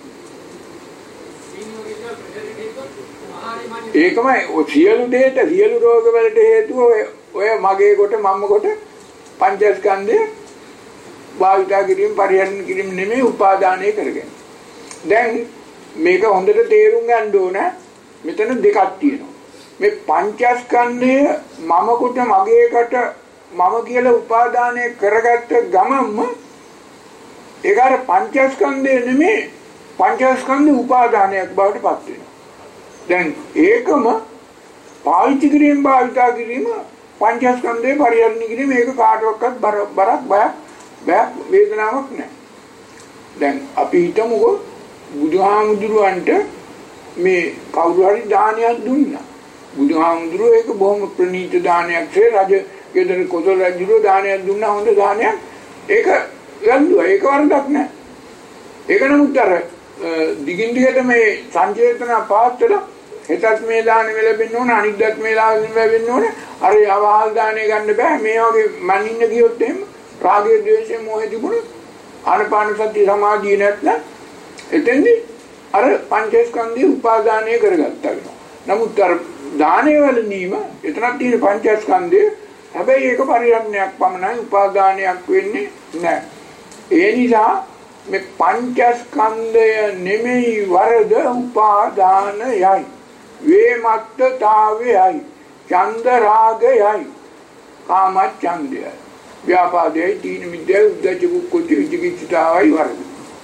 ඒකමයි සියලු දෙයට සියලු රෝග වලට හේතුව ඔය මගේ කොට මම කොට පංචස්කන්ධය භාවිතා කිරීම පරිහරණය කිරීම නෙමෙයි උපාදානය කරගෙන. දැන් මේක හොඳට තේරුම් ගන්න ඕන. මෙතන දෙකක් තියෙනවා. මේ පංචස්කන්ධය මම කොට මගේ කොට මම කියලා උපාදානය කරගත්ත ගමන්ම ඒක අර පංචස්කන්ධය නෙමෙයි පංචස්කන්ධ උපාදානයක් බවට පත් වෙනවා. දැන් ඒකම පාවිච්චි කිරීම භාවිතා කිරීම පංචස්කන්ධේ පරිහරණය කිරීම මේක කාටවත් බරක් බයක් බයක් වේදනාවක් නැහැ. දැන් අපි හිතමුකෝ බුදුහාමුදුරුවන්ට මේ කවුරු හරි දානයක් දුන්නා. බුදුහාමුදුරුවෝ ඒක බොහොම ප්‍රණීත දානයක්. ඒ රජ ගෙදර කොසල් රජුරෝ දානයක් දුන්නා, හොඳ දානයක්. ඒක ගන්නවා. ඒක වරදක් නැහැ. ඒක නමුත් අර දිගින් දිගට මේ සංචේතන පාත්තල හෙටත් මේ දානෙ ලැබෙන්න ඕන, අනිද්දාත් මේ දානෙ ලැබෙන්න ඕන. අර යවහල් දානෙ ගන්න බෑ. මේ වගේ මනින්න ගියොත් එහෙම රාගය, ද්වේෂය, මොහය තිබුණොත් ආනපාන සති සමාධිය නැත්නම් එතෙන්දී අර පංචස්කන්ධය උපාදානය කරගත්තා වෙනවා. නමුත් අර දානය වලදීම එතනක් තියෙන පංචස්කන්ධය හැබැයි ඒක පරිහරණයක් පමණයි, උපාදානයක් වෙන්නේ නැහැ. ඒ නිසා මේ පංචස්කන්ධය නෙමෙයි වරද, උපාදානයයි, වේමත්තතාවයයි, චන්ද රාගයයි, කාම ඡන්දයයි, ව්‍යාපාදයයි, තීන මිද්‍යාවයි, උද්ධච්ච කුච්ච විචිකිච්ඡාවයි වරද.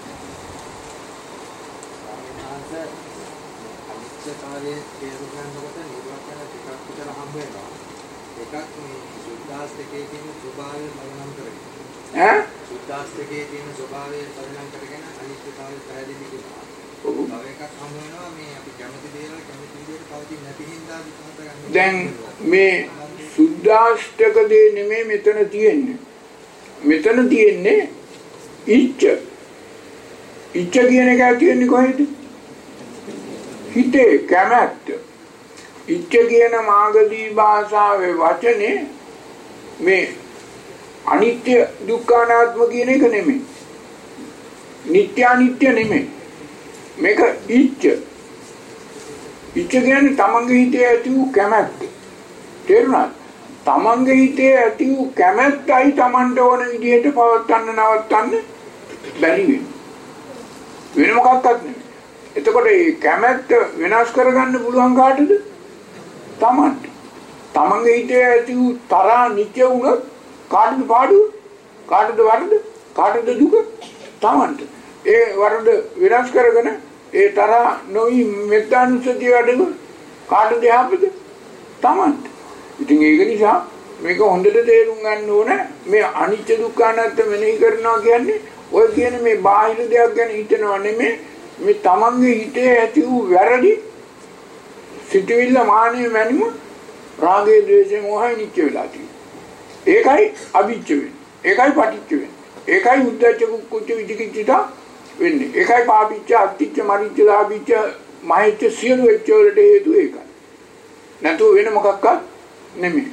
කාලයේ තේරුම් ගන්නකොට නිර්වචන ටිකක් විතර හම්බ වෙනවා. එකක් මේ සුද්ධාස්තකයේ තියෙන ස්වභාවය බලනම් කරගෙන. ඈ? සුද්ධාස්තකයේ තියෙන ස්වභාවය බලනම් කරගෙන අනිත්‍යතාවය පැහැදිලි කරනවා. ඔව්. තව එකක් හම්බ වෙනවා මේ අපි කැමති දේවල් කැමති විදිහට පවතින නැති හින්දා විශ්වාස ගන්න. දැන් මේ සුද්ධාස්තක දේ නෙමෙයි මෙතන තියෙන්නේ. මෙතන තියෙන්නේ ඉච්ඡ. ඉච්ඡ කියන එක තියෙන්නේ කොහෙද? හිතේ කැමැත්ත. ඉච්ඡ කියන මාගදී භාෂාවේ වචනේ මේ අනිත්‍ය දුක්ඛ අනාත්ම කියන එක නෙමෙයි. නිට්ටය අනිත්‍ය නෙමෙයි. මේක ඉච්ඡ. ඉච්ඡ කියන්නේ තමන්ගේ හිතේ ඇති වූ කැමැත්ත. තේරුණාද? තමන්ගේ හිතේ ඇති වූ කැමැත්තයි තමන්ට ඕන විදිහට පවත්වන්න නවත්තන්න බැරි වෙන්නේ. වෙන මොකක්වත් නෙමෙයි. එතකොට මේ කැමැත්ත වෙනස් කරගන්න පුළුවන් කාටද? තමන්ට. තමන්ගේ හිතේ ඇති වූ තරහා නිත්‍ය වුණොත් කාටද පාඩුව? කාටද වරද? කාටද දුක? තමන්ට. ඒ වරද වෙනස් කරගෙන ඒ තරහා නොවි මෙත්තානුස්සතිය වැඩම කාටද යහපත? තමන්ට. ඉතින් ඒක නිසා මේක හොඳට තේරුම් ගන්න ඕන. මේ අනිත්‍ය දුක්ඛ අනාත්ම මෙනෙහි කරනවා කියන්නේ ඔය කියන මේ බාහිර දෙයක් ගැන හිතනවා නෙමෙයි. මේ තමන්ගේ හිතේ ඇති වූ වැරදි සිතවිල්ල මානෙ මැනිම රාගය, ද්වේෂය, මොහය නිච්ච වෙලා තියෙනවා. ඒකයි අවිච්ච වෙන්නේ. ඒකයි පටිච්ච වෙන්නේ. ඒකයි උද්ධච්ච කුච්ච විචිකිච්ඡා වෙන්නේ. ඒකයි පාපිච්ච, අත්තිච්ච, මරිච්ච, දාපිච්ච, මහිච්ච සියලු වෙච්ච වලට හේතුව ඒකයි. නැතු වෙන මොකක්වත් නෙමෙයි.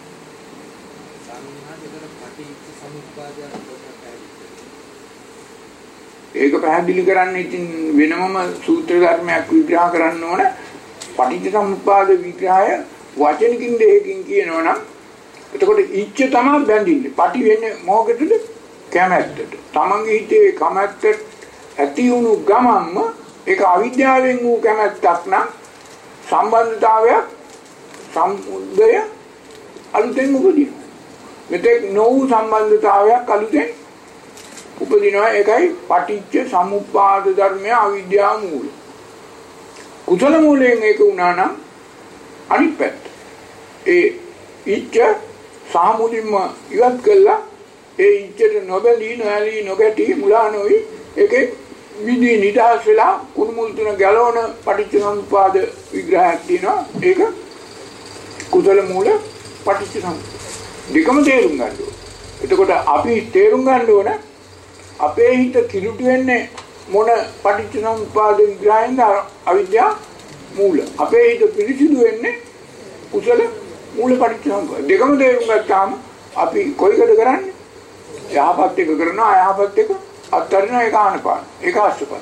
ඒක පැහැදිලි කරන්න ඉතින් වෙනමම සූත්‍ර ධර්මයක් විග්‍රහ කරන්න ඕන. පටිච්චසමුප්පාද විග්‍රහය වචනකින් දෙකකින් කියනවනම් එතකොට ඉච්ඡ තමයි බැඳින්නේ. පටි වෙන්නේ මොකටද? කැමැත්තට. තමන්ගේ හිතේ කැමැත්ත ඇති වුණු ගමන්ම ඒක අවිද්‍යාවෙන් වූ කැමැත්තක් නම් සම්බන්ධතාවයක් සම්මුදය අලුතෙන් උපදිනවා. මෙතෙක් නොවු සම්බන්ධතාවයක් අලුතෙන් උපදිනවා. ඒකයි පටිච්ච සමුප්පාද ධර්මය අවිද්‍යාව මූල. කුසල මූලයෙන් ඒක වුණා නම් අනිත් පැත්ත. ඒ ඉච්ඡ සාමුලින්ම ඉවත් කළා. ඒ ඉච්ඡට නොබැලී නොඇලී නොගැටි මුලා නොවි ඒකේ විදි නිදහස් වෙලා කුරුමුල් තුන ගලවන පටිච්ච සමුප්පාද විග්‍රහයක් තියෙනවා. ඒක කුසල මූල පටිච්ච සමුප්පාද දෙකම තේරුම් ගන්න ඕනේ. එතකොට අපි තේරුම් ගන්න ඕනේ අපේ හිත කිලුට වෙන්නේ මොන පටිච්චසමුප්පාද විග්‍රහයෙන්ද? අවිද්‍යාව මූල. අපේ හිත පිරිසිදු වෙන්නේ කුසල මූල පටිච්චසමුප්පාද. දෙකම තේරුම් ගත්තාම අපි කොයිකද කරන්නේ? යහපත් එක කරනවා, අයහපත් එක අත්හරිනවා. ඒක ආනපාන. ඒක ආශ්‍රපත.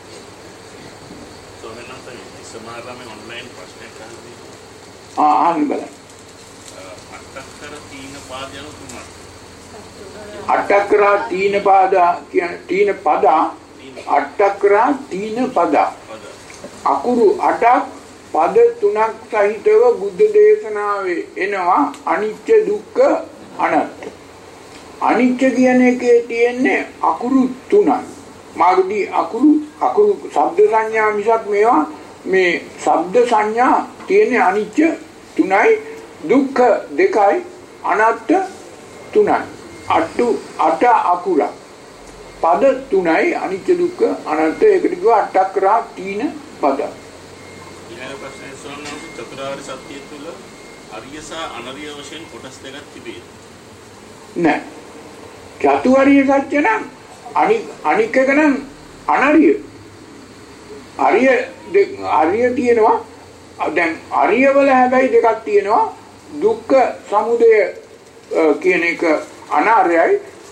සෝමනන්තනි සමාරාමේ ඔන්ලයින් ප්‍රශ්නයක් අහන්නේ. ආ අහන්න බලන්න. අට්ඨකර තීන පාදයන් තුනක්. අට්ඨකරා තීන පාදා කියන තීන පදා අට්ඨකරා තීන පදා අකුරු අටක් පද තුනක් සහිතව බුද්ධ දේශනාවේ එනවා අනිත්‍ය දුක්ඛ අනාත්ම. අනිත්‍ය කියන එකේ තියෙන්නේ අකුරු තුනක්. මාගදී අකුරු අකුරු ශබ්ද සංඥා මිසක් මේවා මේ ශබ්ද සංඥා තියෙන්නේ අනිත්‍ය තුනයි, දුක්ඛ දෙකයි, අනත්ත තුනයි. අට්ටු අට අකුරක්. පද තුනයි අනිත්‍ය දුක්ඛ අනත්ත ඒකට කිව්වා අට්ඨක්‍රා තීන පද. ඊළඟ ප්‍රශ්නේ සෝනනම් චතුරාර්ය සත්‍ය තුල අරිය සහ අනරිය වශයෙන් කොටස් දෙකක් තිබේ. නෑ. චතුරාර්ය සත්‍ය නම් අනික් අනික් එක නම් අනරිය. අරිය අරිය තියෙනවා. දැන් අරිය වල හැබැයි දෙකක් තියෙනවා. දුක්ඛ සමුදය කියන එක අනාර්යයි.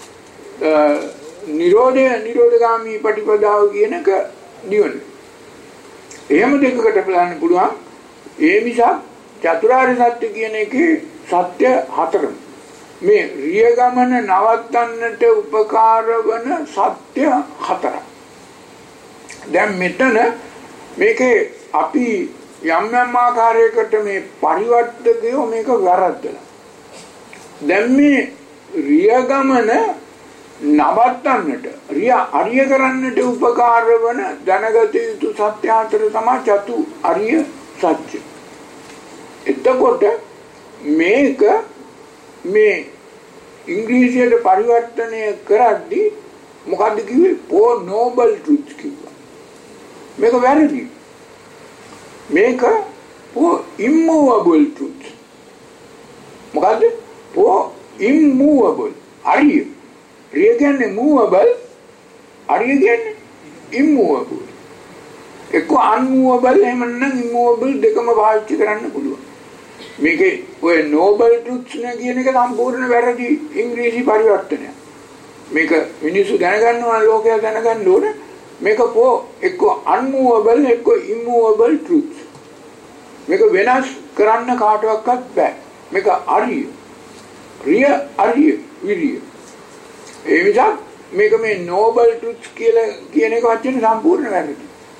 නිරෝධය නිරෝධගාමී ප්‍රතිපදාව කියන එක නිවන. එහෙම දෙකකට බලන්න පුළුවන්. ඒ නිසා චතුරාර්ය සත්‍ය කියන එකේ සත්‍ය හතරම. මේ රිය ගමන නවත්තන්නට උපකාර වන සත්‍ය හතරක්. දැන් මෙතන මේකේ අපි යම් යම් ආකාරයකට මේ පරිවර්තකයෝ මේක වැරද්දලා. දැන් මේ රිය ගමන නවත්තන්නට රිය අරිය කරන්නට උපකාර වන දැනගත යුතු සත්‍ය හතර තමයි චතු අරිය සත්‍ය. එතකොට මේක මේ ඉංග්‍රීසියට පරිවර්තනය කරද්දී මොකද්ද කිව්වේ? four noble truths කිව්වා. මේක වැරදි. මේක four immovable truths. මොකද්ද? four immovable. අරිය. රිය කියන්නේ movable, අරිය කියන්නේ immovable. එක්ක unmovable එහෙම නැත්නම් immovable දෙකම පාවිච්චි කරන්න පුළුවන්. මේකේ ඔය noble truths නේ කියන එක සම්පූර්ණ වැරදි ඉංග්‍රීසි පරිවර්තනය. මේක මිනිස්සු දැනගන්න ඕන, ලෝකයා දැනගන්න ඕන. මේක පො එක්ක unmovable එක්ක immovable truths. මේක වෙනස් කරන්න කාටවත් බෑ. මේක අරිය. රිය අරිය විරිය. ඒ නිසා මේක මේ noble truths කියලා කියන එක වචනේ සම්පූර්ණ වැරදි.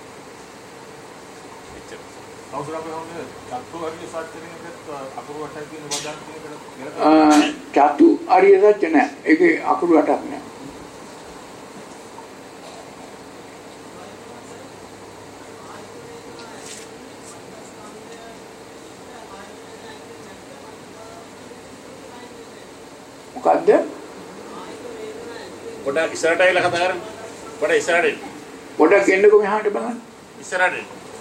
චතු අරිය සත්‍ය නෑ. ඒකේ අකුරු අටක් නෑ. මොකද්ද? පොඩක් ඉස්සරහට ඇවිල්ලා කතා කරමු. පොඩක් ඉස්සරහට. පොඩක් එන්නකෝ මෙහාට බලන්න. ඉස්සරහට.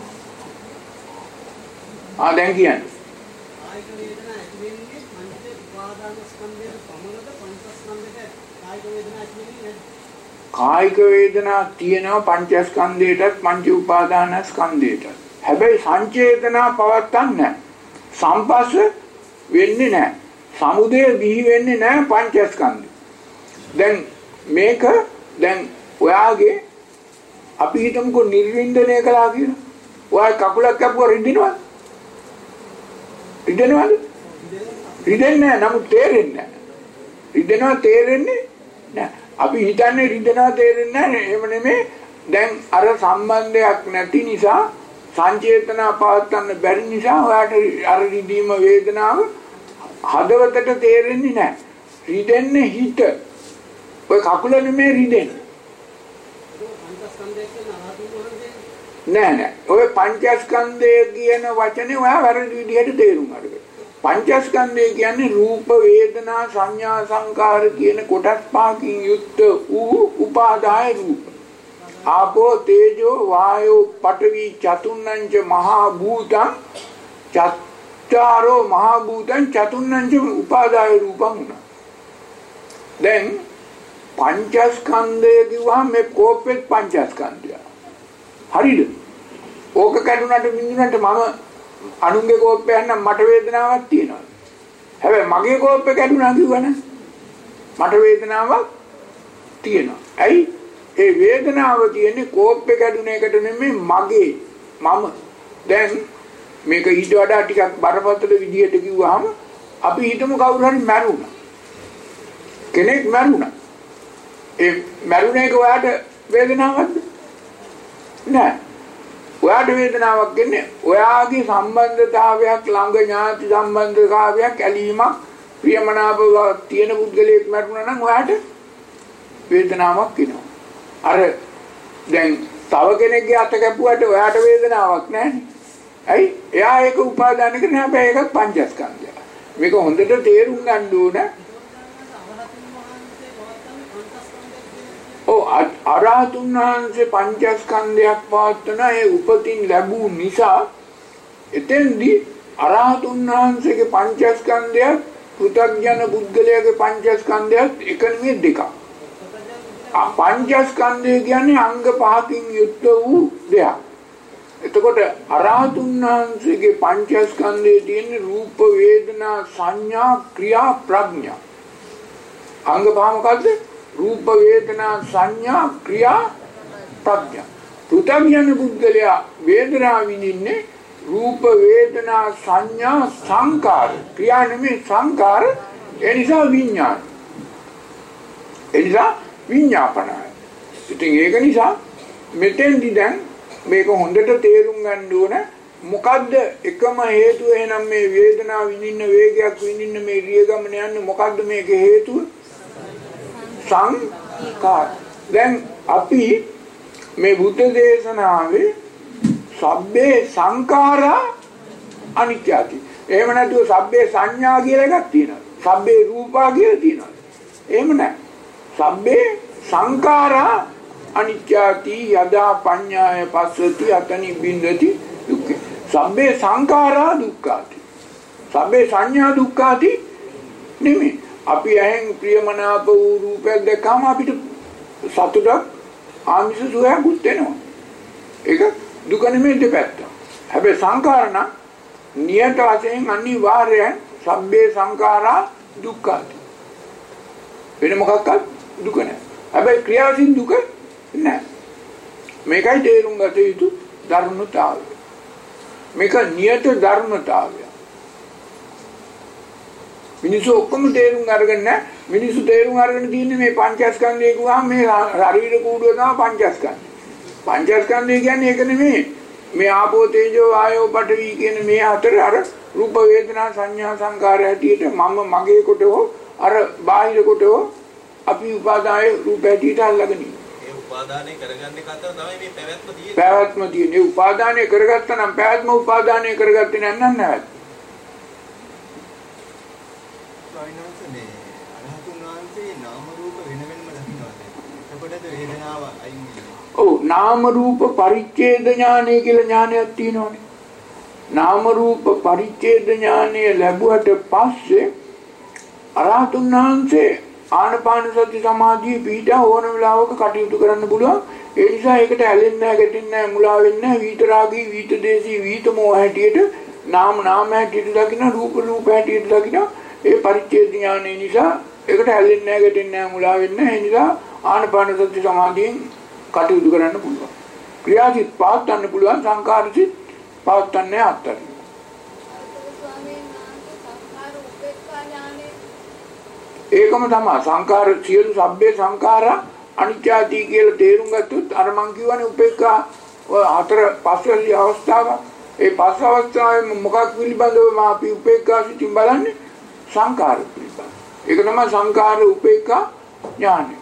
ආ දැන් කියන්නේ. කායික වේදනා ඇති වෙන්නේ පංච උපාදාන ස්කන්ධයේ පමණද පංචස්කන්ධයේ කායික වේදනා ඇති වෙන්නේ නැහැ. කායික වේදනා තියෙනවා පංචස්කන්ධයටත් පංච උපාදාන ස්කන්ධයටත්. හැබැයි සංචේතනා පවත්තන්නේ නැහැ. සම්පස්ස වෙන්නේ නැහැ. සමුදය බිහි වෙන්නේ නැහැ පංචස්කන්ධය. දැන් මේක දැන් ඔයාගේ අපි හිතමුකෝ නිර්වින්දනය කළා කියලා. ඔයා කකුලක් කැපුවා රිදෙනවද? රිදෙනවද? රිදෙන්නේ නැහැ. නමුත් තේරෙන්නේ නැහැ. රිදෙනවා තේරෙන්නේ නැහැ. අපි හිතන්නේ රිදෙනවා තේරෙන්නේ නැහැ. එහෙම නෙමෙයි. දැන් අර සම්බන්ධයක් නැති නිසා සංචේතනා පවත්වන්න බැරි නිසා ඔයාට අර රිදීම වේදනාව හදවතට තේරෙන්නේ නැහැ. රිදෙන්නේ හිත. ඔය කකුල නෙමෙයි රිදෙන්නේ. නෑ නෑ. ඔය පංචස්කන්ධය කියන වචනේ ඔයා වැරදි විදිහට තේරුම් ගන්න. පංචස්කන්ධය කියන්නේ රූප, වේදනා, සංඥා, සංකාර කියන කොටස් පහකින් යුක්ත වූ උපාදාය රූප. ආපෝ, තේජෝ, වායෝ, පඨවි චතුන්නංච මහා භූතං චත්තාරෝ මහා භූතං චතුන්නංච උපාදාය රූපං උනා. දැන් පංචස්කන්ධය කිව්වහම මේ කෝපෙත් පංචස්කන්ධය. හරිද? ඕක කැඩුනට මිදුනට මම අනුන්ගේ කෝප්පය යන්න මට වේදනාවක් තියෙනවා. හැබැයි මගේ කෝප්පේ කැඩුනා කිව්වනේ මට වේදනාවක් තියෙනවා. ඇයි? ඒ වේදනාව තියෙන්නේ කෝප්පේ කැඩුන එකට නෙමෙයි මගේ මම. දැන් මේක ඊට වඩා ටිකක් බරපතල විදියට කිව්වහම අපි හිතමු කවුරු හරි මැරුණා. කෙනෙක් මැරුණා. ඒ මැරුණ එක ඔයාට වේදනාවක්ද? නෑ. ඔයාට වේදනාවක් එන්නේ ඔයාගේ සම්බන්ධතාවයක් ළඟ ඥාති සම්බන්ධතාවයක් ඇලීමක් ප්‍රියමනාපව තියෙන පුද්ගලයෙක් මැරුණා නම් ඔයාට වේදනාවක් එනවා. අර දැන් තව කෙනෙක්ගේ අත කැපුවට ඔයාට වේදනාවක් නැහැනේ. ඇයි? එයා ඒක උපාදාන කරන හැබැයි ඒක පංචස්කන්ධය. මේක හොඳට තේරුම් ගන්න ඕන. ඔව් අරහතුන් වහන්සේ පංචස්කන්ධයක් පවත්වන ඒ උපතින් ලැබූ නිසා එතෙන්දී අරහතුන් වහන්සේගේ පංචස්කන්ධයත් පෘථග්ජන පුද්ගලයාගේ පංචස්කන්ධයත් එක නෙමෙයි දෙකක්. පංචස්කන්ධය කියන්නේ අංග පහකින් යුක්ත වූ දෙයක්. එතකොට අරහතුන් වහන්සේගේ පංචස්කන්ධයේ තියෙන රූප වේදනා සංඥා ක්‍රියා ප්‍රඥා. අංග පහ මොකද්ද? රූප වේදනා සංඥා ක්‍රියා ප්‍රඥා. පෘථග්ජන පුද්ගලයා වේදනා විඳින්නේ රූප වේදනා සංඥා සංකාර ක්‍රියා නෙමෙයි සංකාර. ඒ නිසා විඥාන. ඒ නිසා විඥාපනයි. ඉතින් ඒක නිසා මෙතෙන්දි දැන් මේක හොඳට තේරුම් ගන්න ඕන. මොකද්ද එකම හේතුව? එහෙනම් මේ වේදනාව විඳින්න වේගයක් විඳින්න මේ රිය ගමන යන්නේ මොකද්ද මේකේ හේතුව? සංකාර. දැන් අපි මේ බුද්ධ දේශනාවේ සබ්බේ සංඛාරා අනිත්‍යති. එහෙම නැතුව සබ්බේ සංඥා කියලා එකක් තියෙනවා. සබ්බේ රූපා කියලා තියෙනවා. එහෙම නැහැ. සබ්බේ සංඛාරා අනිත්‍යති යදා පඤ්ඤාය පස්සති අතනි බින්දති දුක්ඛ. සබ්බේ සංඛාරා දුක්ඛාති. සබ්බේ සංඥා දුක්ඛාති නෙමෙයි. අපි ඇහෙන් ප්‍රියමනාප වූ රූපයක් දැක්කම අපිට සතුටක් ආමිෂ සුවයක් උත්වෙනවා. ඒක දුක නෙමෙයි දෙපැත්ත. හැබැයි සංඛාරණ නියත වශයෙන් අනිවාර්යයෙන් සබ්බේ සංඛාරා දුක්ඛාති. වෙන මොකක්වත් දුක නැහැ. හැබැයි ක්‍රියාසින් දුක නැහැ. මේකයි තේරුම් ගත යුතු ධර්මතාවය. මේක නියත ධර්මතාවය. මිනිස්සු ඔක්කොම තේරුම් අරගෙන නැහැ. මිනිස්සු තේරුම් අරගෙන තියෙන්නේ මේ පංචස්කන්ධය කියුවාම මේ ශරීර කූඩුව තමයි පංචස්කන්ධය. පංචස්කන්ධය කියන්නේ ඒක නෙමෙයි. මේ ආපෝ තේජෝ වායෝ පඨවි කියන මේ හතර අර රූප වේදනා සංඥා සංකාර හැටියට මම මගේ කොටව අර බාහිර කොටව අපි උපාදාය රූප හැටියට අල්ලගෙන ඉන්නේ. ඒ උපාදානය කරගන්න එක අතර තමයි මේ පැවැත්ම තියෙන්නේ. පැවැත්ම තියෙන්නේ. උපාදානය කරගත්තා නම් පැවැත්ම උපාදානය කරගත්තේ නැත්නම් නැවැත්. ස්වාමීන් අරහතුන් වහන්සේ නාම රූප වෙන වෙනම දකින්නවා. එතකොටද වේදනාව අයින් වෙන්නේ. ඔව් නාම රූප පරිච්ඡේද ඥානය කියලා ඥානයක් තියෙනවානේ. නාම රූප පරිච්ඡේද ඥානය ලැබුවට පස්සේ අරහතුන් වහන්සේ ආනපාන සති සමාධිය පිට ඕන වෙලාවක කටයුතු කරන්න පුළුවන්. ඒ නිසා ඒකට ඇලෙන්නේ නැහැ, ගැටෙන්නේ නැහැ, මුලා වෙන්නේ නැහැ. විත රාගී, විත දේශී, විත මොහ හැටියට නාම නාම හැටියට දකින්න, රූප රූප හැටියට දකින්න. ඒ පරිච්ඡේද ඥානය නිසා ඒකට ඇලෙන්නේ නැහැ, ගැටෙන්නේ නැහැ, මුලා වෙන්නේ නැහැ. ඒ නිසා ආනපාන සති සමාධියෙන් කටයුතු කරන්න පුළුවන්. ක්‍රියාසිත පවත්වන්න පුළුවන්, සංකාරසිත පවත්වන්නේ අත්තරින්. ඒකම තමයි සංකාර සියලු සබ්බේ සංඛාරා අනිත්‍යයි කියලා තේරුම් ගත්තොත් අර මං කියවනේ උපේක්ඛා ඔය හතර පස්වෙනි අවස්ථාව. ඒ පස් අවස්ථාවේ මොකක් පිළිබඳව අපි උපේක්ඛා සිතින් බලන්නේ? සංකාර පිළිබඳව. ඒක තමයි සංකාර උපේක්ඛා ඥානය.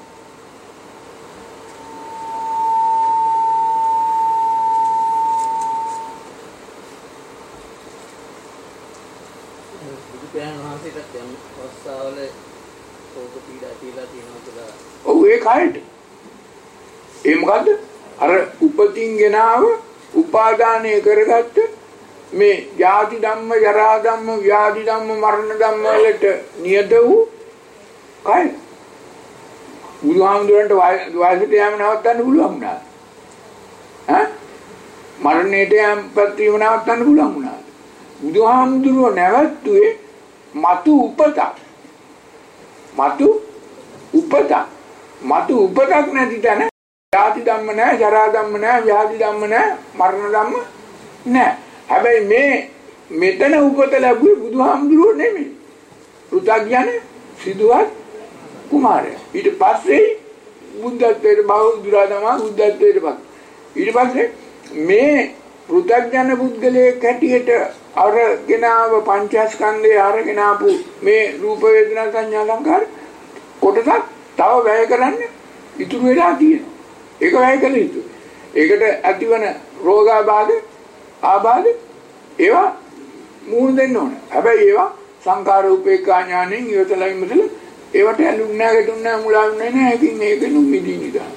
ඔව් ඒකයිද? ඒ මොකද්ද? අර උපතින් ගෙනාව උපාදානය කරගත්ත මේ ජාති ධම්ම, ජරා ධම්ම, ව්‍යාධි ධම්ම, මරණ ධම්ම වලට නියත වූ කයි. බුදුහාමුදුරන්ට වයසට යෑම නවත්තන්න පුළුවන් වුණා. ඈ? මරණයට යෑම පැත්වීම නවත්තන්න පුළුවන් වුණා. බුදුහාමුදුරුව නැවතුනේ මතු උපතක්. මතු උපතක්. මතු උපතක් නැති තැන ජාති ධම්ම නැහැ, ජරා ධම්ම නැහැ, ව්‍යාධි ධම්ම නැහැ, මරණ ධම්ම නැහැ. හැබැයි මේ මෙතන උපත ලැබුවේ බුදුහාමුදුරුවෝ නෙමෙයි. පෘථග්ජන සිදුවත් කුමාරයා. ඊට පස්සේ බුද්ධත්වයට බෞද්ධ ධර්ම බුද්ධත්වයට පස්සේ ඊට පස්සේ මේ පෘථග්ජන පුද්ගලයෙක් හැටියට අරගෙනාව පංචස්කන්ධය අරගෙන ආපු මේ රූප වේදනා සංඥා සංකාර කොටසක් තව වැය කරන්න ඉතුරු වෙලා තියෙනවා. ඒක වැය කළ යුතුයි. ඒකට ඇතිවන රෝගාබාධ ආබාධ ඒවා මුහුණ දෙන්න ඕන. හැබැයි ඒවා සංකාර උපේක්ඛා ඥානෙන් ඉවතලා ඉමදලා ඒවට ඇලුන්නේ නැහැ ගැටුන්නේ නැහැ මුලාන්නේ නැහැ. ඒකින් මේකෙනු මිදී නිදා.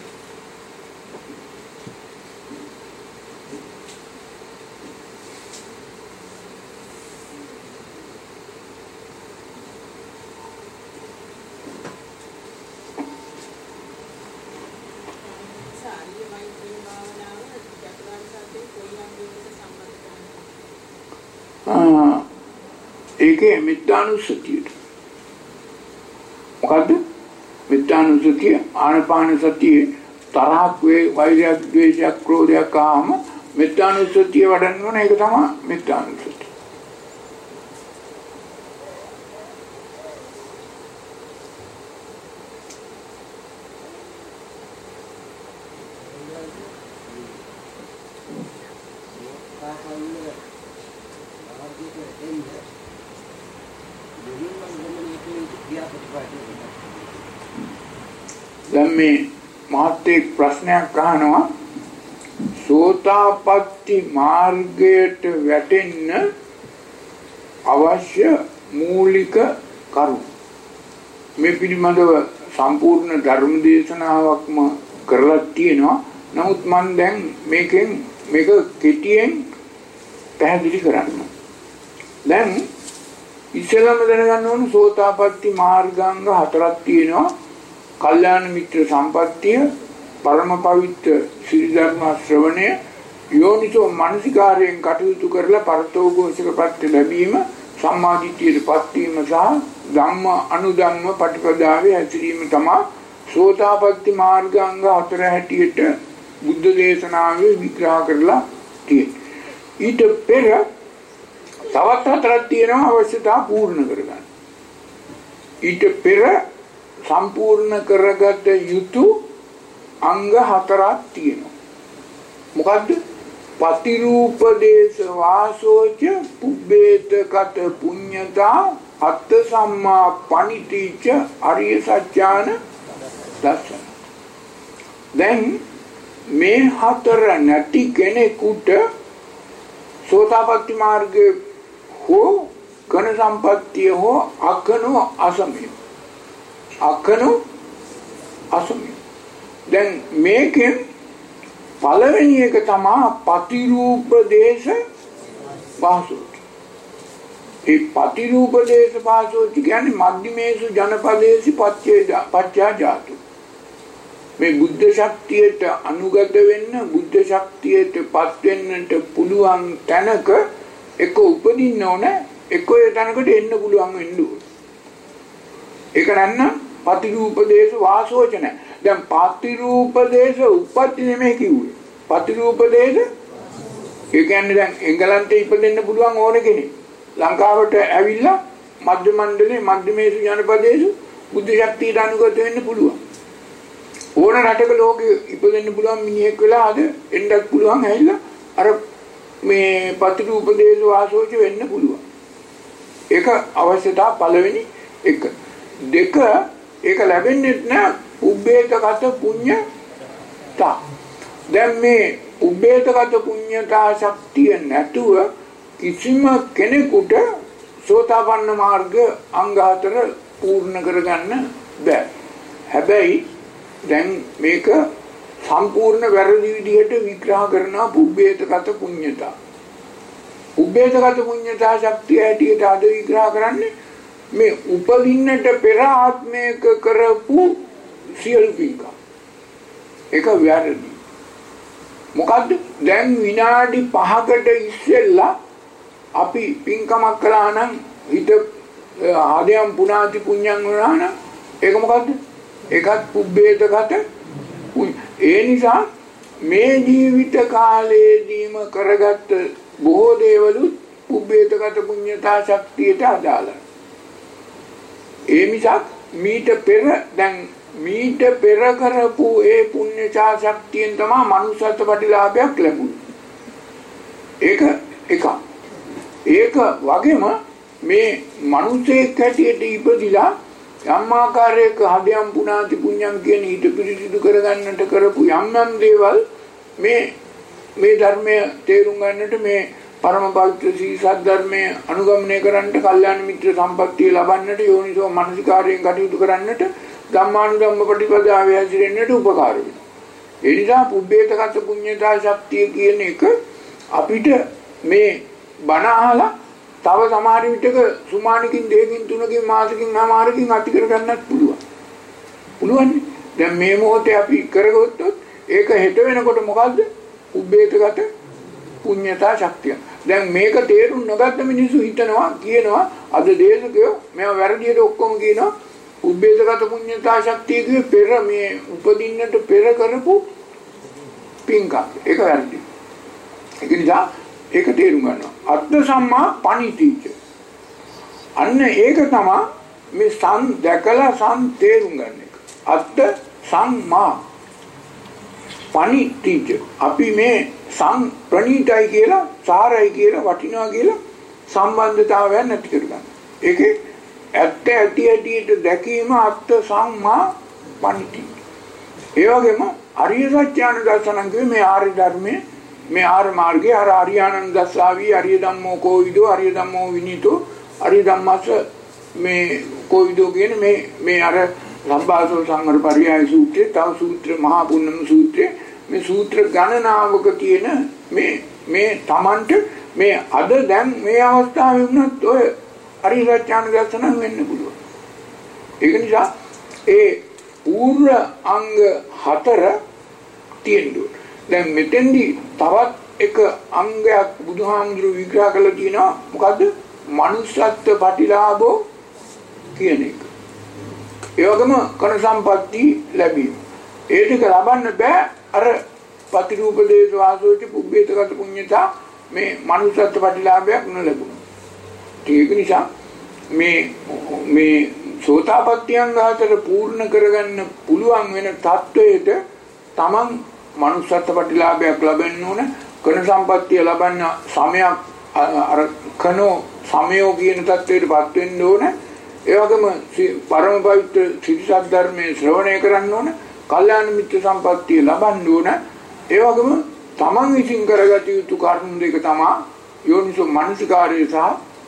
ඒකේ මිත්‍යානුස්සතියට මොකද්ද මිත්‍යානුස්සතිය ආනපාන සතියේ තරහක් වේ වෛරයක් ද්වේෂයක් ක්‍රෝධයක් ආවම මිත්‍යානුස්සතිය වඩන්න ඕන. ඒක තමයි මිත්‍යානුස්සතිය. දැන් මේ මහත්තයෙක් ප්‍රශ්නයක් අහනවා සෝතාපට්ටි මාර්ගයට වැටෙන්න අවශ්‍ය මූලික කරුණු මේ පිළිබඳව සම්පූර්ණ ධර්ම දේශනාවක්ම කරලා තියෙනවා. නමුත් මම දැන් මේකෙන් මේක කෙටියෙන් පැහැදිලි කරන්න. දැන් ඉස්සෙල්ලාම දැනගන්න ඕන සෝතාපට්ටි මාර්ගාංග හතරක් තියෙනවා. කල්යාණ මිත්‍ර සම්පත්තිය, පරම පවිත්‍ර ශ්‍රී ධර්ම ශ්‍රවණය, යෝනිසෝ මනසිකාරයෙන් කටයුතු කරලා පරතෝഘോഷක ප්‍රත්‍ය ලැබීම, සම්මාදිට්ඨියටපත් වීම සහ ධම්ම අනුධම්ම පටිපදාවේ හැසිරීම තමයි සෝතාපට්ටි මාර්ගාංග හතර හැටියට බුද්ධ දේශනාවේ විග්‍රහ කරලා තියෙන්නේ. ඊට පෙර තවත් හතරක් තියෙනවා අවශ්‍යතාව පූර්ණ කරගන්න. ඊට පෙර සම්පූර්ණ කරගත යුතු අංග හතරක් තියෙනවා. මොකද්ද? පතිරූපදේශ වාසෝච පුබ්බේත කත පුඤ්ඤතා අත්ථ සම්මා පණිතිච අරිය සත්‍යාන දර්ශන. දැන් මේ හතර නැති කෙනෙකුට සෝතාපට්ටි මාර්ගයේ හෝ ඝන සම්පත්තිය හෝ අකනෝ අසමිය අකනෝ අසමිය. දැන් මේකෙන් පළවෙනි එක තමයි පතිරූප දේශ වාසෝච. ඒ පතිරූප දේශ වාසෝච කියන්නේ මධ්‍යමේසු ජනපදේසි පච්චේ පච්චා ජාතු. මේ බුද්ධ ශක්තියට අනුගත වෙන්න, බුද්ධ ශක්තියට පත් වෙන්නට පුළුවන් තැනක එක උපදින්න ඕන, එක ඒ තැනකට එන්න පුළුවන් වෙන්න ඕන. ඒක නැත්නම් පතිරූපදේශ වාසෝචන. දැන් පතිරූපදේශ උප්පත්ති නෙමෙයි කිව්වේ. පතිරූපදේශ ඒ කියන්නේ දැන් එංගලන්තේ ඉපදෙන්න පුළුවන් ඕන කෙනෙක් ලංකාවට ඇවිල්ලා මධ්‍ය මණ්ඩලේ මධ්‍යමේසු ජනපදේසු බුද්ධ ශක්තියට අනුගත වෙන්න පුළුවන්. ඕන රටක ලෝකෙ ඉපදෙන්න පුළුවන් මිනිහෙක් වෙලා අද එන්නත් පුළුවන් ඇවිල්ලා අර මේ පතිරූපදේශ වාසෝච වෙන්න පුළුවන්. ඒක අවශ්‍යතාව පළවෙනි එක. දෙක ඒක ලැබෙන්නේ නැහැ උබ්බේතගත පුඤ්ඤතා. දැන් මේ උබ්බේතගත පුඤ්ඤතා ශක්තිය නැතුව කිසිම කෙනෙකුට සෝතාපන්න මාර්ග අංග හතර පූර්ණ කරගන්න බෑ. හැබැයි දැන් මේක සම්පූර්ණ වැරදි විදිහට විග්‍රහ කරනවා උබ්බේතගත පුඤ්ඤතා. උබ්බේතගත පුඤ්ඤතා ශක්තිය ඇටියට අද විග්‍රහ කරන්නේ මේ උපදින්නට පෙර ආත්මයක කරපු සියලු පින්කම්. ඒක වැරදි. මොකද්ද? දැන් විනාඩි පහකට ඉස්සෙල්ලා අපි පින්කමක් කළා නම් හිත ආදයන් පුණාති පුඤ්ඤං වුණා නම් ඒක මොකද්ද? ඒකත් පුබ්බේතගත පුඤ්ඤ. ඒ නිසා මේ ජීවිත කාලයේදීම කරගත්ත බොහෝ දේවලුත් පුබ්බේතගත පුඤ්ඤතා ශක්තියට අදාළයි. ඒ මිසක් මීට පෙර දැන් මීට පෙර කරපු ඒ පුණ්‍යචා ශක්තියෙන් තමයි මනුෂ්‍යත්ව ප්‍රතිලාභයක් ලැබුණේ. ඒක එක. ඒක වගේම මේ මනුෂ්‍යයෙක් හැටියට ඉපදිලා යම් ආකාරයක හදයන් පුණාති පුඤ්ඤං කියන ඊට පිළිසිදු කරගන්නට කරපු යම් යම් දේවල් මේ මේ ධර්මය තේරුම් ගන්නට මේ පරම පවිත්‍ර සී සද්ධර්මයේ අනුගමනය කරන්නට, කල්යාණ මිත්‍ර සම්පත්තිය ලබන්නට, යෝනිසෝ මනසිකාරයෙන් කටයුතු කරන්නට, ධම්මානුධම්ම ප්‍රතිපදාවේ හැසිරෙන්නට උපකාර වෙනවා. ඒ නිසා පුබ්බේතගත පුඤ්ඤතා ශක්තිය කියන එක අපිට මේ බණ අහලා තව සමහර විටක සුමානකින් දෙකකින් තුනකින් මාසකින් නමාරකින් අති කර ගන්නත් පුළුවන්. පුළුවන්. දැන් මේ මොහොතේ අපි කරගත්තොත් ඒක හෙට වෙනකොට මොකද්ද? පුබ්බේතගත පුඤ්ඤතා ශක්තිය. දැන් මේක තේරුම් නොගත්ත මිනිස්සු හිතනවා කියනවා අද දේශකයෝ මේවා වැරදියට ඔක්කොම කියනවා උබ්බේදගත පුඤ්ඤතා ශක්තිය කියේ පෙර මේ උපදින්නට පෙර කරපු පින්කම්. ඒක වැරදි. ඒක නිසා ඒක තේරුම් ගන්නවා. අත්ථ සම්මා පණිතිච. අන්න ඒක තමයි මේ සම් දැකලා සම් තේරුම් ගන්න එක. අත්ථ සම්මා පණිතිච. අපි මේ සම් ප්‍රණීතයි කියලා, සාරයි කියලා, වටිනවා කියලා සම්බන්ධතාවයක් නැති කරගන්න. ඒකේ ඇත්ත ඇති ඇටියට දැකීම අත්ථ සම්මා පණිති. ඒ වගේම අරිය සත්‍යාන දර්ශනං කියේ මේ ආර්ය ධර්මයේ මේ ආර්ය මාර්ගයේ අර අරියානන්ද දස්සාවි අරිය ධම්මෝ කෝවිදෝ අරිය ධම්මෝ විනීතෝ අරිය ධම්මස්ස මේ කෝවිදෝ කියන මේ මේ අර ලම්බාසෝ සංවර පරියාය සූත්‍රයේ තව සූත්‍ර මහා පුන්නම සූත්‍රයේ මේ සූත්‍ර ගණනාවක තියෙන මේ මේ Tamanට මේ අද දැන් මේ අවස්ථාවේ වුණත් ඔය අරිය සත්‍යාන දර්ශනං වෙන්න පුළුවන්. ඒක නිසා ඒ පූර්ව අංග හතර තියෙනවා. දැන් මෙතෙන්දී තවත් එක අංගයක් බුදුහාමුදුරු විග්‍රහ කළා තියෙනවා. මොකද්ද? මනුස්සත්ව ප්‍රතිලාභෝ කියන එක. ඒ වගේම කන සම්පatti ලැබීම. ඒ ටික ලබන්න බෑ අර පතිරූප දේශ වාසෝච පුබ්බේතගත පුඤ්ඤතා මේ මනුස්සත්ව ප්‍රතිලාභයක් නොලැබුණා. ඒක නිසා මේ මේ සෝතාපට්ඨියංග හතර පූර්ණ කරගන්න පුළුවන් වෙන තත්වයට තමන් මනුස්සත්ව ප්‍රතිලාභයක් ලබන්න ඕන. කන සම්පත්තිය ලබන්න සමයක් අර කනෝ සමයෝ කියන තත්වයටපත් වෙන්න ඕන. ඒ වගේම පරම පවිත්‍ර ත්‍රිසත් ධර්මයේ ශ්‍රවණය කරන්න ඕන. කල්යාණ මිත්‍ර සම්පත්තිය ලබන්න ඕන. ඒ වගේම තමන් විසින් කරගත යුතු කර්ම දෙක තමයි යෝනිසෝ මනසිකාරය සහ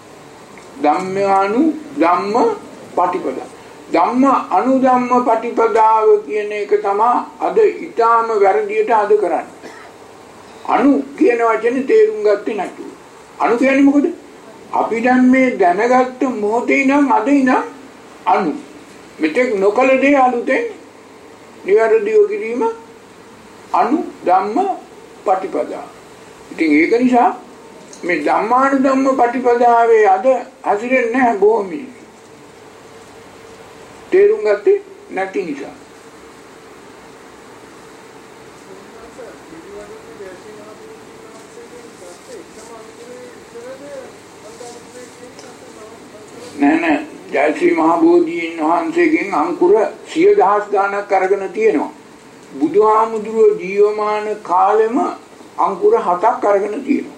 ධම්මානු ධම්ම පටිපදා. ධම්ම අනුධම්ම පටිපදාව කියන එක තමයි අද ඊටාම වැරදියට අද කරන්නේ. අනු කියන වචනේ තේරුම් ගත්තේ නැතුව. අනු කියන්නේ මොකද? අපි දැන් මේ දැනගත්ත මොහොතේ ඉඳන් අද ඉඳන් අනු. මෙතෙක් නොකල දේ අලුතෙන් නිවැරදිව කිරීම අනු ධම්ම පටිපදා. ඉතින් ඒක නිසා මේ ධම්මානුධම්ම පටිපදාවේ අද හසිරෙන්නේ නැහැ බොහෝ මිනිස්සු. තේරුම් ගත්තේ නැති නිසා. නෑ නෑ ජයශ්‍රී මහ බෝධීන් වහන්සේගෙන් අංකුර සිය දහස් ගණනක් අරගෙන තියෙනවා. බුදුහාමුදුරුවෝ ජීවමාන කාලෙම අංකුර හතක් අරගෙන තියෙනවා.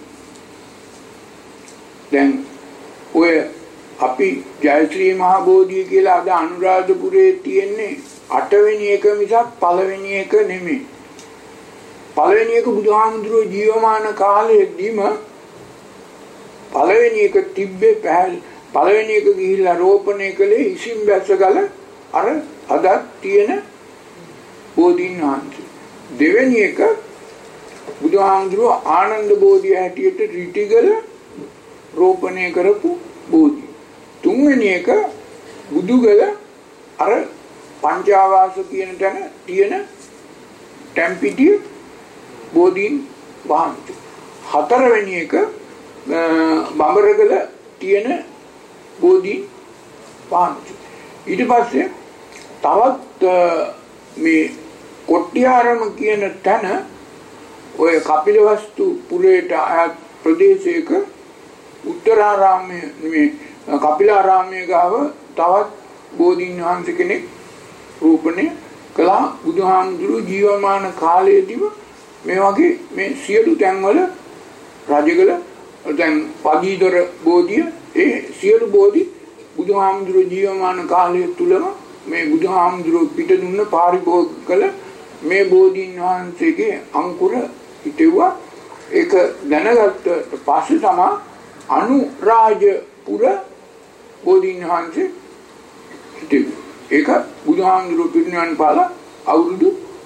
දැන් ඔය අපි ජයශ්‍රී මහ බෝධිය කියලා අද අනුරාධපුරයේ තියෙන්නේ අටවෙනි එක මිසක් පළවෙනි එක නෙමෙයි. පළවෙනි එක බුදුහාමුදුරුවෝ ජීවමාන කාලයේදීම පළවෙනි එක තිබ්බේ පහළ පළවෙනි එක ගිහිල්ලා රෝපණය කළේ ඉසින් බැසගල අර අදත් තියෙන බෝධීන් වහන්සේ. දෙවෙනි එක බුදුහාමුදුරුවෝ ආනන්ද බෝධිය හැටියට රිටිගල රෝපණය කරපු බෝධිය. තුන්වෙනි එක බුදුගල අර පංචාවාස කියන තැන තියෙන ටැම්පිටිය බෝධීන් වහන්සේ. හතරවෙනි එක බඹරගල තියෙන බෝධීන් වහන්සේ. ඊට පස්සේ තවත් මේ කොට්ටිආරම කියන තැන ඔය කපිලවස්තු පුරේට අයත් ප්‍රදේශයක උත්තරාරාමයේ නෙමෙයි කපිලාරාමයේ ගාව තවත් බෝධීන් වහන්සේ කෙනෙක් රූපණය කළා. බුදුහාමුදුරුවෝ ජීවමාන කාලයේදීම මේ වගේ මේ සියලු තැන්වල රජගල දැන් පදීදොර බෝධිය ඒ සියලු බෝධි බුදුහාමුදුරුවෝ ජීවමාන කාලය තුලම මේ බුදුහාමුදුරුවෝ පිට දුන්න පාරිභෝග කළ මේ බෝධීන් වහන්සේගේ අංකුර හිටෙව්වා. ඒක දැනගත්තට පස්සේ තමයි අනුරාජපුර බෝධීන් වහන්සේ හිටියේ. ඒක බුදුහාමුදුරුවෝ පිරිනිවන් පාලා අවුරුදු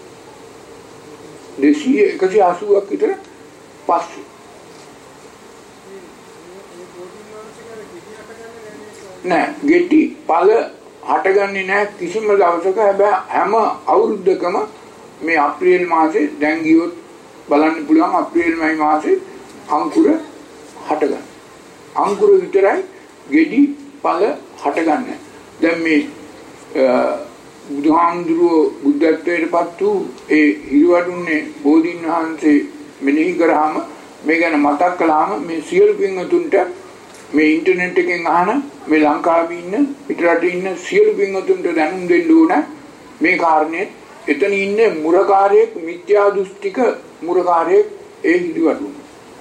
දෙසිය එකසිය අසූවක් විතර පස්සේ. නෑ ගෙටි පළ හටගන්නේ නැහැ කිසිම දවසක. හැබැයි හැම අවුරුද්දකම මේ අප්‍රේල් මාසේ දැන් ගියොත් බලන්න පුළුවන් අප්‍රේල් මයි මාසේ අංකුර හටගන්න. අංකුර විතරයි ගෙඩි පළ හටගන්නේ. දැන් මේ බුදුහාමුදුරුවෝ බුද්ධත්වයට පත් වූ ඒ හිරිවඩුන්නේ බෝධීන් වහන්සේ මෙනෙහි කරාම මේ ගැන මතක් කළාම මේ සියලු පින්වතුන්ට මේ ඉන්ටර්නෙට් එකෙන් අහන මේ ලංකාවේ ඉන්න පිටරටේ ඉන්න සියලු පින්වතුන්ට දැනුම් දෙන්න ඕන මේ කාරණේ. එතන ඉන්නේ මුරකාරයෙක්, මිත්‍යා දෘෂ්ටික මුරකාරයෙක් ඒ හිරිවඩුන්නේ.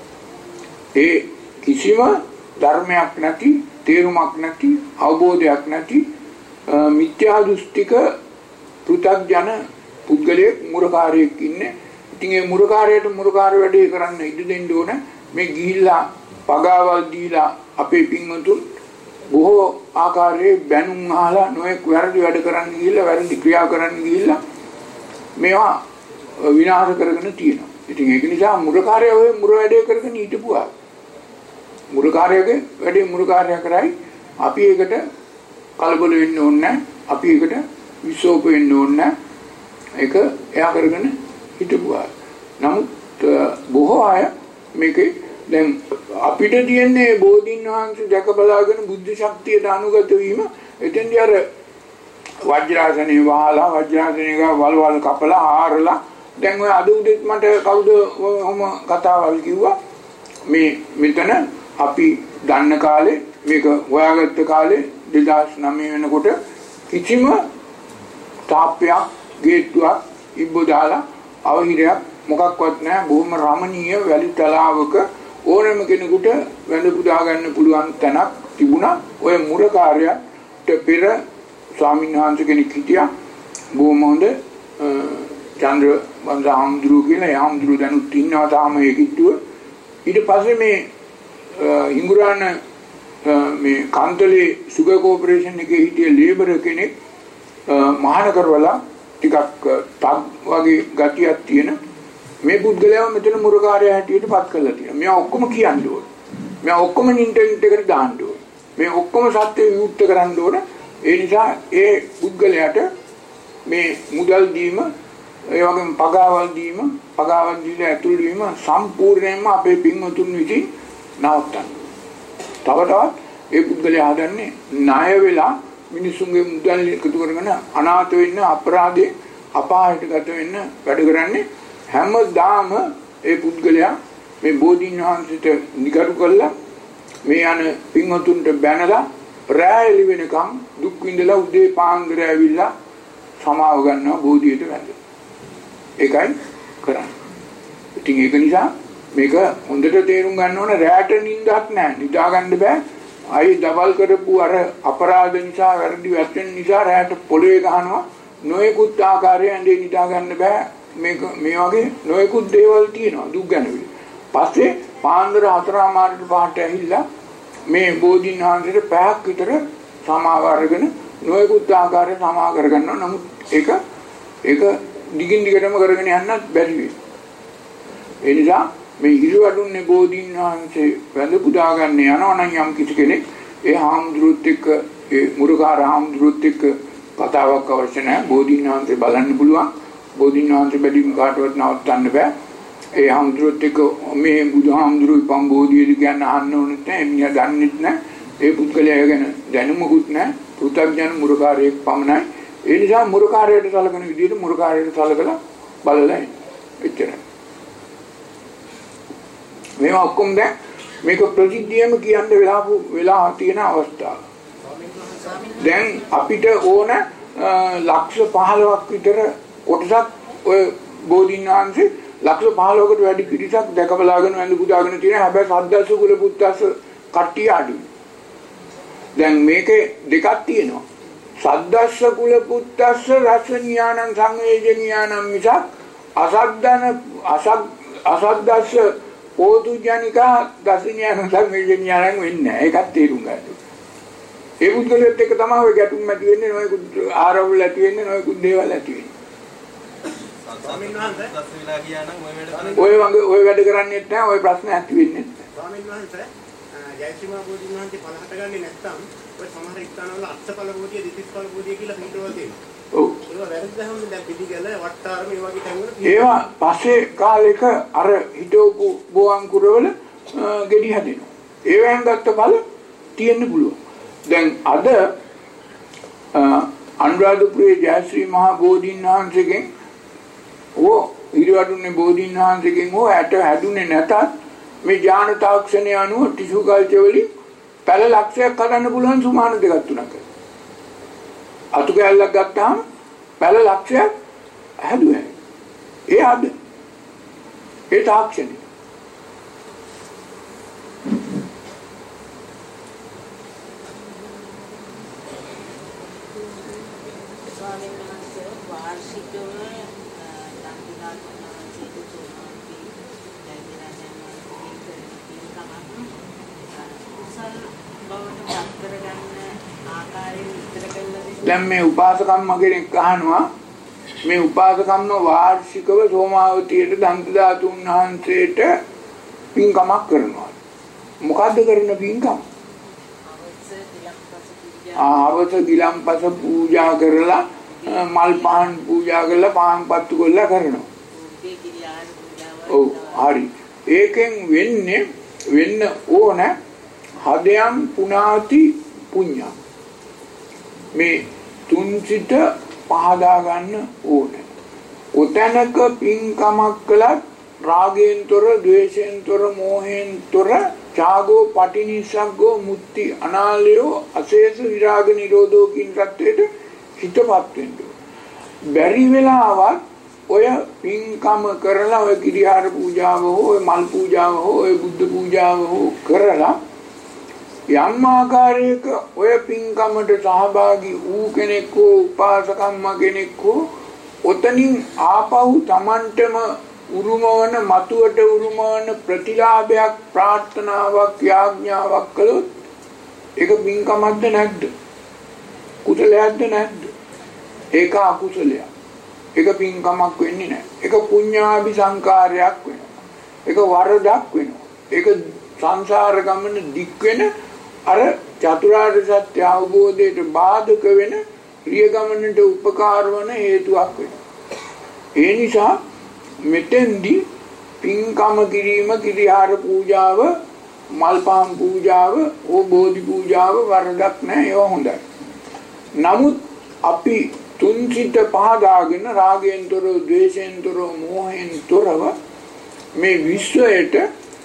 ඒ කිසිම ධර්මයක් නැති, තේරුමක් නැති, අවබෝධයක් නැති මිත්‍යා දෘෂ්ටික පෘථග්ජන පුද්ගලයෙක් මුරකාරයෙක් ඉන්නේ. ඉතින් ඒ මුරකාරයට මුරකාර වැඩේ කරන්න ඉඩ දෙන්න ඕන. මේ ගිහිල්ලා පගාවල් දීලා අපේ පින්වතුන් බොහෝ ආකාරයේ බැනුම් අහලා නොයෙක් වැරදි වැඩ කරන්න ගිහිල්ලා වැරදි ක්‍රියා කරන්න ගිහිල්ලා මේවා විනාශ කරගෙන තියෙනවා. ඉතින් ඒක නිසා මුරකාරය ඔය මුර වැඩේ කරගෙන හිටපුවා. මුරකාරයගේ වැඩේ මුරකාරයා කරයි. අපි ඒකට කලබල වෙන්න ඕනේ නැහැ. අපි ඒකට විශ්වාස වෙන්න ඕනේ නැහැ. ඒක එයා කරගෙන හිටපුවා. නමුත් බොහෝ අය මේකේ දැන් අපිට තියෙන්නේ බෝධීන් වහන්සේ දැක බලාගෙන බුද්ධ ශක්තියට අනුගත වීම. එතෙන්දී අර වජ්‍රාසනේ වහලා වජ්‍රාසනේක වලවල් කපලා ආරලා දැන් ඔය අද උදේත් මට කවුද ඔහොම කතාවල් කිව්වා මේ මෙතන අපි දන්න කාලේ මේක හොයාගත්ත කාලේ දෙදාස් නවය වෙනකොට කිසිම තාප්පයක් ගේට්ටුවක් ඉබ්බ දාලා අවහිරයක් මොකක්වත් නැහැ. බොහොම රමණීය වැලි තලාවක ඕනෑම කෙනෙකුට වැඳ පුදා ගන්න පුළුවන් තැනක් තිබුණා. ඔය මුරකාරයාට පෙර ස්වාමීන් වහන්සේ කෙනෙක් හිටියා. බොහොම හොඳ චන්ද්‍ර වංශ හාමුදුරුවෝ කියලා. ඒ හාමුදුරුවෝ දැනුත් ඉන්නවා තාම ඒ කිට්ටුව. ඊට පස්සේ මේ හිඟුරාන මේ කාන්තලේ සුගර් කෝපරේෂන් එකේ හිටිය ලේබර් කෙනෙක් මහාන කරවලා ටිකක් තක් වගේ ගතියක් තියෙන මේ පුද්ගලයාව මෙතන මුරකාරයා හැටියට පත් කරලා තියෙනවා. මෙයා ඔක්කොම කියන්න ඕන. මෙයා ඔක්කොම ඉන්ටර්නෙට් එකට දාන්න ඕන. මේ ඔක්කොම සත්‍ය විවෘත කරන්න ඕන. ඒ නිසා ඒ පුද්ගලයාට මේ මුදල් දීම, ඒ වගේම පගාවල් දීම, පගාවල් දීලා ඇතුළු වීම සම්පූර්ණයෙන්ම අපේ පින්වතුන් විසින් නවත්තන්න. තව තවත් ඒ පුද්ගලයා හදන්නේ ණය වෙලා මිනිසුන්ගේ මුදල් එකතු කරගෙන අනාථ වෙන්න, අපරාධේ අපායට ගත වෙන්න වැඩ කරන්නේ. හැමදාම ඒ පුද්ගලයා මේ බෝධීන් වහන්සේට නිකරු කළා මේ යන පින්වතුන්ට බැනලා රැය එළි වෙනකම් දුක් විඳලා උදේ පාන්දර ඇවිල්ලා සමාව ගන්නවා බෝධියට වැඳ. ඒකයි කරන්නේ. ඉතින් ඒක නිසා මේක හොඳට තේරුම් ගන්න ඕන. රැයට නිින්දක් නැහැ, නිදා ගන්න බෑ. ආයි දවල් කරපු අර අපරාධ නිසා, වැරදි වැටෙන නිසා රැයට පොළවේ ගහනවා. නොයෙකුත් ආකාරයෙන් ඇඳේ නිදා ගන්න බෑ. මේක මේ වගේ නොයෙකුත් දේවල් තියෙනවා දුක් ගැනවිලි. පස්සේ පාන්දර හතරමාරට පහට ඇහිලා මේ බෝධීන් වහන්සේට පැයක් විතර සමාව අරගෙන නොයෙකුත් ආකාරයෙන් සමාව කරගන්නවා. නමුත් ඒක ඒක දිගින් දිගටම කරගෙන යන්නත් බැරි වෙයි. ඒ නිසා මේ හිරිවඩුන්නේ බෝධීන් වහන්සේ වැඳ පුදා ගන්න යනවා නම් යම් කිසි කෙනෙක් ඒ හාමුදුරුවොත් එක්ක ඒ මුරුකාර හාමුදුරුවොත් එක්ක කතාවක් අවශ්‍ය නැහැ. බෝධීන් වහන්සේ බලන්න පුළුවන්. බෝධීන් වහන්සේ බැලීම කාටවත් නවත්තන්න බෑ. ඒ හාමුදුරුවොත් එක්ක මේ බුදුහාමුදුරුවෝ පම්බෝධියද කියන්න අහන්න ඕනෙත් නැහැ. එන්නේ දන්නෙත් නැහැ. ඒ පුද්ගලයා ගැන දැනුමකුත් නැහැ. පෘථග්ජන මුරුකාරයෙක් පමණයි. ඒ නිසා මුරුකාරයට සලකන විදිහට මුරුකාරයට සලකලා බලලා එච්චරයි. මේවා ඔක්කොම දැන් මේක ප්‍රසිද්ධියම කියන්න වෙලා වෙලා තියෙන අවස්ථාව. දැන් අපිට ඕන ලක්ෂ පහළොවක් විතර කොටසක් ඔය බෝධීන් වහන්සේ ලක්ෂ පහළොවකට වැඩි පිරිසක් දැකබලාගෙන වැඳ පුදාගෙන තියෙන. හැබැයි සද්දස්ස කුල පුත්තස්ස කට්ටිය අඩුයි. දැන් මේකේ දෙකක් තියෙනවා. සද්දස්ස කුල පුත්තස්ස රස ඥානං සංවේජ ඥානං මිසක් අසද්දන අසද් අසද්දස්ස පෝතුජනිකා දසඥාන සංවේදඥානන් වෙන්නේ නැහැ. ඒකත් තේරුම් ගන්න. ඒ පුද්ගලයාත් එක්ක තමයි ඔය ගැටුම් ඇති වෙන්නේ, නොයෙකුත් ආරවුල් ඇති වෙන්නේ, නොයෙකුත් දේවල් ඇති වෙන්නේ. ස්වාමීන් වහන්සේ දස් වෙලා ගියා නම් ඔය වැඩ ඔය වගේ ඔය වැඩ කරන්නේත් නැහැ, ඔය ප්‍රශ්න ඇති වෙන්නේ නැහැ. ස්වාමීන් වහන්සේ ජයශ්‍රීමා බෝධීන් වහන්සේ පළහට ගන්නේ නැත්නම් ඔය සමහර ස්ථානවල අට්ඨඵල බෝධිය, දෙතිස්ඵල බෝධිය කියලා හිතවල තියෙනවා. ඔව්. ඒවා වැරදිදහම දැන් පිළිගල වට්ටාරම මේ වගේ තැන්වල ඒවා පස්සේ කාලෙක අර හිටවපු බෝවන් කුරවල ගෙඩි හදිනවා. ඒවෙන් ගත්ත බල තියෙන්න පුළුවන්. දැන් අද අනුරාධපුරයේ ජයශ්‍රී මහා බෝධීන් වහන්සේගෙන් ඕ ඉරිවටුනේ බෝධීන් වහන්සේගෙන් ඕ ඇට හැදුනේ නැතත් මේ ඥාන තාක්ෂණය අනුව ටිෂු කල්චර් වලින් පැල ලක්ෂයක් හදන්න පුළුවන් සුමාන දෙකක් තුනක්. අතු කැලක් ගත්තාම පැල ලක්ෂයක් හැදුවා. ඒ අද ඒ තාක්ෂණය. ස්වාමීන් වහන්සේ වාර්ෂිකව දැන් මේ උපාසකම්ම කෙනෙක් අහනවා මේ උපාසකම්ම වාර්ෂිකව සෝමාවතියට දන්ත ධාතුන් වහන්සේට පින්කමක් කරනවා. මොකද්ද කරන පින්කම? ආවත ගිලම්පස පූජා කරලා මල් පහන් පූජා කරලා පහන් පත්තු කරලා කරනවා. ඔව් හරි. ඒකෙන් වෙන්නේ වෙන්න ඕන හදයන් පුනාති පුඤ්ඤා. මේ තුන්සිත පහදා ගන්න ඕනේ. ඔතනක පින්කමක් කළත් රාගයෙන් තොර, ද්වේෂයෙන් තොර, මෝහයෙන් තොර, ඡාගෝ පටිනිස්සග්ගෝ මුත්‍ති අනාලයෝ අශේෂ විරාග නිරෝධෝ කින් සත්‍යයට හිතපත් වෙන්න. බැරි වෙලාවත් ඔය පින්කම කරලා ඔය කිරියාර පූජාව හෝ ඔය මල් පූජාව හෝ ඔය බුද්ධ පූජාව හෝ කරලා යම් ආකාරයක ඔය පින්කමට සහභාගී වූ කෙනෙක් හෝ උපාසකම්ම කෙනෙක් හෝ ඔතනින් ආපහු Tamanටම උරුමවන මතුවට උරුමවන ප්‍රතිලාභයක් ප්‍රාර්ථනාවක් යාඥාවක් කළොත් ඒක පින්කමක්ද නැද්ද? කුසලයක්ද නැද්ද? ඒක අකුසලයක්. ඒක පින්කමක් වෙන්නේ නැහැ. ඒක පුඤ්ඤාභි සංකාරයක් වෙනවා. ඒක වරදක් වෙනවා. ඒක සංසාර ගමන දික් වෙන අර චතුරාර්ය සත්‍ය අවබෝධයට බාධක වෙන ක්‍රිය ගමනට උපකාර වන හේතුවක් වෙනවා. ඒ නිසා මෙතෙන්දී පින්කම කිරීම, කිරියාර පූජාව, මල්පාම් පූජාව, ඕ බෝධි පූජාව වරදක් නැහැ. ඒවා හොඳයි. නමුත් අපි තුන්සිත පහදාගෙන රාගයෙන් තොරව, ද්වේෂයෙන් තොරව, මෝහයෙන් තොරව මේ විශ්වයට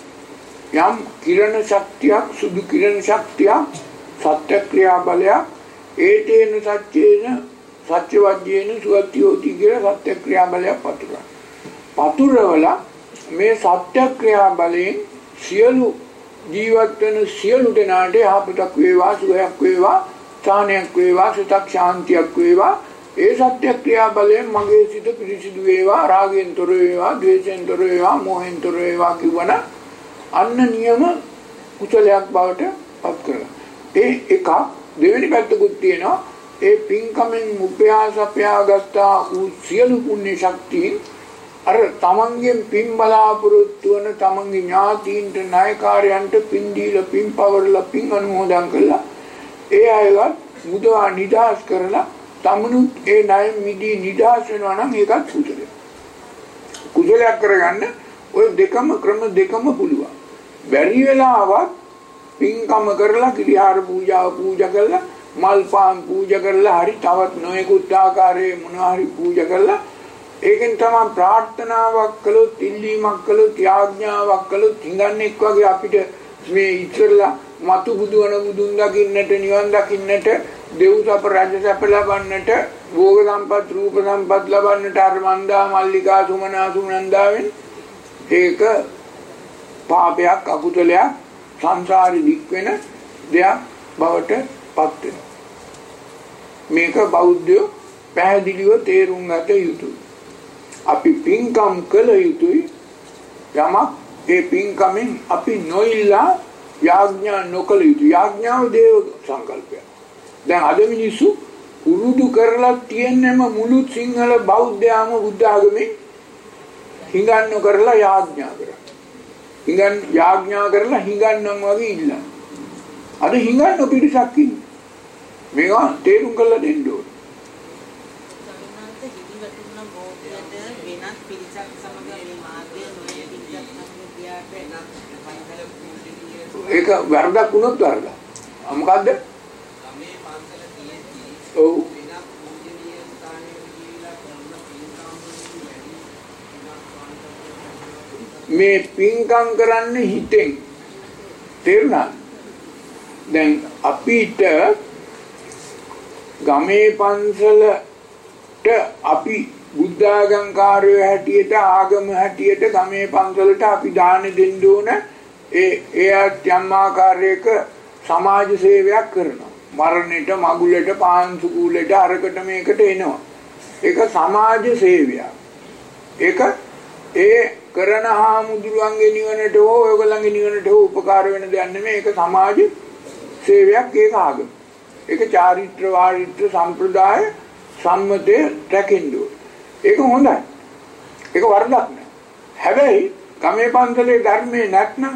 යම් කිරණ ශක්තියක්, සුදු කිරණ ශක්තියක්, සත්‍ය ක්‍රියා බලයක්, ඒතේන සත්‍යේන සත්‍ය වජ්ජේන සුවත්‍යෝති කියලා සත්‍ය ක්‍රියා බලයක් පතුරවනවා. පතුරවලා මේ සත්‍ය ක්‍රියා බලයෙන් සියලු ජීවත් වෙන සියලු දෙනාට යහපතක් වේවා, සුවයක් වේවා, ඡානයක් වේවා, සිතක් ශාන්තියක් වේවා. ඒ සත්‍ය ක්‍රියා බලයෙන් මගේ සිත පිරිසිදු වේවා, රාගයෙන් තොර වේවා, ද්වේෂයෙන් තොර වේවා, මෝහෙන් තොර වේවා කියවන අන්න නියම කුසලයක් බවට පත් කරගන්න. ඒ එක දෙවෙනි පැත්තකුත් තියෙනවා. ඒ පින්කමෙන් උපයාස අපයාගත්තා වූ සියලු පුණ්‍ය ශක්තිය අර තමන්ගෙන් පින් බලාපොරොත්තු වන තමන්ගේ ඥාතීන්ට, නායකාරයන්ට පින් දීලා, පින් පවරලා, පින් අනුමෝදන් කළා. ඒ අයවත් මුදවා නිදාස් කරලා තමනුත් ඒ ණය මිදී නිදාස් වෙනවා නම් ඒකත් කුසලයක්. කුසලයක් කරගන්න ඔය දෙකම ක්‍රම දෙකම පුළුවන්. බැරි වෙලාවත් පින්කම කරලා, කිරියාර පූජාව පූජා කරලා, මල් පාන් පූජා කරලා, හරි තවත් නොයෙකුත් ආකාරයේ මොනවා හරි පූජා කරලා ඒකෙන් තමයි ප්‍රාර්ථනාවක් කළොත්, ඉල්ලීමක් කළොත්, යාඥාවක් කළොත් හිඟන්නේක් වගේ අපිට මේ ඉස්සරලා මතු බුදුවන බුදුන් දකින්නට, නිවන් දකින්නට, දෙව් සප රජ සප ලබන්නට, භෝග සම්පත්, රූප සම්පත් ලබන්නට අර මන්දා මල්ලිකා සුමනා සුනන්දාවෙන් ඒක පාපයක්, අකුසලයක්, සංසාරි දික් වෙන දෙයක් බවට පත් වෙනවා. මේක බෞද්ධයෝ පැහැදිලිව තේරුම් ගත යුතුයි. අපි පින්කම් කළ යුතුයි. යමක් ඒ පින්කමෙන් අපි නොඉල්ලා යාඥා නොකළ යුතු. යාඥාව දේව සංකල්පය. දැන් අද මිනිස්සු පුරුදු කරලා තියෙනම මුළු සිංහල බෞද්ධයාම බුද්ධ ආගමේ හිඟන්න කරලා යාඥා කරා. හිඟන් යාඥා කරලා හිඟන්නම් වගේ ඉල්ලන. අද හිඟන්න පිටසක් ඉන්නේ. මේවා තේරුම් කරලා දෙන්න ඕනේ. ඒක වරදක් වුණොත් වරදක්. මොකද්ද? ඔව්. මේ පින්කම් කරන්නේ හිතෙන්. තේරුණාද? දැන් අපිට ගමේ පන්සලට අපි බුද්ධ ආගම්කාරයෝ හැටියට ආගම හැටියට ගමේ පන්සලට අපි දාන දෙන්න ඕන. ඒ එයාත් යම් ආකාරයක සමාජ සේවයක් කරනවා. මරණයට, මගුලට, පාන්සුකූලට අරකට මේකට එනවා. ඒක සමාජ සේවයක්. ඒක ඒ කරන හාමුදුරුවන්ගේ නිවනට හෝ ඔයගොල්ලන්ගේ නිවනට හෝ උපකාර වෙන දෙයක් නෙමෙයි. ඒක සමාජ සේවයක්. ඒක ආගම. ඒක චාරිත්‍ර වාරිත්‍ර සම්ප්‍රදාය සම්මතයේ රැකෙන්න ඕනේ. ඒක හොඳයි. ඒක වරදක් නෑ. හැබැයි ගමේ පන්සලේ ධර්මයේ නැත්නම්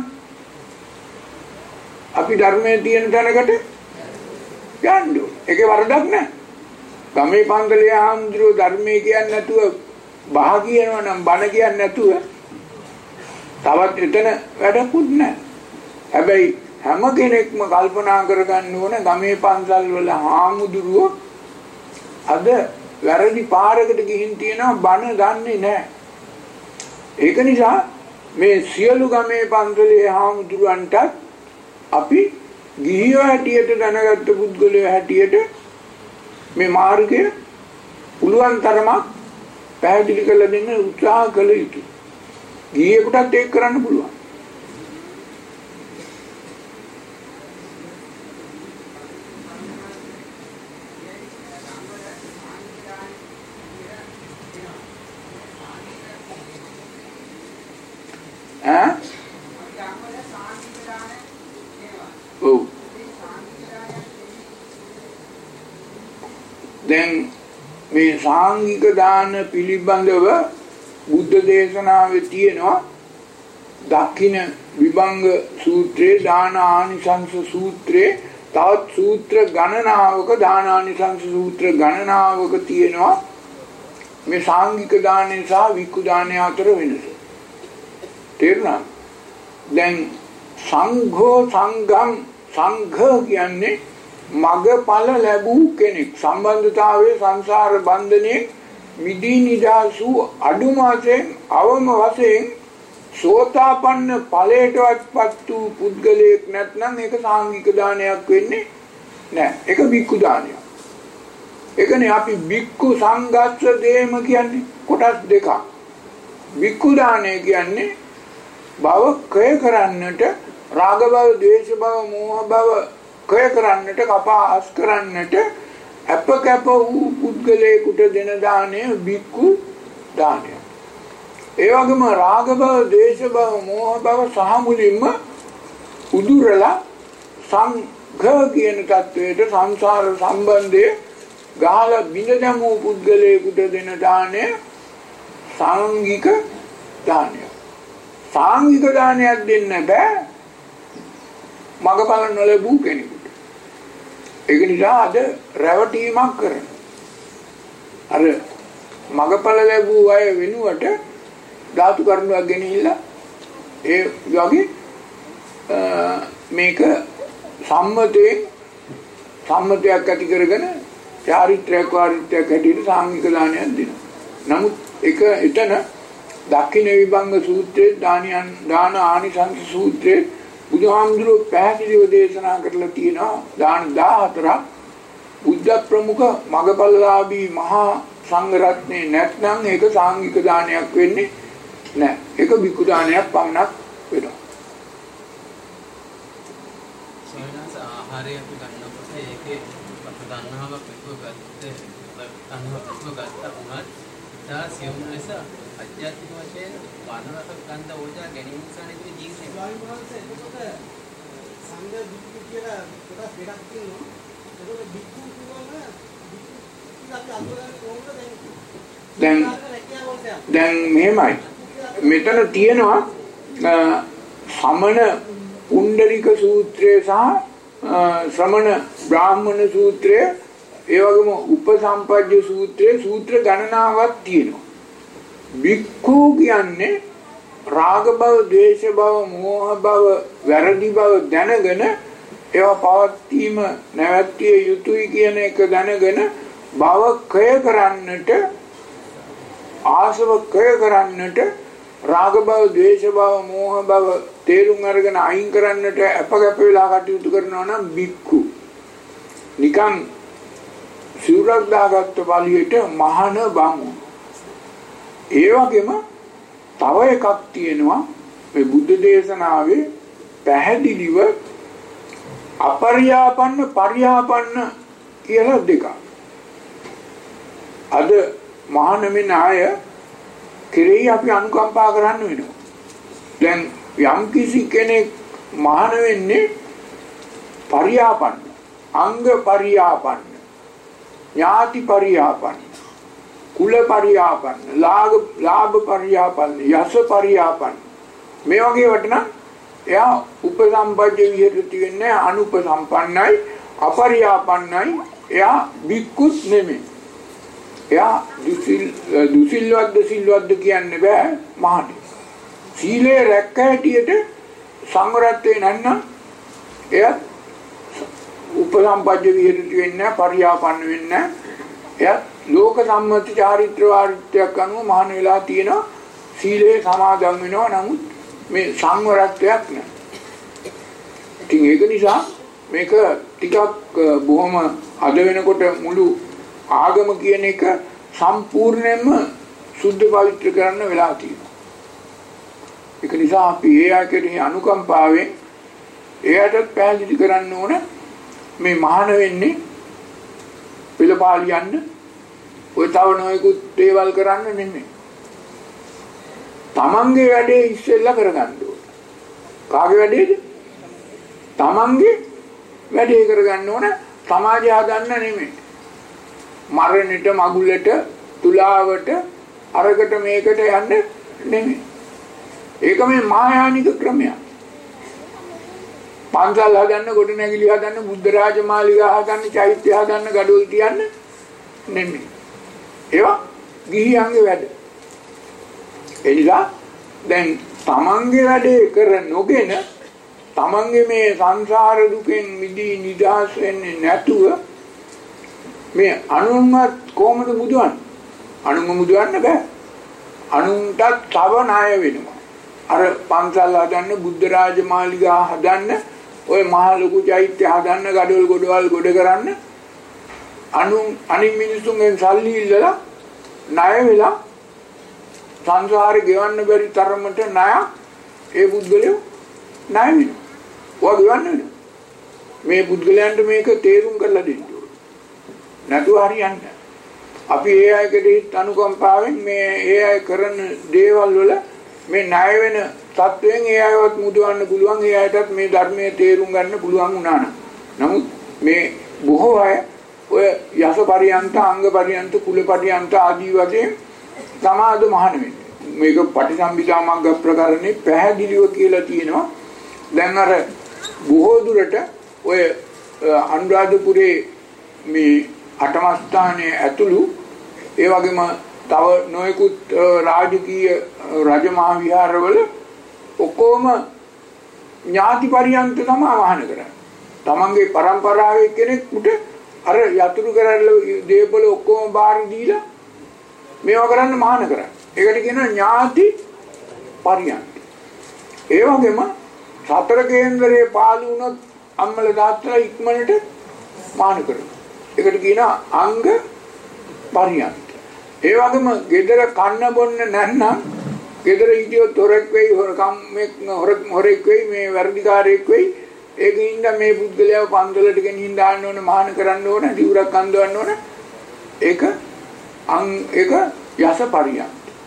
අපි ධර්මයේ තියෙන තැනකට යන්න ඕනේ. ඒකේ වරදක් නෑ. ගමේ පන්සලේ ආම්ද්‍රෝ ධර්මයේ කියන්නේ නැතුව බහ කියනවා නම් බණ කියන්නේ නැතුව තවත් එතන වැඩකුත් නෑ. හැබැයි හැම කෙනෙක්ම කල්පනා කරගන්න ඕන ගමේ පන්සල් වල ආමුදුරුවෝ අද වැරදි පාරකට ගිහින් තියෙනවා බණ දන්නේ නැහැ. ඒක නිසා මේ සියලු ගමේ පන්සලේ ආමුදුරුවන්ට අපි ගිහියෝ හැටියට දැනගත්ත පුද්ගලයෝ හැටියට මේ මාර්ගය පුළුවන් තරමක් පැහැදිලි කරලා දෙන්න උත්සාහ කළ යුතුයි. ගිහියෙකුටත් ඒක කරන්න පුළුවන්. ඈ? ඔව්. දැන් මේ සාංගික දාන පිළිබඳව බුද්ධ දේශනාවේ තියෙනවා දක්ඛින විභංග සූත්‍රයේ දාන ආනිසංස සූත්‍රයේ තවත් සූත්‍ර ගණනාවක දාන ආනිසංස සූත්‍ර ගණනාවක තියෙනවා මේ සාංගික දානය සහ වික්ඛු දානය අතර වෙනස. තේරුණා? දැන් සංඝෝ සංඝම් සංඝ කියන්නේ මගඵල ලැබූ කෙනෙක්. සම්බන්ධතාවයේ සංසාර බන්ධනයේ මිදී නිදාසු අඩුම වශයෙන් අවම වශයෙන් සෝතාපන්න ඵලයටවත්පත් වූ පුද්ගලයෙක් නැත්නම් ඒක සාංගික දානයක් වෙන්නේ නැහැ. ඒක වික්ඛු දානයක්. ඒකනේ අපි වික්ඛු සංඝස්ස දේම කියන්නේ කොටස් දෙකක්. වික්ඛු දානය කියන්නේ භව කය කරන්නට රාග භව, ද්වේෂ භව, මෝහ භව කය කරන්නට, කපාස් කරන්නට අප කැප වූ පුද්ගලයෙකුට දෙන දානය වික්ඛු දානය. ඒ වගේම රාග භව, ද්වේෂ භව, මෝහ භව සහ මුලින්ම උදුරලා සංඝ කියන තත්වයට සංසාර සම්බන්ධයේ ගහලා බිඳ දැමූ පුද්ගලයෙකුට දෙන දානය සාංගික දානය. සාංගික දානයක් දෙන්න බෑ මගඵල නොලැබූ කෙනෙකුට. ඒක නිසා අද රැවටීමක් කරන. අර මගඵල ලැබූ අය වෙනුවට ධාතු කරුණක් ගෙනහිල්ලා ඒ වගේ මේක සම්මතයෙන් සම්මතයක් ඇති කරගෙන චාරිත්‍රාක් වාරිත්‍රාක් හැටියට සාංගික දානයක් දෙනවා. නමුත් ඒක එතන දක්ඛින විභංග සූත්‍රයේ දානියන් දාන ආනිසංස සූත්‍රයේ බුදුහාමුදුරුවෝ පැහැදිලිව දේශනා කරලා තියෙනවා දාන දාහතරක් බුද්ධ ප්‍රමුඛ මගපල්ලාභී මහා සංඝ රත්නේ නැත්නම් ඒක සාංගික දානයක් වෙන්නේ නැහැ. ඒක වික්ඛු දානයක් පමණක් වෙනවා. සෝයනස ආහාරය අපි ගන්නකොට ඒකේ අපිට ගන්නවා පිටුව ගත්තේ ගන්නවා පිටුව ගත්තා උනත් ඉතා සියුම් ලෙස අධ්‍යාත්මික වශයෙන් වර්ණරස ගන්ධ ඕජා ගැනීම නිසා නේද ජීවිතේ. ස්වාමීන් වහන්සේ එතකොට සංඝ බික්කු කියලා කොටස් දෙකක් තියෙනවා. එතකොට බික්කු කියවම බික්කු අපි අඳුරන්නේ කොහොමද දැන් දැන් මෙහෙමයි. මෙතන තියෙනවා සමන පුණ්ඩරික සූත්‍රය සහ ශ්‍රමණ බ්‍රාහ්මණ සූත්‍රය ඒ වගේම උපසම්පජ්ජ සූත්‍රයේ සූත්‍ර ගණනාවක් තියෙනවා. බික්ඛු කියන්නේ රාග භව, ද්වේෂ භව, මෝහ භව, වැරදි භව දැනගෙන ඒවා පවත්වීම නැවැත්විය යුතුයි කියන එක දැනගෙන භව ක්ෂය කරන්නට, ආසව ක්ෂය කරන්නට, රාග භව, ද්වේෂ භව, මෝහ භව තේරුම් අරගෙන අයින් කරන්නට අපගැප වෙලා කටයුතු කරනවා නම් බික්ඛු. නිකන් සිවුරක් දාගත්ත බලියට මහාන බමු. ඒ වගේම තව එකක් තියෙනවා මේ බුද්ධ දේශනාවේ පැහැදිලිව අපරියාපන්න පරියාපන්න කියලා දෙකක්. අද මහානමින අය කෙරෙහි අපි අනුකම්පා කරන්න වෙනවා. දැන් යම් කිසි කෙනෙක් මහාන වෙන්නේ පරියාපන්න, අංග පරියාපන්න, ඥාති පරියාපන්න, කුල පරියාපන්න, ලාභ ලාභ පරියාපන්න, යස පරියාපන්න. මේ වගේ වටන එයා උපසම්පජ්ජ විහෙරති වෙන්නේ අනුපසම්පන්නයි, අපරියාපන්නයි. එයා බික්කුත් නෙමෙයි. එයා දුසිල් දුසිල්වත්ද සිල්වත්ද කියන්න බෑ මහණේ. සීලේ රැක්ක හැටියට සංවරත්වේ නැත්නම් එයා උපසම්පජ්ජ විහෙරති වෙන්නේ පරියාපන්න වෙන්නේ. එයා ලෝක සම්මත චාරිත්‍ර වාරිත්‍රයක් අනුව මහාන වෙලා තියෙනවා. සීලේ සමාදන් වෙනවා. නමුත් මේ සංවරත්වයක් නැහැ. ඉතින් ඒක නිසා මේක ටිකක් බොහොම අද වෙනකොට මුළු ආගම කියන එක සම්පූර්ණයෙන්ම සුද්ධ පවිත්‍ර කරන්න වෙලා තියෙනවා. ඒක නිසා අපි ඒ ආකාරයේ අනුකම්පාවෙන් එයාටත් පැහැදිලි කරන්න ඕන මේ මහාන වෙන්නේ පිළපාලියන්න ඔය තව නොයෙකුත් දේවල් කරන්න නෙමෙයි. තමන්ගේ වැඩේ ඉස්සෙල්ලා කරගන්න ඕන. කාගේ වැඩේද? තමන්ගේ වැඩේ කරගන්න ඕන. සමාජය හදන්න නෙමෙයි. මරණයට, මගුලට, තුලාවට, අරකට මේකට යන්න නෙමෙයි. ඒක මේ මායානික ක්‍රමයක්. පන්සල් හදන්න, ගොඩනැගිලි හදන්න, බුද්ධ රාජමාලිගා හදන්න, චෛත්‍ය හදන්න, ගඩොල් තියන්න නෙමෙයි. ඒවා ගිහියන්ගේ වැඩ. එනිසා දැන් තමන්ගේ වැඩේ කර නොගෙන තමන්ගේ මේ සංසාර දුකෙන් මිදී නිදහස් වෙන්නේ නැතුව මේ අනුන්වත් කොහොමද බුදුවන්නේ? අනුන්ව බුදුවන්න බෑ. අනුන්ටත් තව ණය වෙනවා. අර පන්සල් හදන්න, බුද්ධ රාජමාලිගා හදන්න, ඔය මහ ලොකු චෛත්‍ය හදන්න, ගඩොල් ගොඩවල් ගොඩ කරන්න අනුන් අනිත් මිනිසුන්ගෙන් සල්ලි ඉල්ලලා ණය වෙලා සංසාරේ ගෙවන්න බැරි තරමට ණය ඒ පුද්ගලයෝ ණය වෙනවා. ඔය ගෙවන්න වෙනවා. මේ පුද්ගලයන්ට මේක තේරුම් කරලා දෙන්න ඕනේ. නැතුව හරියන්නේ නැහැ. අපි ඒ අයකට අනුකම්පාවෙන් මේ ඒ අය කරන දේවල් වල මේ ණය වෙන තත්වයෙන් ඒ අයවත් මුදවන්න පුළුවන්. ඒ අයටත් මේ ධර්මයේ තේරුම් ගන්න පුළුවන් වුණා නම්. නමුත් මේ බොහෝ අය ඔය යස පරියන්ත, අංග පරියන්ත, කුල පරියන්ත ආදී වශයෙන් සමාද මහාන වෙන්නේ. මේක පටිසම්භිදා මග්ග ප්‍රකරණේ පැහැදිලිව කියලා තියෙනවා. දැන් අර බොහෝ දුරට ඔය අනුරාධපුරේ මේ අටම ස්ථානයේ ඇතුළු ඒ වගේම තව නොයෙකුත් රාජකීය රජමහා විහාරවල ඔක්කොම ඥාති පරියන්ත තමයි වහන කරන්නේ. තමන්ගේ પરම්පරාවේ කෙනෙකුට අර යතුරු කරල්ල දේපල ඔක්කොම බාර දීලා මේවා කරන්න මහාන කරන්නේ. ඒකට කියනවා ඥාති පරියන්ත. ඒ වගේම සතර කේන්දරයේ පාළු වුණොත් අම්මල දාත්‍රා ඉක්මනට මහාන කරනවා. ඒකට කියනවා අංග පරියන්ත. ඒ වගේම gedara කන්න බොන්න නැත්නම් gedara හිටියොත් හොරෙක් වෙයි, හොරකම් හොරෙක් වෙයි, මේ වර්ධිකාරයෙක් වෙයි. ඒකින්ද මේ පුද්ගලයාව පන්සලට ගෙනින් දාන්න ඕන, මහාන කරන්න ඕන, දිවුරක් අඳවන්න ඕන. ඒක අං ඒක යස පරියන්ත.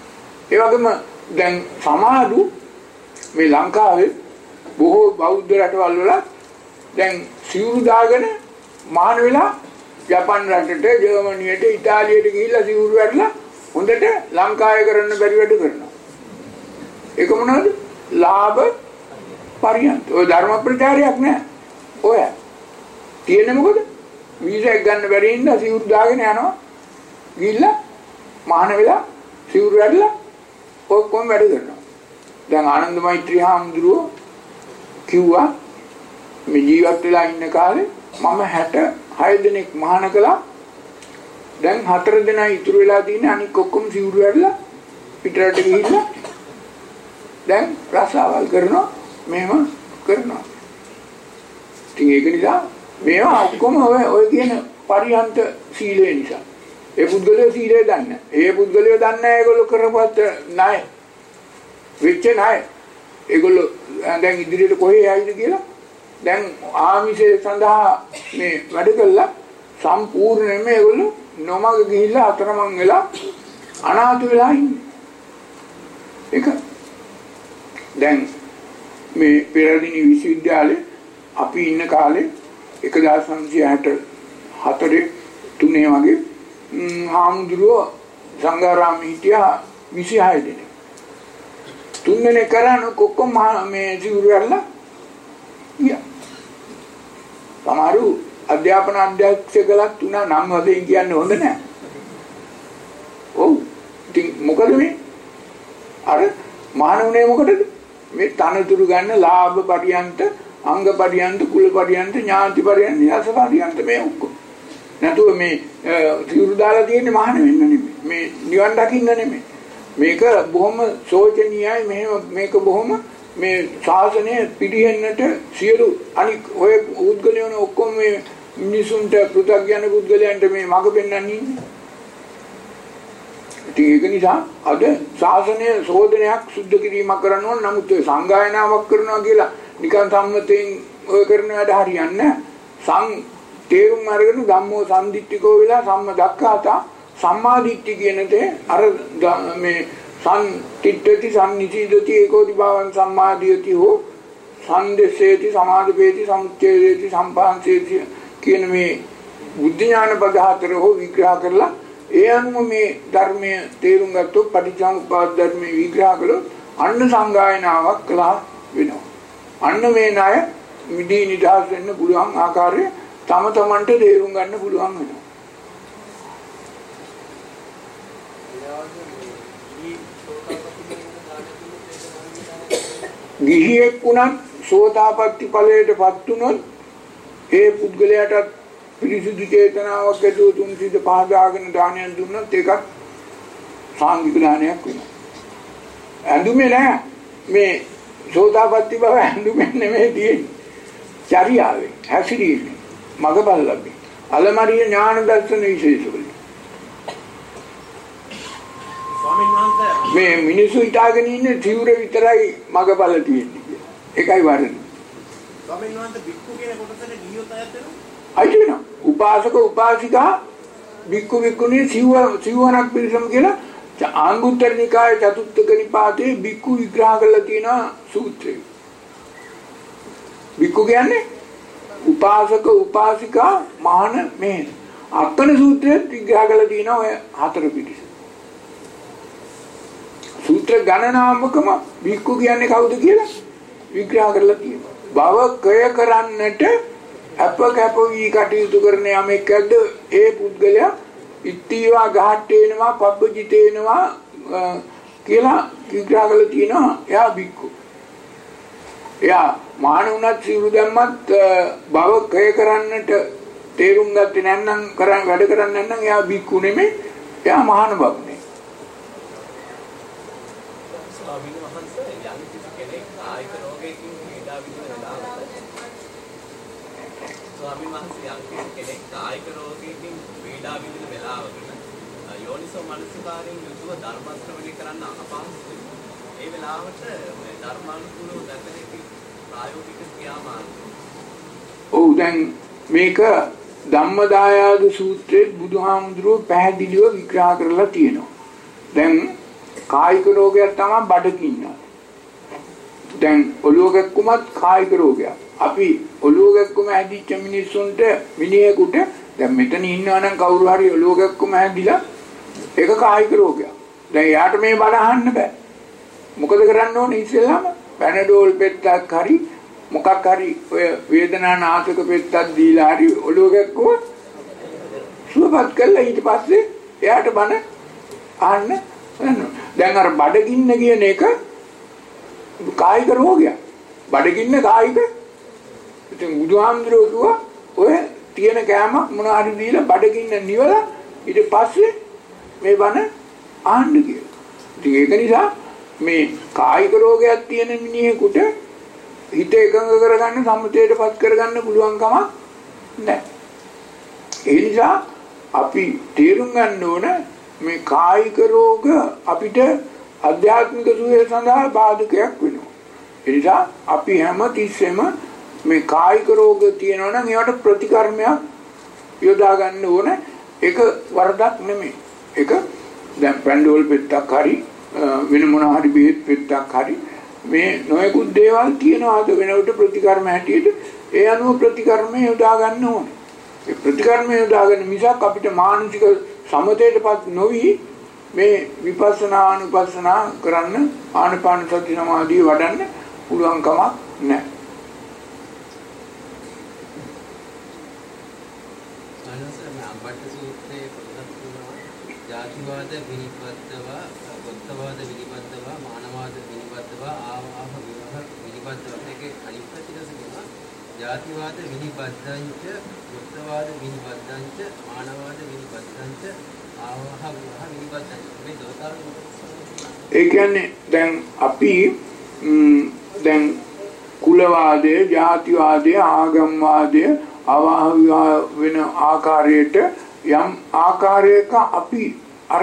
ඒ වගේම දැන් සමහරු මේ ලංකාවේ බොහෝ බෞද්ධ රටවල් වල දැන් සිවුරු දාගෙන මහාන වෙලා ජපාන් රටට, ජර්මනියට, ඉතාලියට ගිහිල්ලා සිවුරු වැටලා හොඳට ලංකාවේ කරන්න බැරි වැඩ කරනවා. ඒක මොනවද? ලාභ පරියන්ත. ඔය ධර්ම ප්‍රචාරයක් නෑ. ඔය තියෙන්නේ මොකද? වීසා එක ගන්න බැරි ඉඳලා සිවුරු දාගෙන යනවා. ගිහිල්ලා මහාන වෙලා සිවුරු වැටලා ඔක්කොම වැඩ කරනවා. දැන් ආනන්ද මෛත්‍රී හාමුදුරුවෝ කිව්වා මේ ජීවත් වෙලා ඉන්න කාලේ මම හැට හය දිනක් මහාන කළා. දැන් හතර දිනයි ඉතුරු වෙලා තියෙන්නේ. අනික ඔක්කොම සිවුරු වැටලා පිටරට ගිහිල්ලා දැන් රසාවල් කරනවා. මේව කරනවා. ඉතින් ඒක නිසා මේවා ඔක්කොම ඔය ඔය කියන පරියන්ත සීලය නිසා. ඒ පුද්ගලයා සීලය දන්නේ. ඒ පුද්ගලයා දන්නේ ඒගොල්ලෝ කරපුවත් ණය. වෙච්ච ණය. ඒගොල්ලෝ දැන් ඉදිරියට කොහේ යයිද කියලා දැන් ආමිෂය සඳහා මේ වැඩ කළා සම්පූර්ණයෙන්ම ඒගොල්ලෝ නොමග ගිහිල්ලා අතරමං වෙලා අනාථ වෙලා ඉන්නේ. ඒක දැන් මේ පෙරදින විශ්වවිද්‍යාලේ අපි ඉන්න කාලේ එක්දාස් නවසිය හැට හතරේ තුනේ වගේ හාමුදුරුවෝ සංඝාරාමේ හිටියා විසිහය දෙනෙක්. තුන්වෙනි කරාන කොක්කොම මේ සිවුරු ඇරලා ගියා. සමහරු අධ්‍යාපන අධ්‍යක්ෂකලා තුන නම් වශයෙන් කියන්න හොඳ නැහැ. ඔව්. ඉතින් මොකද මේ? අර මානවනේ මොකටද? මේ තනතුරු ගන්න ලාභ පරියන්ත, අංග පරියන්ත, කුල පරියන්ත, ඥාති පරියන්ත, යස පරියන්ත මේ ඔක්කොම. නැතුව මේ සිවුරු දාලා තියෙන්නේ මහාන වෙන්න නෙමෙයි. මේ නිවන් දකින්න නෙමෙයි. මේක බොහොම සෝචනීයයි. මෙහෙම මේක බොහොම මේ ශාසනය පිළිහෙන්නට සියලු අනික් ඔය උද්ගලයන් ඔක්කොම මේ මිනිසුන්ට පෘථග්ජන පුද්ගලයන්ට මේ මඟ පෙන්වන්නේ ඉන්නේ. ඒක නිසා අද ශාසනය සෝදනයක් සුද්ධ කිරීමක් කරන්න ඕන. නමුත් ඒ සංගායනාවක් කරනවා කියලා නිකන් සම්මතයෙන් ඔය කරන වැඩ හරියන්නේ නැහැ. සං තේරුම් අරගෙන ධම්මෝ සම්දිට්ඨිකෝ වෙලා සම්ම දක්ඛාතා සම්මාදිට්ඨි කියන දේ අර මේ සම් තිට්ඨති සම්නිචීදති ඒකෝදි භාවං සම්මාදියති හෝ සම්දෙසේති සමාදපේති සමුච්ඡේදේති සම්පාංසේති කියන මේ බුද්ධ ඥාන පද හතර හෝ විග්‍රහ කරලා ඒ අනුව මේ ධර්මයේ තේරුම් ගත්තොත් පටිච්චසමුප්පාද ධර්මයේ විග්‍රහ කළොත් අන්න සංගායනාවක් කළා වෙනවා. අන්න මේ ණය මිදී නිදහස් වෙන්න පුළුවන් ආකාරය තම තමන්ට තේරුම් ගන්න පුළුවන් වෙනවා. ගිහියෙක් වුණත් සෝතාපට්ටි ඵලයටපත් වුණොත් ඒ පුද්ගලයාට පිරිසිදු චේතනාවක් ඇතුව තුන් සිත පහදාගෙන දානයක් දුන්නොත් ඒකත් සාංගික දානයක් වෙනවා. ඇඳුමේ නෑ මේ සෝතාපට්ටි බව ඇඳුමේ නෙමෙයි තියෙන්නේ. චර්යාවේ හැසිරීමේ මගපල් ලැබෙන්නේ. අලමරිය ඥාන දර්ශන විශේෂවල. ස්වාමීන් වහන්සේ මේ මිනිසු හිතාගෙන ඉන්නේ තීව්‍ර විතරයි මගපල් තියෙන්නේ කියලා. ඒකයි වරද. ස්වාමීන් වහන්සේ බික්කු කියන කොටසට ගියොත් අයත් වෙනවා. අයිතින උපාසක උපාසිකා බික්කු බික්කුණී සිව සිවණක් පිරිසම කියලා ආංගුත්තර නිකායේ චතුත්ථක නිපාතේ බික්කු විග්‍රහ කරලා තියෙන සූත්‍රය. බික්කු කියන්නේ උපාසක උපාසිකා මහාන මේ අත්තන සූත්‍රයේ විග්‍රහ කරලා තියෙන ඔය හතර පිටිස. සූත්‍ර ගණනාවකම බික්කු කියන්නේ කවුද කියලා විග්‍රහ කරලා තියෙනවා. භව කය කරන්නට අප කැප වී කටයුතු කරන යමෙක්ද ඒ පුද්ගලයා ඉත්තීවා ගහට්ටේනවා පබ්බජිතේනවා කියලා විග්‍රහ කරලා තියෙනවා. එයා බික්කු. එයා මාන උනත් සිවුරු දැම්මත් භව කය කරන්නට තේරුම් ගත්තේ නැත්නම් කරන් වැඩ කරන්නේ නැත්නම් එයා බික්කු නෙමෙයි. එයා මහාන බබ්නේ. ස්වාමීන් වහන්සේ යම් කිසි කෙනෙක් කායික රෝගයකින් පීඩා විඳින වෙලාවට ස්වාමීන් වහන්සේ යම් කිසි කෙනෙක් කායික රෝගයකින් පීඩා විඳින වෙලාවකට යෝනිසෝ මනසිකාරයෙන් යුතුව ධර්ම ශ්‍රවණය කරන්න අපහසුයි. ඒ වෙලාවට මේ ධර්මානුකූලව දැකෙන ප්‍රායෝගික ක්‍රියාමාර්ග. ඔව් දැන් මේක ධම්මදායාද සූත්‍රයේ බුදුහාමුදුරුවෝ පැහැදිලිව විග්‍රහ කරලා තියෙනවා. දැන් කායික රෝගයක් තමයි බඩගින්න. දැන් ඔළුව කැක්කුමත් කායික රෝගයක්. අපි ඔළුව කැක්කුම හැදිච්ච මිනිස්සුන්ට මිනිහෙකුට දැන් මෙතන ඉන්නවා නම් කවුරු හරි ඔළුව කැක්කුම හැදිලා ඒක කායික රෝගයක්. දැන් යාට මේ බඩ අහන්න බෑ. මොකද කරන්න ඕනේ ඉස්සෙල්ලාම පැනඩෝල් පෙත්තක් හරි මොකක් හරි ඔය වේදනා නාශක පෙත්තක් දීලා හරි ඔළුව කැක්කුව සුවපත් කළා ඊට පස්සේ එයාට බන අහන්න වෙනවා. දැන් අර බඩගින්න කියන එක කායික රෝගයක්. බඩගින්න කායික. ඉතින් බුදුහාමුදුරුවෝ කිව්වා ඔය තියෙන කෑමක් මොනවා හරි දීලා බඩගින්න නිවලා ඊට පස්සේ මේ බන අහන්න කියලා. ඉතින් ඒක නිසා මේ කායික රෝගයක් තියෙන මිනිහෙකුට හිත එකඟ කරගන්න සම්මතයටපත් කරගන්න පුළුවන් කමක් නැහැ. ඒ නිසා අපි තේරුම් ගන්න ඕන මේ කායික රෝග අපිට ආධ්‍යාත්මික සුවය සඳහා බාධකයක් වෙනවා. ඒ නිසා අපි හැම තිස්සෙම මේ කායික රෝග තියෙනවා නම් ඒවට ප්‍රතිකර්මයක් යොදා ගන්න ඕන. ඒක වරදක් නෙමෙයි. ඒක දැන් පැන්ඩෝල් පෙත්තක් හරි වෙන මොන හරි බෙහෙත් පෙත්තක් හරි මේ නොයෙකුත් දේවල් තියෙනවා අද වෙනකොට ප්‍රතිකර්ම හැටියට ඒ අනුව ප්‍රතිකර්මය යොදා ගන්න ඕනේ. ඒ ප්‍රතිකර්මය යොදාගෙන මිසක් අපිට මානසික සමතේටපත් නොවි මේ විපස්සනා අනුපස්සනා කරන්න ආනපාන සති සමාධිය වඩන්න පුළුවන් කමක් නැහැ. ජාතිවාද විනිබද්ධව, ගොත්තවාද විනිබද්ධව, මානවාද විනිබද්ධව, ආවාහ විවාහ විනිබද්ධව එකේ අනිත් පැතිරස කියනවා. ජාතිවාද විනිබද්ධංච, ගොත්තවාද විනිබද්ධංච, මානවාද විනිබද්ධංච, ආවාහ විවාහ විනිබද්ධංච. මේ දොතරම ඒ කියන්නේ දැන් අපි දැන් කුලවාදය, ජාතිවාදය, ආගම්වාදය, ආවාහ විවාහ වෙන ආකාරයට යම් ආකාරයක අපි අර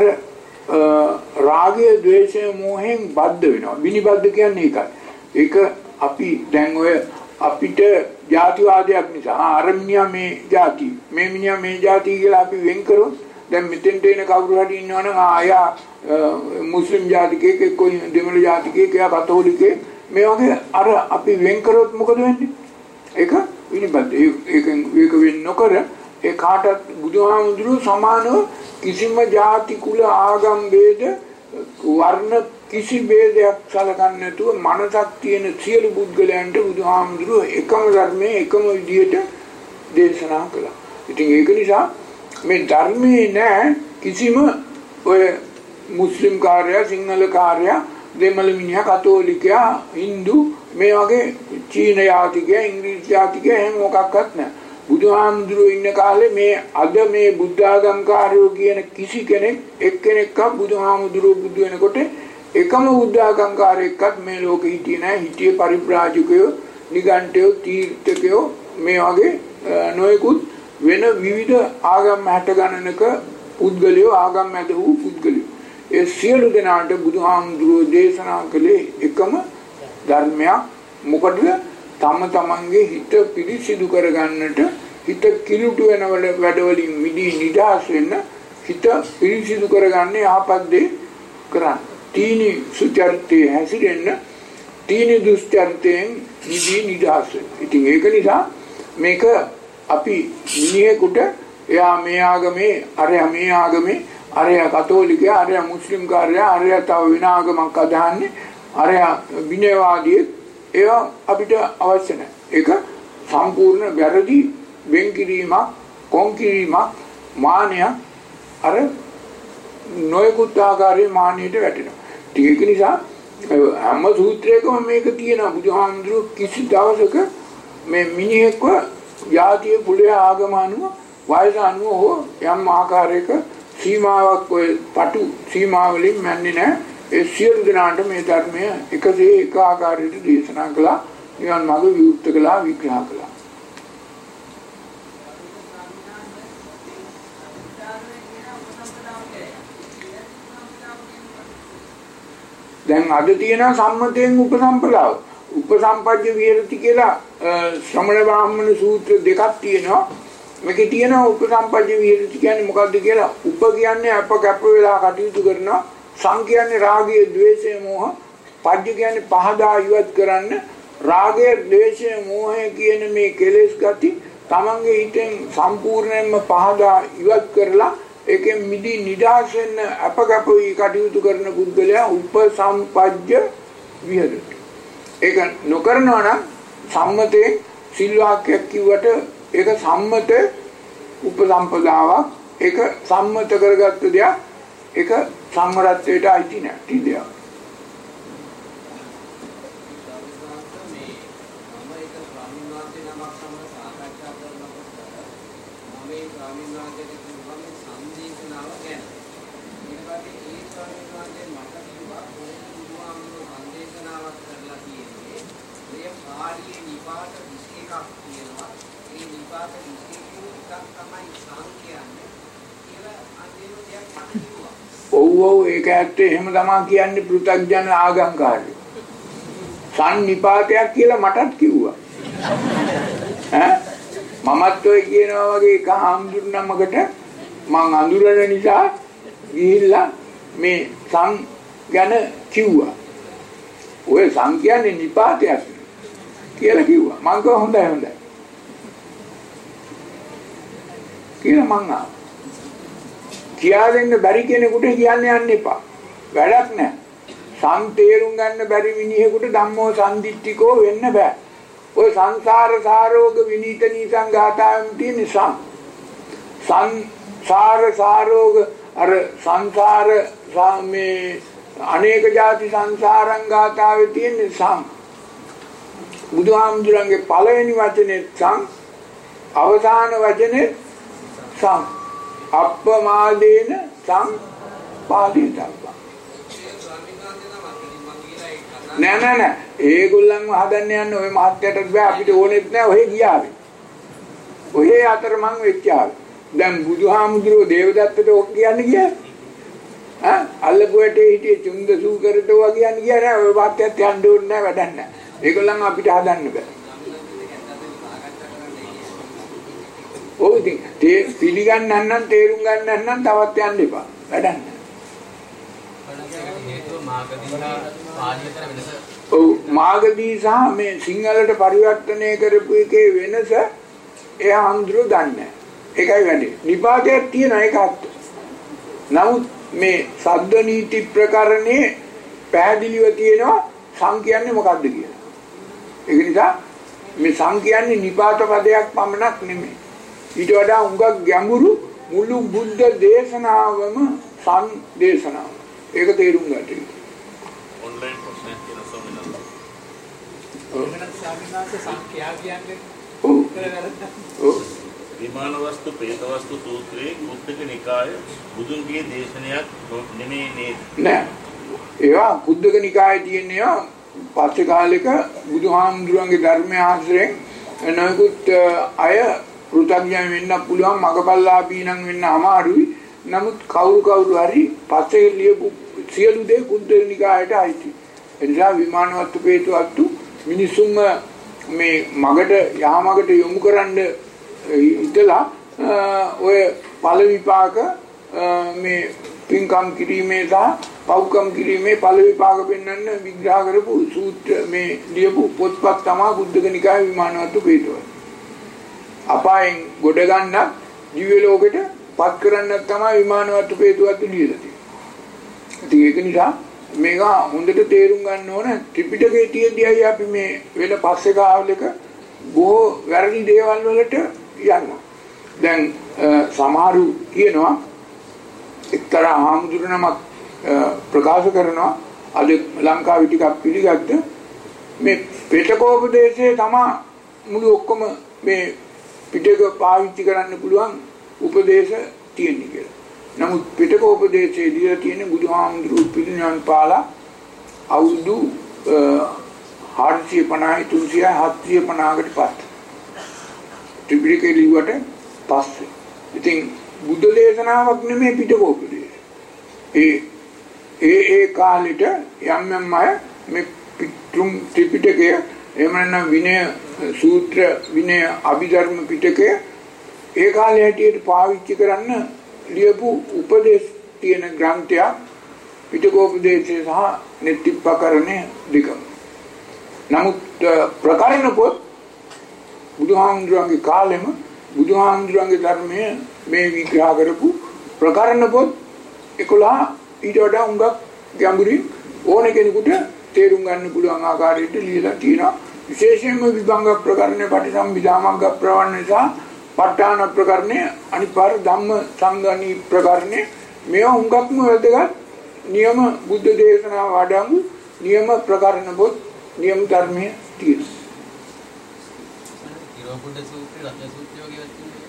රාගය, ද්වේෂය, මෝහයෙන් බද්ධ වෙනවා. විනිබද්ධ කියන්නේ ඒකයි. ඒක අපි දැන් ඔය අපිට ජාතිවාදයක් නිසා අර මිනිහා මේ ජාති, මේ මිනිහා මේ ජාති කියලා අපි වෙන් කරොත් දැන් මෙතෙන්ට එන කවුරු හරි ඉන්නවනම් ආයා මුස්ලිම් ජාතිකයෙක්, එක්කෝ දෙමළ ජාතිකයෙක්, එයා කතෝලිකයෙක්, මේ වගේ අර අපි වෙන් කරොත් මොකද වෙන්නේ? ඒක විනිබද්ධ. ඒක ඒක වෙන් නොකර ඒ කාටත් බුදුහාමුදුරුවෝ සමානව කිසිම ಜಾති කුල ආගම් ભેද වර්ණ කිසි ભેදයක් සලකන්නේ නැතුව මනසක් තියෙන සියලු පුද්ගලයන්ට බුදුහාමුදුරුවෝ එකම ධර්මයේ එකම විදියට දේශනා කළා. ඉතින් ඒක නිසා මේ ධර්මයේ නෑ කිසිම ඔය මුස්ලිම් කාර්යය, සිංහල කාර්යය, දෙමළ මිනිහා, කතෝලිකයා, හින්දු මේ වගේ චීන ජාතිකයා, ඉංග්‍රීසි ජාතිකයා එහෙම මොකක්වත් නෑ. බුදුහාමුදුරුවෝ ඉන්න කාලේ මේ අද මේ බුද්ධ ආගම්කාරයෝ කියන කිසි කෙනෙක් එක්කෙනෙක්වත් බුදුහාමුදුරුවෝ බුදු වෙනකොට එකම බුද්ධ ආගම්කාරයෙක්වත් මේ ලෝකෙ හිටියේ නැහැ. හිටියේ පරිබ්‍රාජකයෝ, නිගණ්ඨයෝ, තීර්ථකයෝ මේ වගේ නොයෙකුත් වෙන විවිධ ආගම් හැට ගණනක පුද්ගලයෝ, ආගම් මැද වූ පුද්ගලයෝ. ඒ සියලු දෙනාට බුදුහාමුදුරුවෝ දේශනා කළේ එකම ධර්මයක්. මොකටද? තම තමන්ගේ හිත පිරිසිදු කරගන්නට, හිත කිලුට වෙන වැඩවලින් මිදී නිදහස් වෙන්න, හිත පිරිසිදු කරගන්න යහපත් දේ කරන්න. තීනි සුචරිතයේ හැසිරෙන්න, තීනි දුස්චරිතයෙන් මිදී නිදහස් වෙන්න. ඉතින් ඒක නිසා මේක අපි මිනිහෙකුට එයා මේ ආගමේ, අරයා මේ ආගමේ, අරයා කතෝලිකයා, අරයා මුස්ලිම් කාර්යයා, අරයා තව වෙන ආගමක් අදහන්නේ, අරයා විනයවාදී, ඒවා අපිට අවශ්‍ය නැහැ. ඒක සම්පූර්ණ වැරදි වෙන් කිරීමක්, කොන් කිරීමක්, මානයක්, අර නොයෙකුත් ආකාරයේ මානයට වැටෙනවා. ඒක නිසා හැම සූත්‍රයකම මේක තියෙනවා. බුදුහාමුදුරුවෝ කිසි දවසක මේ මිනිහෙක්ව ජාතිය, කුලය, ආගම අනුව, වයස අනුව හෝ යම් ආකාරයක සීමාවක්, ඔය පටු සීමාවලින් මැන්නේ නැහැ. ඒ සියලු දෙනාට මේ ධර්මය එකසේ එක ආකාරයට දේශනා කළා, නිවන් මාර්ග විවෘත කළා, විග්‍රහ කළා. දැන් අද තියෙන සම්මතයෙන් උපසම්පදාව, උපසම්පජ්ජ විහෙරති කියලා ශ්‍රමණ බ්‍රාහ්මණ සූත්‍ර දෙකක් තියෙනවා. මේකේ තියෙනවා උපසම්පජ්ජ විහෙරති කියන්නේ මොකක්ද කියලා. උප කියන්නේ අප කැප වෙලා කටයුතු කරනවා, සං කියන්නේ රාගය, ද්වේෂය, මෝහ. පජ්ජ කියන්නේ පහදා ඉවත් කරන්න. රාගය, ද්වේෂය, මෝහය කියන මේ කෙලෙස් ගති තමන්ගේ හිතෙන් සම්පූර්ණයෙන්ම පහදා ඉවත් කරලා ඒකෙන් මිදී නිදහස් වෙන්න අපකපොයි කටයුතු කරන පුද්ගලයා උපසම්පජ්ජ විහෙරති. ඒක නොකරනවා නම් සම්මතේ සිල් වාක්‍යයක් කිව්වට ඒක සම්මත උපසම්පදාවක්. ඒක සම්මත කරගත්ත දෙයක්. ඒක සම්මරත්වයට අයිති නැති දෙයක්. ඔව් ඔව් ඒක ඇත්තේ එහෙම තමයි කියන්නේ පෘථග්ජන ආගම්කාරයෝ. සම්නිපාතයක් කියලා මටත් කිව්වා. ඈ මමත් ඔය කියනවා වගේ එක හාමුදුරුවමකට මං අඳුරන නිසා ගිහිල්ලා මේ සං ගැන කිව්වා. ඔය සං කියන්නේ නිපාතයක් කියලා කිව්වා. මං කිව්වා හොඳයි හොඳයි කියලා මං ආවා. කියා දෙන්න බැරි කෙනෙකුට කියන්න යන්න එපා. වැඩක් නැහැ. සං තේරුම් ගන්න බැරි මිනිහෙකුට ධම්මෝ සම්දිත්තිකෝ වෙන්න බෑ. ඔය සංසාර සාරෝග විනීත නීසං ගාතාවෙන් තියෙන සං. සංසාර සාරෝග අර සංසාර මේ අනේක ಜಾති සංසාරං ගාතාවේ තියෙන සං. බුදුහාමුදුරන්ගේ පළවෙනි වචනේ සං, අවසාන වචනේ සං. අප්පමාදේන සම්පාදිතබ්බ. නෑ නෑ නෑ ඒගොල්ලන්ව හදන්න යන්න ඔය මහත්යටත් බෑ අපිට ඕනෙත් නෑ ඔහෙ ගියාවේ. ඔහෙ අතර මං වෙච්ච ආවේ. දැන් බුදුහාමුදුරුවෝ දේවදත්තට ඔක් කියන්නේ ගියා. ඈ අල්ලපුවට හිටියේ චුන්දසූකරට ඔවා කියන්නේ ගියා නෑ ඔය මහත්යත් යන්න ඕනේ නෑ වැඩක් නෑ. ඒගොල්ලන් අපිට හදන්න බෑ. ඔව් ඉතින් තේ පිළිගන්න නම් තේරුම් ගන්න නම් තවත් යන්න එපා. වැඩක් නෑ. ඔව් මාගදී සහ මේ සිංහලට පරිවර්තනය කරපු එකේ වෙනස එයා අඳුර දන්නේ. ඒකයි වැඩි. නිපාතයක් තියෙන එකත්. නමුත් මේ සද්ද නීති ප්‍රකරණේ පැහැදිලිව තියෙනවා සං කියන්නේ මොකක්ද කියලා. ඒක නිසා මේ සං කියන්නේ නිපාත පදයක් පමණක් නෙමෙයි. ඊට වඩා උඟක් ගැඹුරු මුළු බුද්ධ දේශනාවම සං දේශනාව. ඒක තේරුම් ගන්න. ඔන්ලයින් ප්‍රශ්නයක් තියෙනවා සෝමනන්ද. වෙනත් ස්වාමීනාගේ සංඛ්‍යා කියන්නේ ඔව්. විමාන වස්තු, ප්‍රේත වස්තු සූත්‍රයේ කුද්දක නිකාය බුදුන්ගේ දේශනයක් නෙමෙයි නේද? නෑ. ඒවා කුද්දක නිකායේ තියෙනවා පස්සේ කාලෙක බුදුහාමුදුරන්ගේ ධර්මය ආශ්‍රයෙන් නොයෙකුත් අය පෘථග්ජන වෙන්න පුළුවන් මගපල්ලාපී නම් වෙන්න අමාරුයි. නමුත් කවුරු කවුරු හරි පස්සේ ලියපු සියලු දේ කුද්දක නිකායට අයිති. ඒ නිසා විමානවත්තු ප්‍රේතවත්තු මිනිසුන්ම මේ මගට යහමගට යොමු කරන්න ඉතලා ඔය ඵල විපාක මේ පින්කම් කිරීමේ සහ පව්කම් කිරීමේ ඵල විපාක පෙන්වන්න විග්‍රහ කරපු සූත්‍ර මේ ලියපු පොත්පත් තමයි බුද්ධක නිකායේ විමානවත්තු ප්‍රේතවත්තු. අපායෙන් ගොඩ ගන්න දිව්‍ය ලෝකෙට පත් කරන්න තමයි විමානවත්තු ප්‍රේතවත්තු ලියලා තියෙන්නේ. ඒක නිසා මේක හොඳට තේරුම් ගන්න ඕන. ත්‍රිපිටකයේ තියෙද්දී අපි මේ වෙන පස්සේ කාලෙක බොහෝ වැරදි දේවල් වලට යනවා. දැන් සමහරු කියනවා එක්තරා ආම්දුරනමක් ප්‍රකාශ කරනවා අද ලංකාවේ ටිකක් පිළිගත්ත මේ පිටකෝපදේශයේ තමයි මුළු ඔක්කොම මේ පිටක පාවිච්චි කරන්න පුළුවන් උපදේශ තියෙන්නේ කියලා. නමුත් පිටකෝපදේශයේ දීලා තියෙන බුදුහාමුදුරු පිළිණන් පාලා අවුරුදු හාරසිය පනහයි තුන්සිය හත්සිය පනහකට පස්සේ ත්‍රිපිටකය ලිව්වට පස්සේ. ඉතින් බුද්ධ දේශනාවක් නෙමෙයි පිටකෝපදේශ. ඒ ඒ ඒ කාලෙට යම් යම් අය මේ ත්‍රිපිටකය එහෙම නැත්නම් විනය සූත්‍ර විනය අභිධර්ම පිටකය ඒ කාලේ හැටියට පාවිච්චි කරන්න ලියපු උපදේශ තියෙන ග්‍රන්ථයක් පිටකෝපදේශය සහ නෙත්තිප්පකරණය දෙකම. නමුත් ප්‍රකරණ පොත් බුදුහාමුදුරන්ගේ කාලෙම බුදුහාමුදුරන්ගේ ධර්මයේ මේ විග්‍රහ කරපු ප්‍රකරණ පොත් එකොළහ ඊට වඩා උඟක් ගැඹුරින් ඕන කෙනෙකුට තේරුම් ගන්න පුළුවන් ආකාරයට ලියලා තියෙනවා. විශේෂයෙන්ම විභංග ප්‍රකරණය, පටිසම්භිදාමග්ග ප්‍රවණය සහ ප ဋ ාණ ප්‍රකරණය, අනිපාර ධම්ම සංගණී ප්‍රකරණය මේවා උඟක්ම වැදගත් නියම බුද්ධ දේශනාව වඩමු නියම ප්‍රකරණ පොත් නියම ධර්මයේ තියෙනවා. තිරෝකුඩ සූත්‍රය, රත්න සූත්‍රය වගේ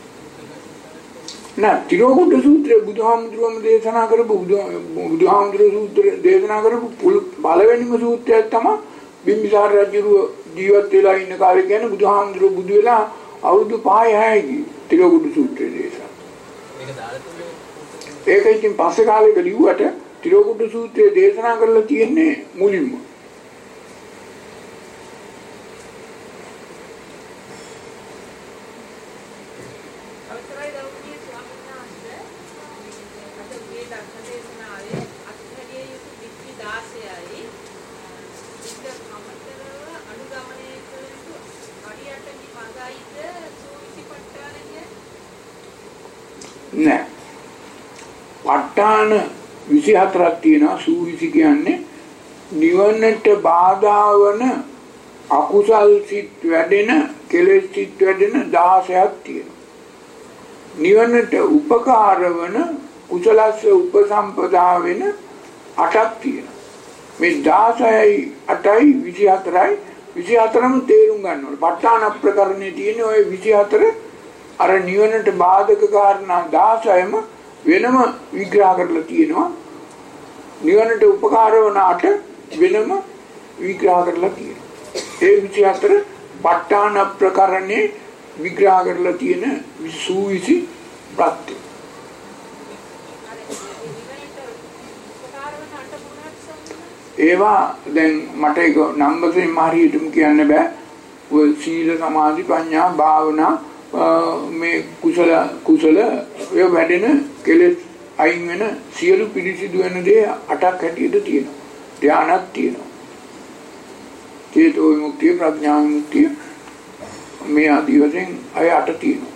නෑ, තිරෝකුඩ සූත්‍රය බුදුහාමුදුරුවම දේශනා කරපු බුදුහාමුදුරුවෝ සූත්‍රය දේශනා කරපු පළවෙනිම සූත්‍රයක් තමයි බිම්බිසාර රජුව ජීවත් වෙලා ඉන්න කාලේ කියන්නේ බුදුහාමුදුරුවෝ බුදු වෙලා අවුරුදු පහයි හයයි තිරෝකුඩ සූත්‍රය දේශනා. මේක දාලා තියෙන්නේ. ඒක ඉතින් පස්සේ කාලෙක ලිව්වට තිරෝකුඩ සූත්‍රය දේශනා කරලා තියෙන්නේ මුලින්ම. නෑ, ප ဋ ාණ විසිහතරක් තියෙනවා. සූවිසි කියන්නේ නිවනට බාධා වන අකුසල් සිත් වැඩෙන, කෙලෙස් සිත් වැඩෙන දහසක් තියෙනවා. නිවනට උපකාර වන කුසලස්ස උපසම්පදා වෙන අටක් තියෙනවා. මේ දහසයි අටයි විසිහතරයි විසිහතරම තේරුම් ගන්න ඕනේ. ප ဋ ාණ ප්‍රකරණේ තියෙන ওই විසිහතර අර නිවනට බාධක කාරණා දහසයම වෙනම විග්‍රහ කරලා තියෙනවා. නිවනට උපකාර වන අට වෙනම විග්‍රහ කරලා තියෙනවා. ඒ විසිහතර ප ဋ ාණ ප්‍රකරණේ විග්‍රහ කරලා තියෙන සූවිසි ප්‍රත්‍ය. ඒවා දැන් මට ඒක නම් වශයෙන් හරියටම කියන්න බෑ. ඔය සීල, සමාධි, ප්‍රඥා, භාවනා මේ කුසල කුසල ඔය වැඩෙන කෙලෙස් අයින් වෙන සියලු පිළිසිදු වෙන දේ අටක් හැටියට තියෙනවා. ධානයක් තියෙනවා. චේතෝ විමුක්තිය, ප්‍රඥා විමුක්තිය මේ ආදී වශයෙන් අය අට තියෙනවා.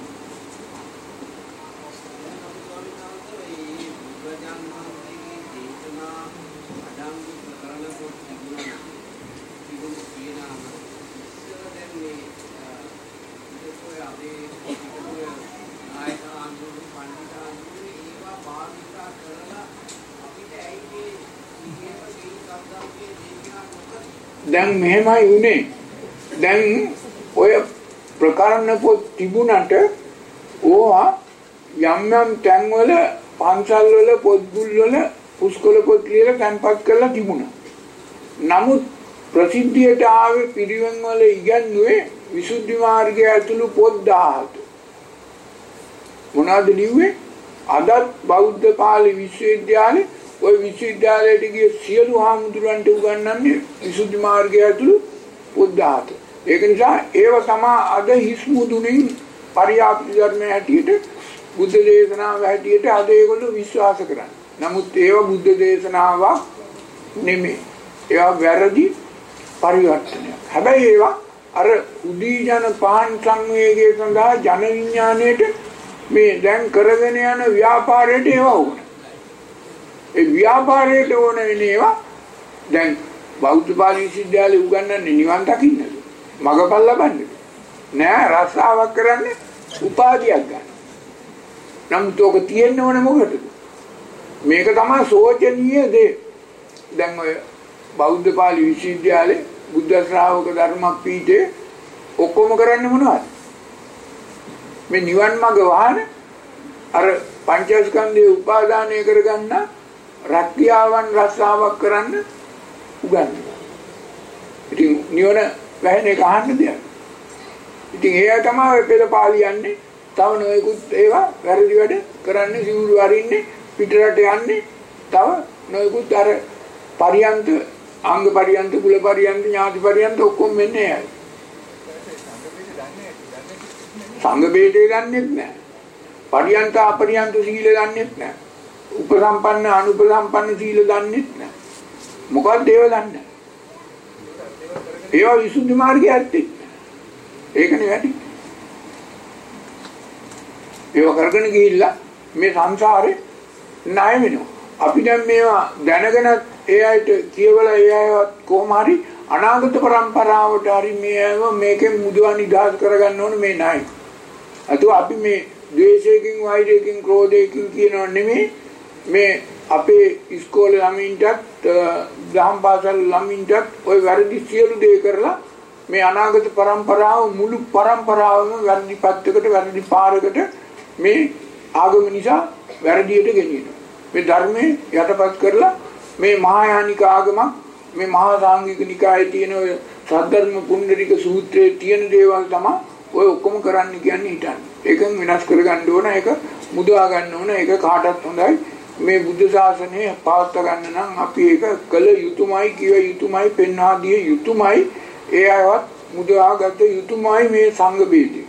දැන් මෙහෙමයි උනේ. දැන් ඔය ප්‍රකරණ පොත් තිබුණට ඕවා යම් යම් තැන්වල පන්සල් වල පොත්ගුල් වල පුස්කොළ පොත් කියලා තැන්පත් කරලා තිබුණා. නමුත් ප්‍රසිද්ධියට ආවේ පිරිවෙන් වල ඉගන්නුවේ විසුද්ධි මාර්ගය ඇතුළු පොත් දහහත. මොනවද ලිව්වේ? අදත් බෞද්ධ පාලි විශ්වවිද්‍යාලේ ඔය විශ්වවිද්‍යාලයට ගිය සියලු හාමුදුරන්ට උගන්වන්නේ විසුද්ධි මාර්ගය ඇතුළු පොත් දහහත. ඒක නිසා ඒව තමයි අද හිස් මුදුනින් පරියාප්ති ධර්මයේ හැටියට බුද්ධ දේශනාව හැටියට අද ඒගොල්ලෝ විශ්වාස කරන්නේ. නමුත් ඒව බුද්ධ දේශනාවක් නෙමෙයි. ඒවා වැරදි පරිවර්තනයක්. හැබැයි ඒවා අර උදී ජන පහන් සංවේගය සඳහා ජන විඥාණයට මේ දැන් කරගෙන යන ව්‍යාපාරයට ඒවා ඕන. ඒ ව්‍යාපාරයට ඕන වෙන ඒවා දැන් බෞද්ධ පාලි විශ්වවිද්‍යාලේ උගන්වන්නේ නිවන් දකින්නද? මගපල් ලබන්නද? නෑ, රස්සාවක් කරන්නේ උපාධියක් ගන්න. නමුත් ඔක තියෙන්න ඕනේ මොකටද? මේක තමයි සෝචනීය දේ. දැන් ඔය බෞද්ධ පාලි විශ්වවිද්‍යාලේ බුද්ධ ශ්‍රාවක ධර්ම පීඨේ ඔක්කොම කරන්නේ මොනවද? මේ නිවන් මඟ වහන අර පංචස්කන්ධයේ උපාදානය කරගන්න රත්යාවන් රස්සාවක් කරන්න උගන්වනවා. ඉතින් නිවන වැහෙන එක අහන්න දෙයක්. ඉතින් ඒ තමයි පෙළ පාලියන්නේ. තව නොයෙකුත් ඒවා වැරදි වැඩ කරන්නේ, සිවුරු අරින්නේ, පිටරට යන්නේ. තව නොයෙකුත් අර පරියන්ත, අංග පරියන්ත, කුල පරියන්ත, ඥාති පරියන්ත ඔක්කොම මෙන්නේ ඇයි. සංඝ බේදේ දන්නේත් නැහැ. පරියන්ත අපරියන්ත සීල දන්නේත් නැහැ. උපසම්පන්න අනුපසම්පන්න සීල දන්නේත් නැහැ. මොකක්ද ඒව දන්නේ? ඒවා විසුද්ධි මාර්ගයේ ඇත්තේ. ඒකනේ වැඩි. ඒව කරගෙන ගිහිල්ලා මේ සංසාරේ ණය වෙනවා. අපි දැන් මේවා දැනගෙන ඒ අයට කියවලා ඒ අයවත් කොහොම හරි අනාගත પરම්පරාවට හරි මේව මේකෙන් මුදවා නිදහස් කරගන්න ඕනේ මේ ණය. අතෝ අපි මේ ද්වේෂයෙන් වෛරයෙන් ක්‍රෝධයෙන් කියනව නෙමෙයි මේ අපේ ඉස්කෝලේ ළමින්ටත් දහම් පාසල් ළමින්ටත් ওই වැරදි සියලු දේ කරලා මේ අනාගත પરම්පරාව මුළු પરම්පරාවම වැරදි පැත්තකට වැරදි පාරකට මේ ආගම නිසා වැරදියට ගෙනියනවා. මේ ධර්මයේ යටපත් කරලා මේ මහායානික ආගමක් මේ මහා සාංගික නිකායේ තියෙන ඔය සද්ධර්ම පුණ්ඩරික සූත්‍රයේ තියෙන දේවල් තමයි ඔය ඔක්කොම කරන්න කියන්නේ හිතන්නේ. ඒකෙන් විනාශ කරගන්න ඕන, ඒක මුදවා ගන්න ඕන, ඒක කාටවත් හොඳයි. මේ බුද්ධ ශාසනය පවත්වා ගන්න නම් අපි ඒක කළ යුතුමයි, කිව යුතුමයි, පෙන්වා දිය යුතුමයි. ඒ අයවත් මුදවා ගත යුතුමයි මේ සංඝ බේදේ.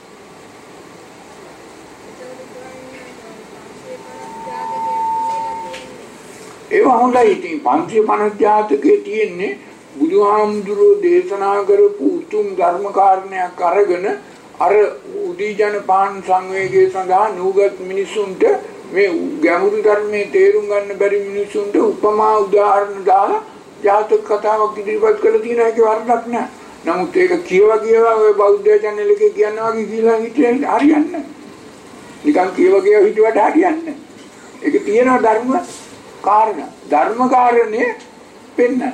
ඒවා හොඳයි. ඉතින් පන්සිය පනස් ජාතකයේ තියෙන්නේ බුදුහාමුදුරුවෝ දේශනා කරපු උතුම් ධර්ම කාරණයක් අරගෙන අර උදීජන පාන් සංවේගයේ සඳහා නූගත් මිනිසුන්ට මේ ගැඹුරු ධර්මයේ තේරුම් ගන්න බැරි මිනිසුන්ට උපමා උදාහරණ දාලා ජාතක කතාවක් ඉදිරිපත් කරලා තියෙන එකේ වරදක් නැහැ. නමුත් ඒක කියවා කියවා ඔය බෞද්ධ channel එකේ කියනවා වගේ කියලා හිටියෙන් හරියන්නේ නැහැ. නිකන් කියවා කියවා හිතුවට හරියන්නේ නැහැ. ඒක තියෙනවා ධර්ම කාරණා. ධර්ම කාරණේ පෙන්නන්නේ.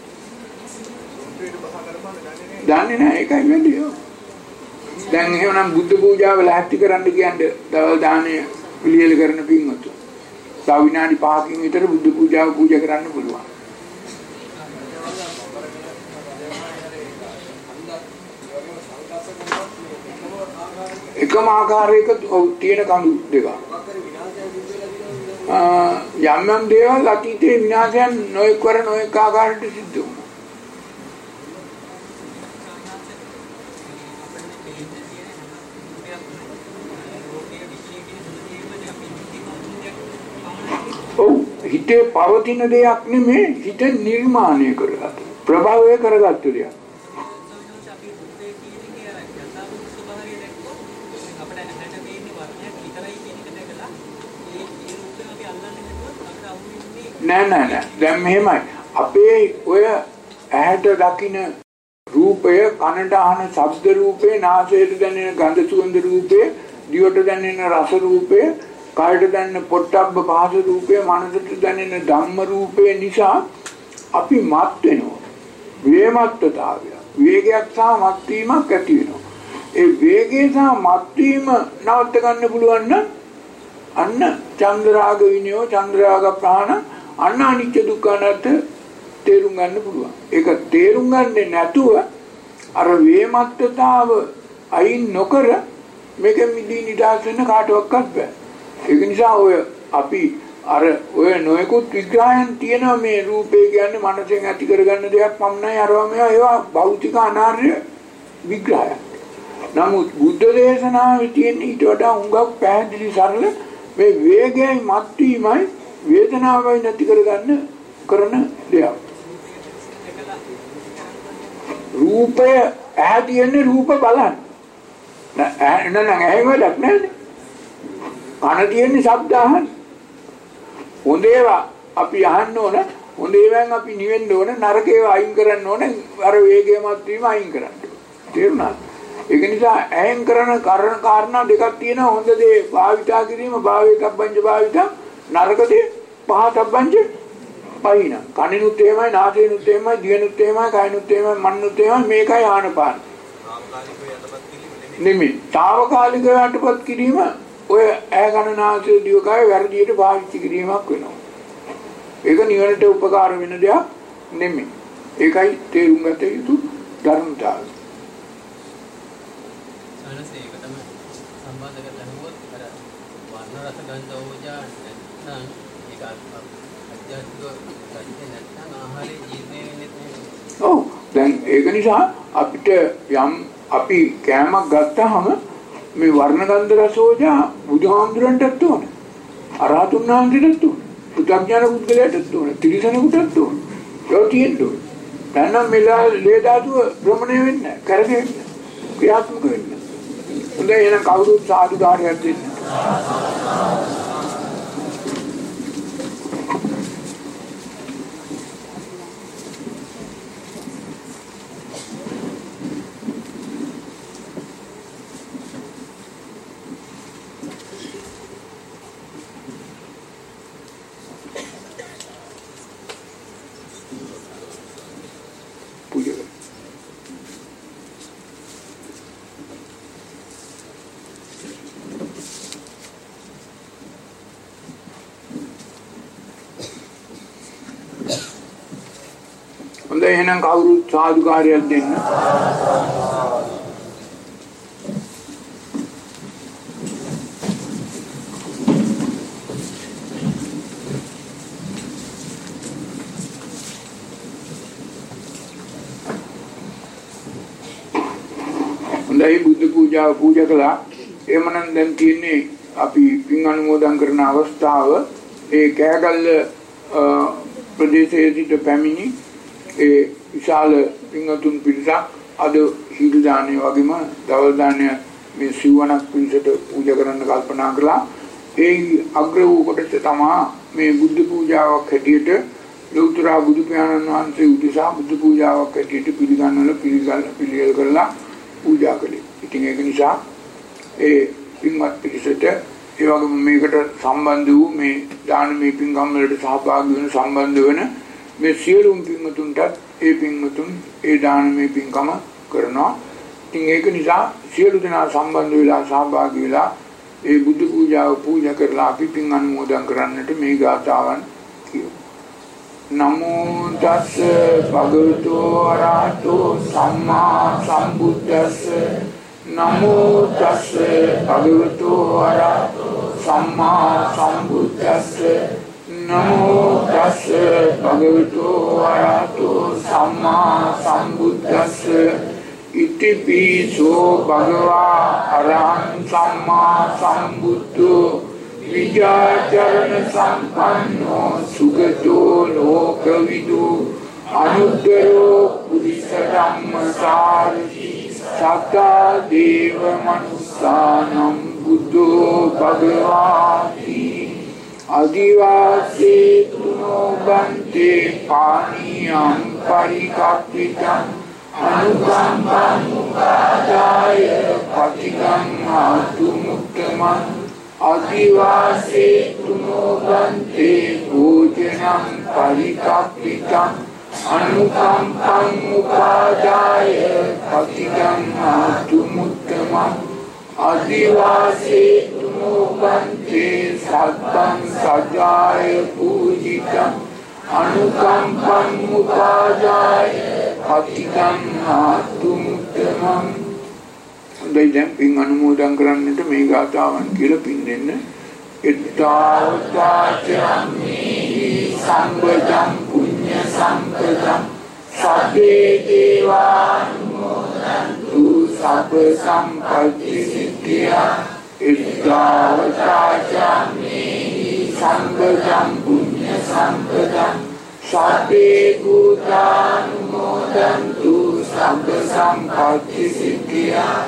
දන්නේ නැහැ ඒකයි වෙන්නේ. දැන් එහෙනම් බුද්ධ පූජාව ලැහැත්ති කරන්න කියන්නේ දවල් දාණය පිළියෙල කරන පින්වතු. තව විනාඩි පහකින් විතර බුද්ධ පූජාව පූජා කරන්න පුළුවන්. එකම ආකාරයක තියෙන කඳු දෙකක්. යම් යම් දේවල් අතීතයේ විනාශයන් නොයෙක් වර නොයෙක් ආකාරයට සිද්ධ වුණා. ඔව් හිතේ පවතින දෙයක් නෙමෙයි හිත නිර්මාණය කරගත්ත ප්‍රභවය කරගත්ත දෙයක්. නෑ නෑ නෑ දැන් මෙහෙමයි අපේ ඔය ඇහැට දකින්න රූපය කනට අහන ශබ්ද රූපේ නාසයට දැනෙන ගන්ධ සුවඳ රූපේ දිවට දැනෙන රස රූපේ කායට දැනෙන පොට්ටබ්බ පහස රූපේ මනසට දැනෙන ධම්ම රූපේ නිසා අපි මත් වෙනවා වේමත්තතාවය වේගයක් සහ මත් වීමක් ඇති වෙනවා ඒ වේගය සහ මත් වීම නවත්ත ගන්න පුළුවන් නම් අන්න චන්ද්‍රාග විනයෝ චන්ද්‍රාග ප්‍රාණ අන්න අනිත්‍ය දුක්ඛ අනාත්ම තේරුම් ගන්න පුළුවන්. ඒක තේරුම් ගන්නේ නැතුව අර වේමත්තතාව අයින් නොකර මේක මිදී නිදාස් වෙන්න කාටවත් බෑ. ඒක නිසා ඔය අපි අර ඔය නොයෙකුත් විග්‍රහයන් තියෙනවා මේ රූපේ කියන්නේ මනසෙන් ඇති කරගන්න දෙයක් පමණයි අරවා මේවා ඒවා භෞතික අනාර්ය විග්‍රහයක්. නමුත් බුද්ධ දේශනාවේ තියෙන ඊට වඩා හුඟක් පැහැදිලි සරල මේ වේගයයි මත්වීමයි වේදනාවයි නැති කරගන්න කරන දෙයක්. රූපය ඇහැ තියෙන්නේ රූප බලන්න. නෑ නෑ ඇහැ වලක් නෑනේ. කන තියෙන්නේ ශබ්ද අහන්න. හොඳ ඒවා අපි අහන්න ඕන. හොඳ ඒවාෙන් අපි නිවෙන්න ඕන. නරක ඒවා අයින් කරන්න ඕන. අර වේගය මත්වීම අයින් කරන්න. තේරුණාද? ඒක නිසා ඇහෙන් කරන කාරණා කාරණා දෙකක් තියෙනවා. හොඳ දේ භාවිතා කිරීම භාවිතබ්බංජ භාවිතා නරක දේ පහතබ්බංජ පහින. කනිනුත් එහෙමයි නාසයනුත් එහෙමයි දිවනුත් එහෙමයි කයනුත් එහෙමයි මනනුත් එහෙමයි මේකයි ආනපාන. නෙමෙයි. తాවකාලික යටපත් කිරීම ඔය ඇහ කන නාසය දිවකය වැරදියට පාවිච්චි කිරීමක් වෙනවා. ඒක නිවනට උපකාර වෙන දෙයක් නෙමෙයි. ඒකයි තේරුම් ගත යුතු ධර්මතාවය. රස ගන්ධ ඕජා නැත්නම් ඒක අධ්‍යාත්මික ගන්නේ නැත්නම් ආහාරයේ ජීර්ණය වෙන්නේ නැහැ. ඔව් දැන් ඒක නිසා අපිට යම් අපි කෑමක් ගත්තාම මේ වර්ණ ගන්ධ රස ඕජා බුදුහාමුදුරන්ටත් ඕනේ. අරහතුන් වහන්සේටත් ඕනේ. පු탁ඥාන පුද්ගලයාටත් ඕනේ. ත්‍රිසනෙකුටත් ඕනේ. යෝතියෙන්දු දැන් මෙලා ලේ ධාතුව භ්‍රමණය වෙන්නේ කරගෙන්නේ ක්‍රියාත්මක වෙන්නේ හොඳයි එහෙනම් කවුරුත් සාදුකාරයක් දෙන්න එහෙනම් කවුරුත් සාදුකාරයක් දෙන්න හොඳයි බුද්ධ පූජාව පූජා කළා එමනම් දැන් තියෙන්නේ අපි පින් අනුමෝදන් කරන අවස්ථාව ඒ කෑගල්ල ප්‍රදේශයේ සිට පැමිණි ඒ විශාල පින්වතුන් පිරිසක් අද හිල් දානේ වගේම දවල් දානේ මේ සිවණක් පිරිසට පූජා කරන්න කල්පනා කළා. ඒ අග්‍ර වූ කොටස තමයි මේ බුද්ධ පූජාවක් හැටියට ලෞතර බුදු පියාණන් වහන්සේ උදෙසා බුද්ධ පූජාවක් හැටියට පිළිගන්නවල පිළිගන්න පිළියෙල කරලා පූජා කළේ. ඉතින් ඒක නිසා ඒ පින්වත් පිරිසට ඒ වගේම මේකට සම්බන්ධ වූ මේ දානමය පින්කම් වලට සහභාගී වෙන සම්බන්ධ වෙන මේ සියලුම පින්වතුන්ට ඒ පින්වතුන් ඒ දානමය පින්කම කරනවා. ඉතින් ඒක නිසා සියලු දෙනා සම්බන්ධ වෙලා සහභාගී වෙලා ඒ බුද්ධ පූජාව පූජා කරලා අපි පින් අනුමෝදන් කරන්නට මේ ගාථාවන් කියමු. නමෝ තස්ස භගවතු අරහතෝ සම්මා සම්බුද්දස්ස නමෝ තස්ස භගවතු අරහතෝ සම්මා සම්බුද්දස්ස නමෝ තස්ස භගවතු අරහතෝ සම්මා සම්බුද්දස්ස ඉතිපිසෝ භගවා අරහං සම්මා සම්බුද්ධෝ විජාචරණ සම්පන්නෝ සුගතෝ ලෝකවිදු අනුත්තරෝ පුරිස ධම්මසාරති සත්තා දේව මනුස්සානම් බුද්ධෝ භගවාති අදිවාසේ තුනෝ බන්තේ පානියං පරිකප්පිතං අනුකම්පං මුඛාදාය පටිගං ආතු මුක්ඛමං අදිවාසේ තුනෝ බන්තේ භෝජනං පරිකප්පිතං අනුකම්පං මුඛාදාය පටිගං ආතු මුක්ඛමං අදිවාසේ තුනෝ බන්තේ සත්තං සජාය පූජිතං අනුකම්පං මුඛාදාය පටිගං ආතු මුක්ඛමං. හොඳයි දැන් පින් අනුමෝදන් කරන්නට මේ ගාථාවන් කියලා පින් දෙන්න. එත්තාවතාචම්මේ සම්බදම් පුඤ්ඤ සම්පදම් සබ්බේ දේවානුමෝදන්තු සබ්බ සම්පත්ති සිද්ධියා. එත්තාවතාචම්මේ සම්බදම් පුඤ්ඤ සම්පදම් සබ්බේ භූතානුමෝදන්තු සබ්බ සම්පත්ති සිද්ධියා.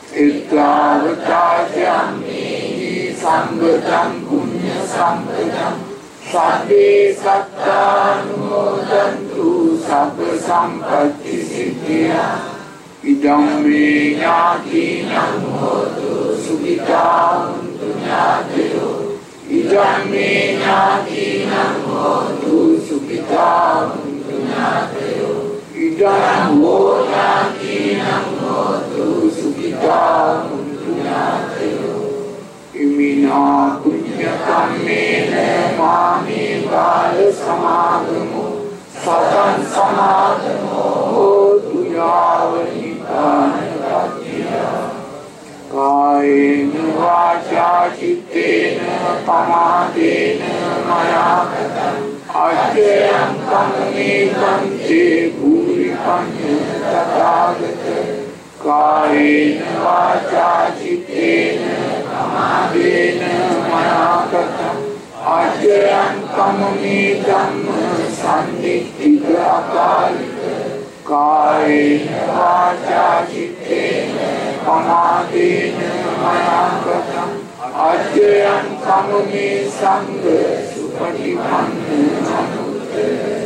එත්තාවතාචම්මේ සම්බදම් පුඤ්ඤ සම්පදම් සබ්බේ සත්තානුමෝදන්තු සබ්බ සම්පත්ති සිද්ධියා. ඉදම් මේ ඥාතිනං හෝතු සුඛිතා හොන්තු ඥාතයෝ. ඉදම් මේ ඥාතිනං හෝතු සුඛිතා හොන්තු ඥාතයෝ. ඉදම් හෝ ඥාතිනං හෝතු සුඛිතා හොන්තු ඥාතයෝ. ඉමිනා පුඤ්ඤ කම්මේන මාමේ බාල සමාගමෝ සතං සමාගමෝ හෝතු යාව නිපාන පත්තියා. කායේන වාචා චිත්තේන පමාදේන මයා කතං අච්චයං කම්මේ පංචේ භූරි පඤ්ඤ තථාගත. කායේන වාචා චිත්තේන පමාදේන මයා කතං අච්චයං කම්මේ ධම්ම සම්නිච්ඡිත අකාලික කායේන වාචා චිත්තේන පමාදේන මනාගතං අජ්ජයං කමමේ සංඝ සුපටිපන්න අනුත්තර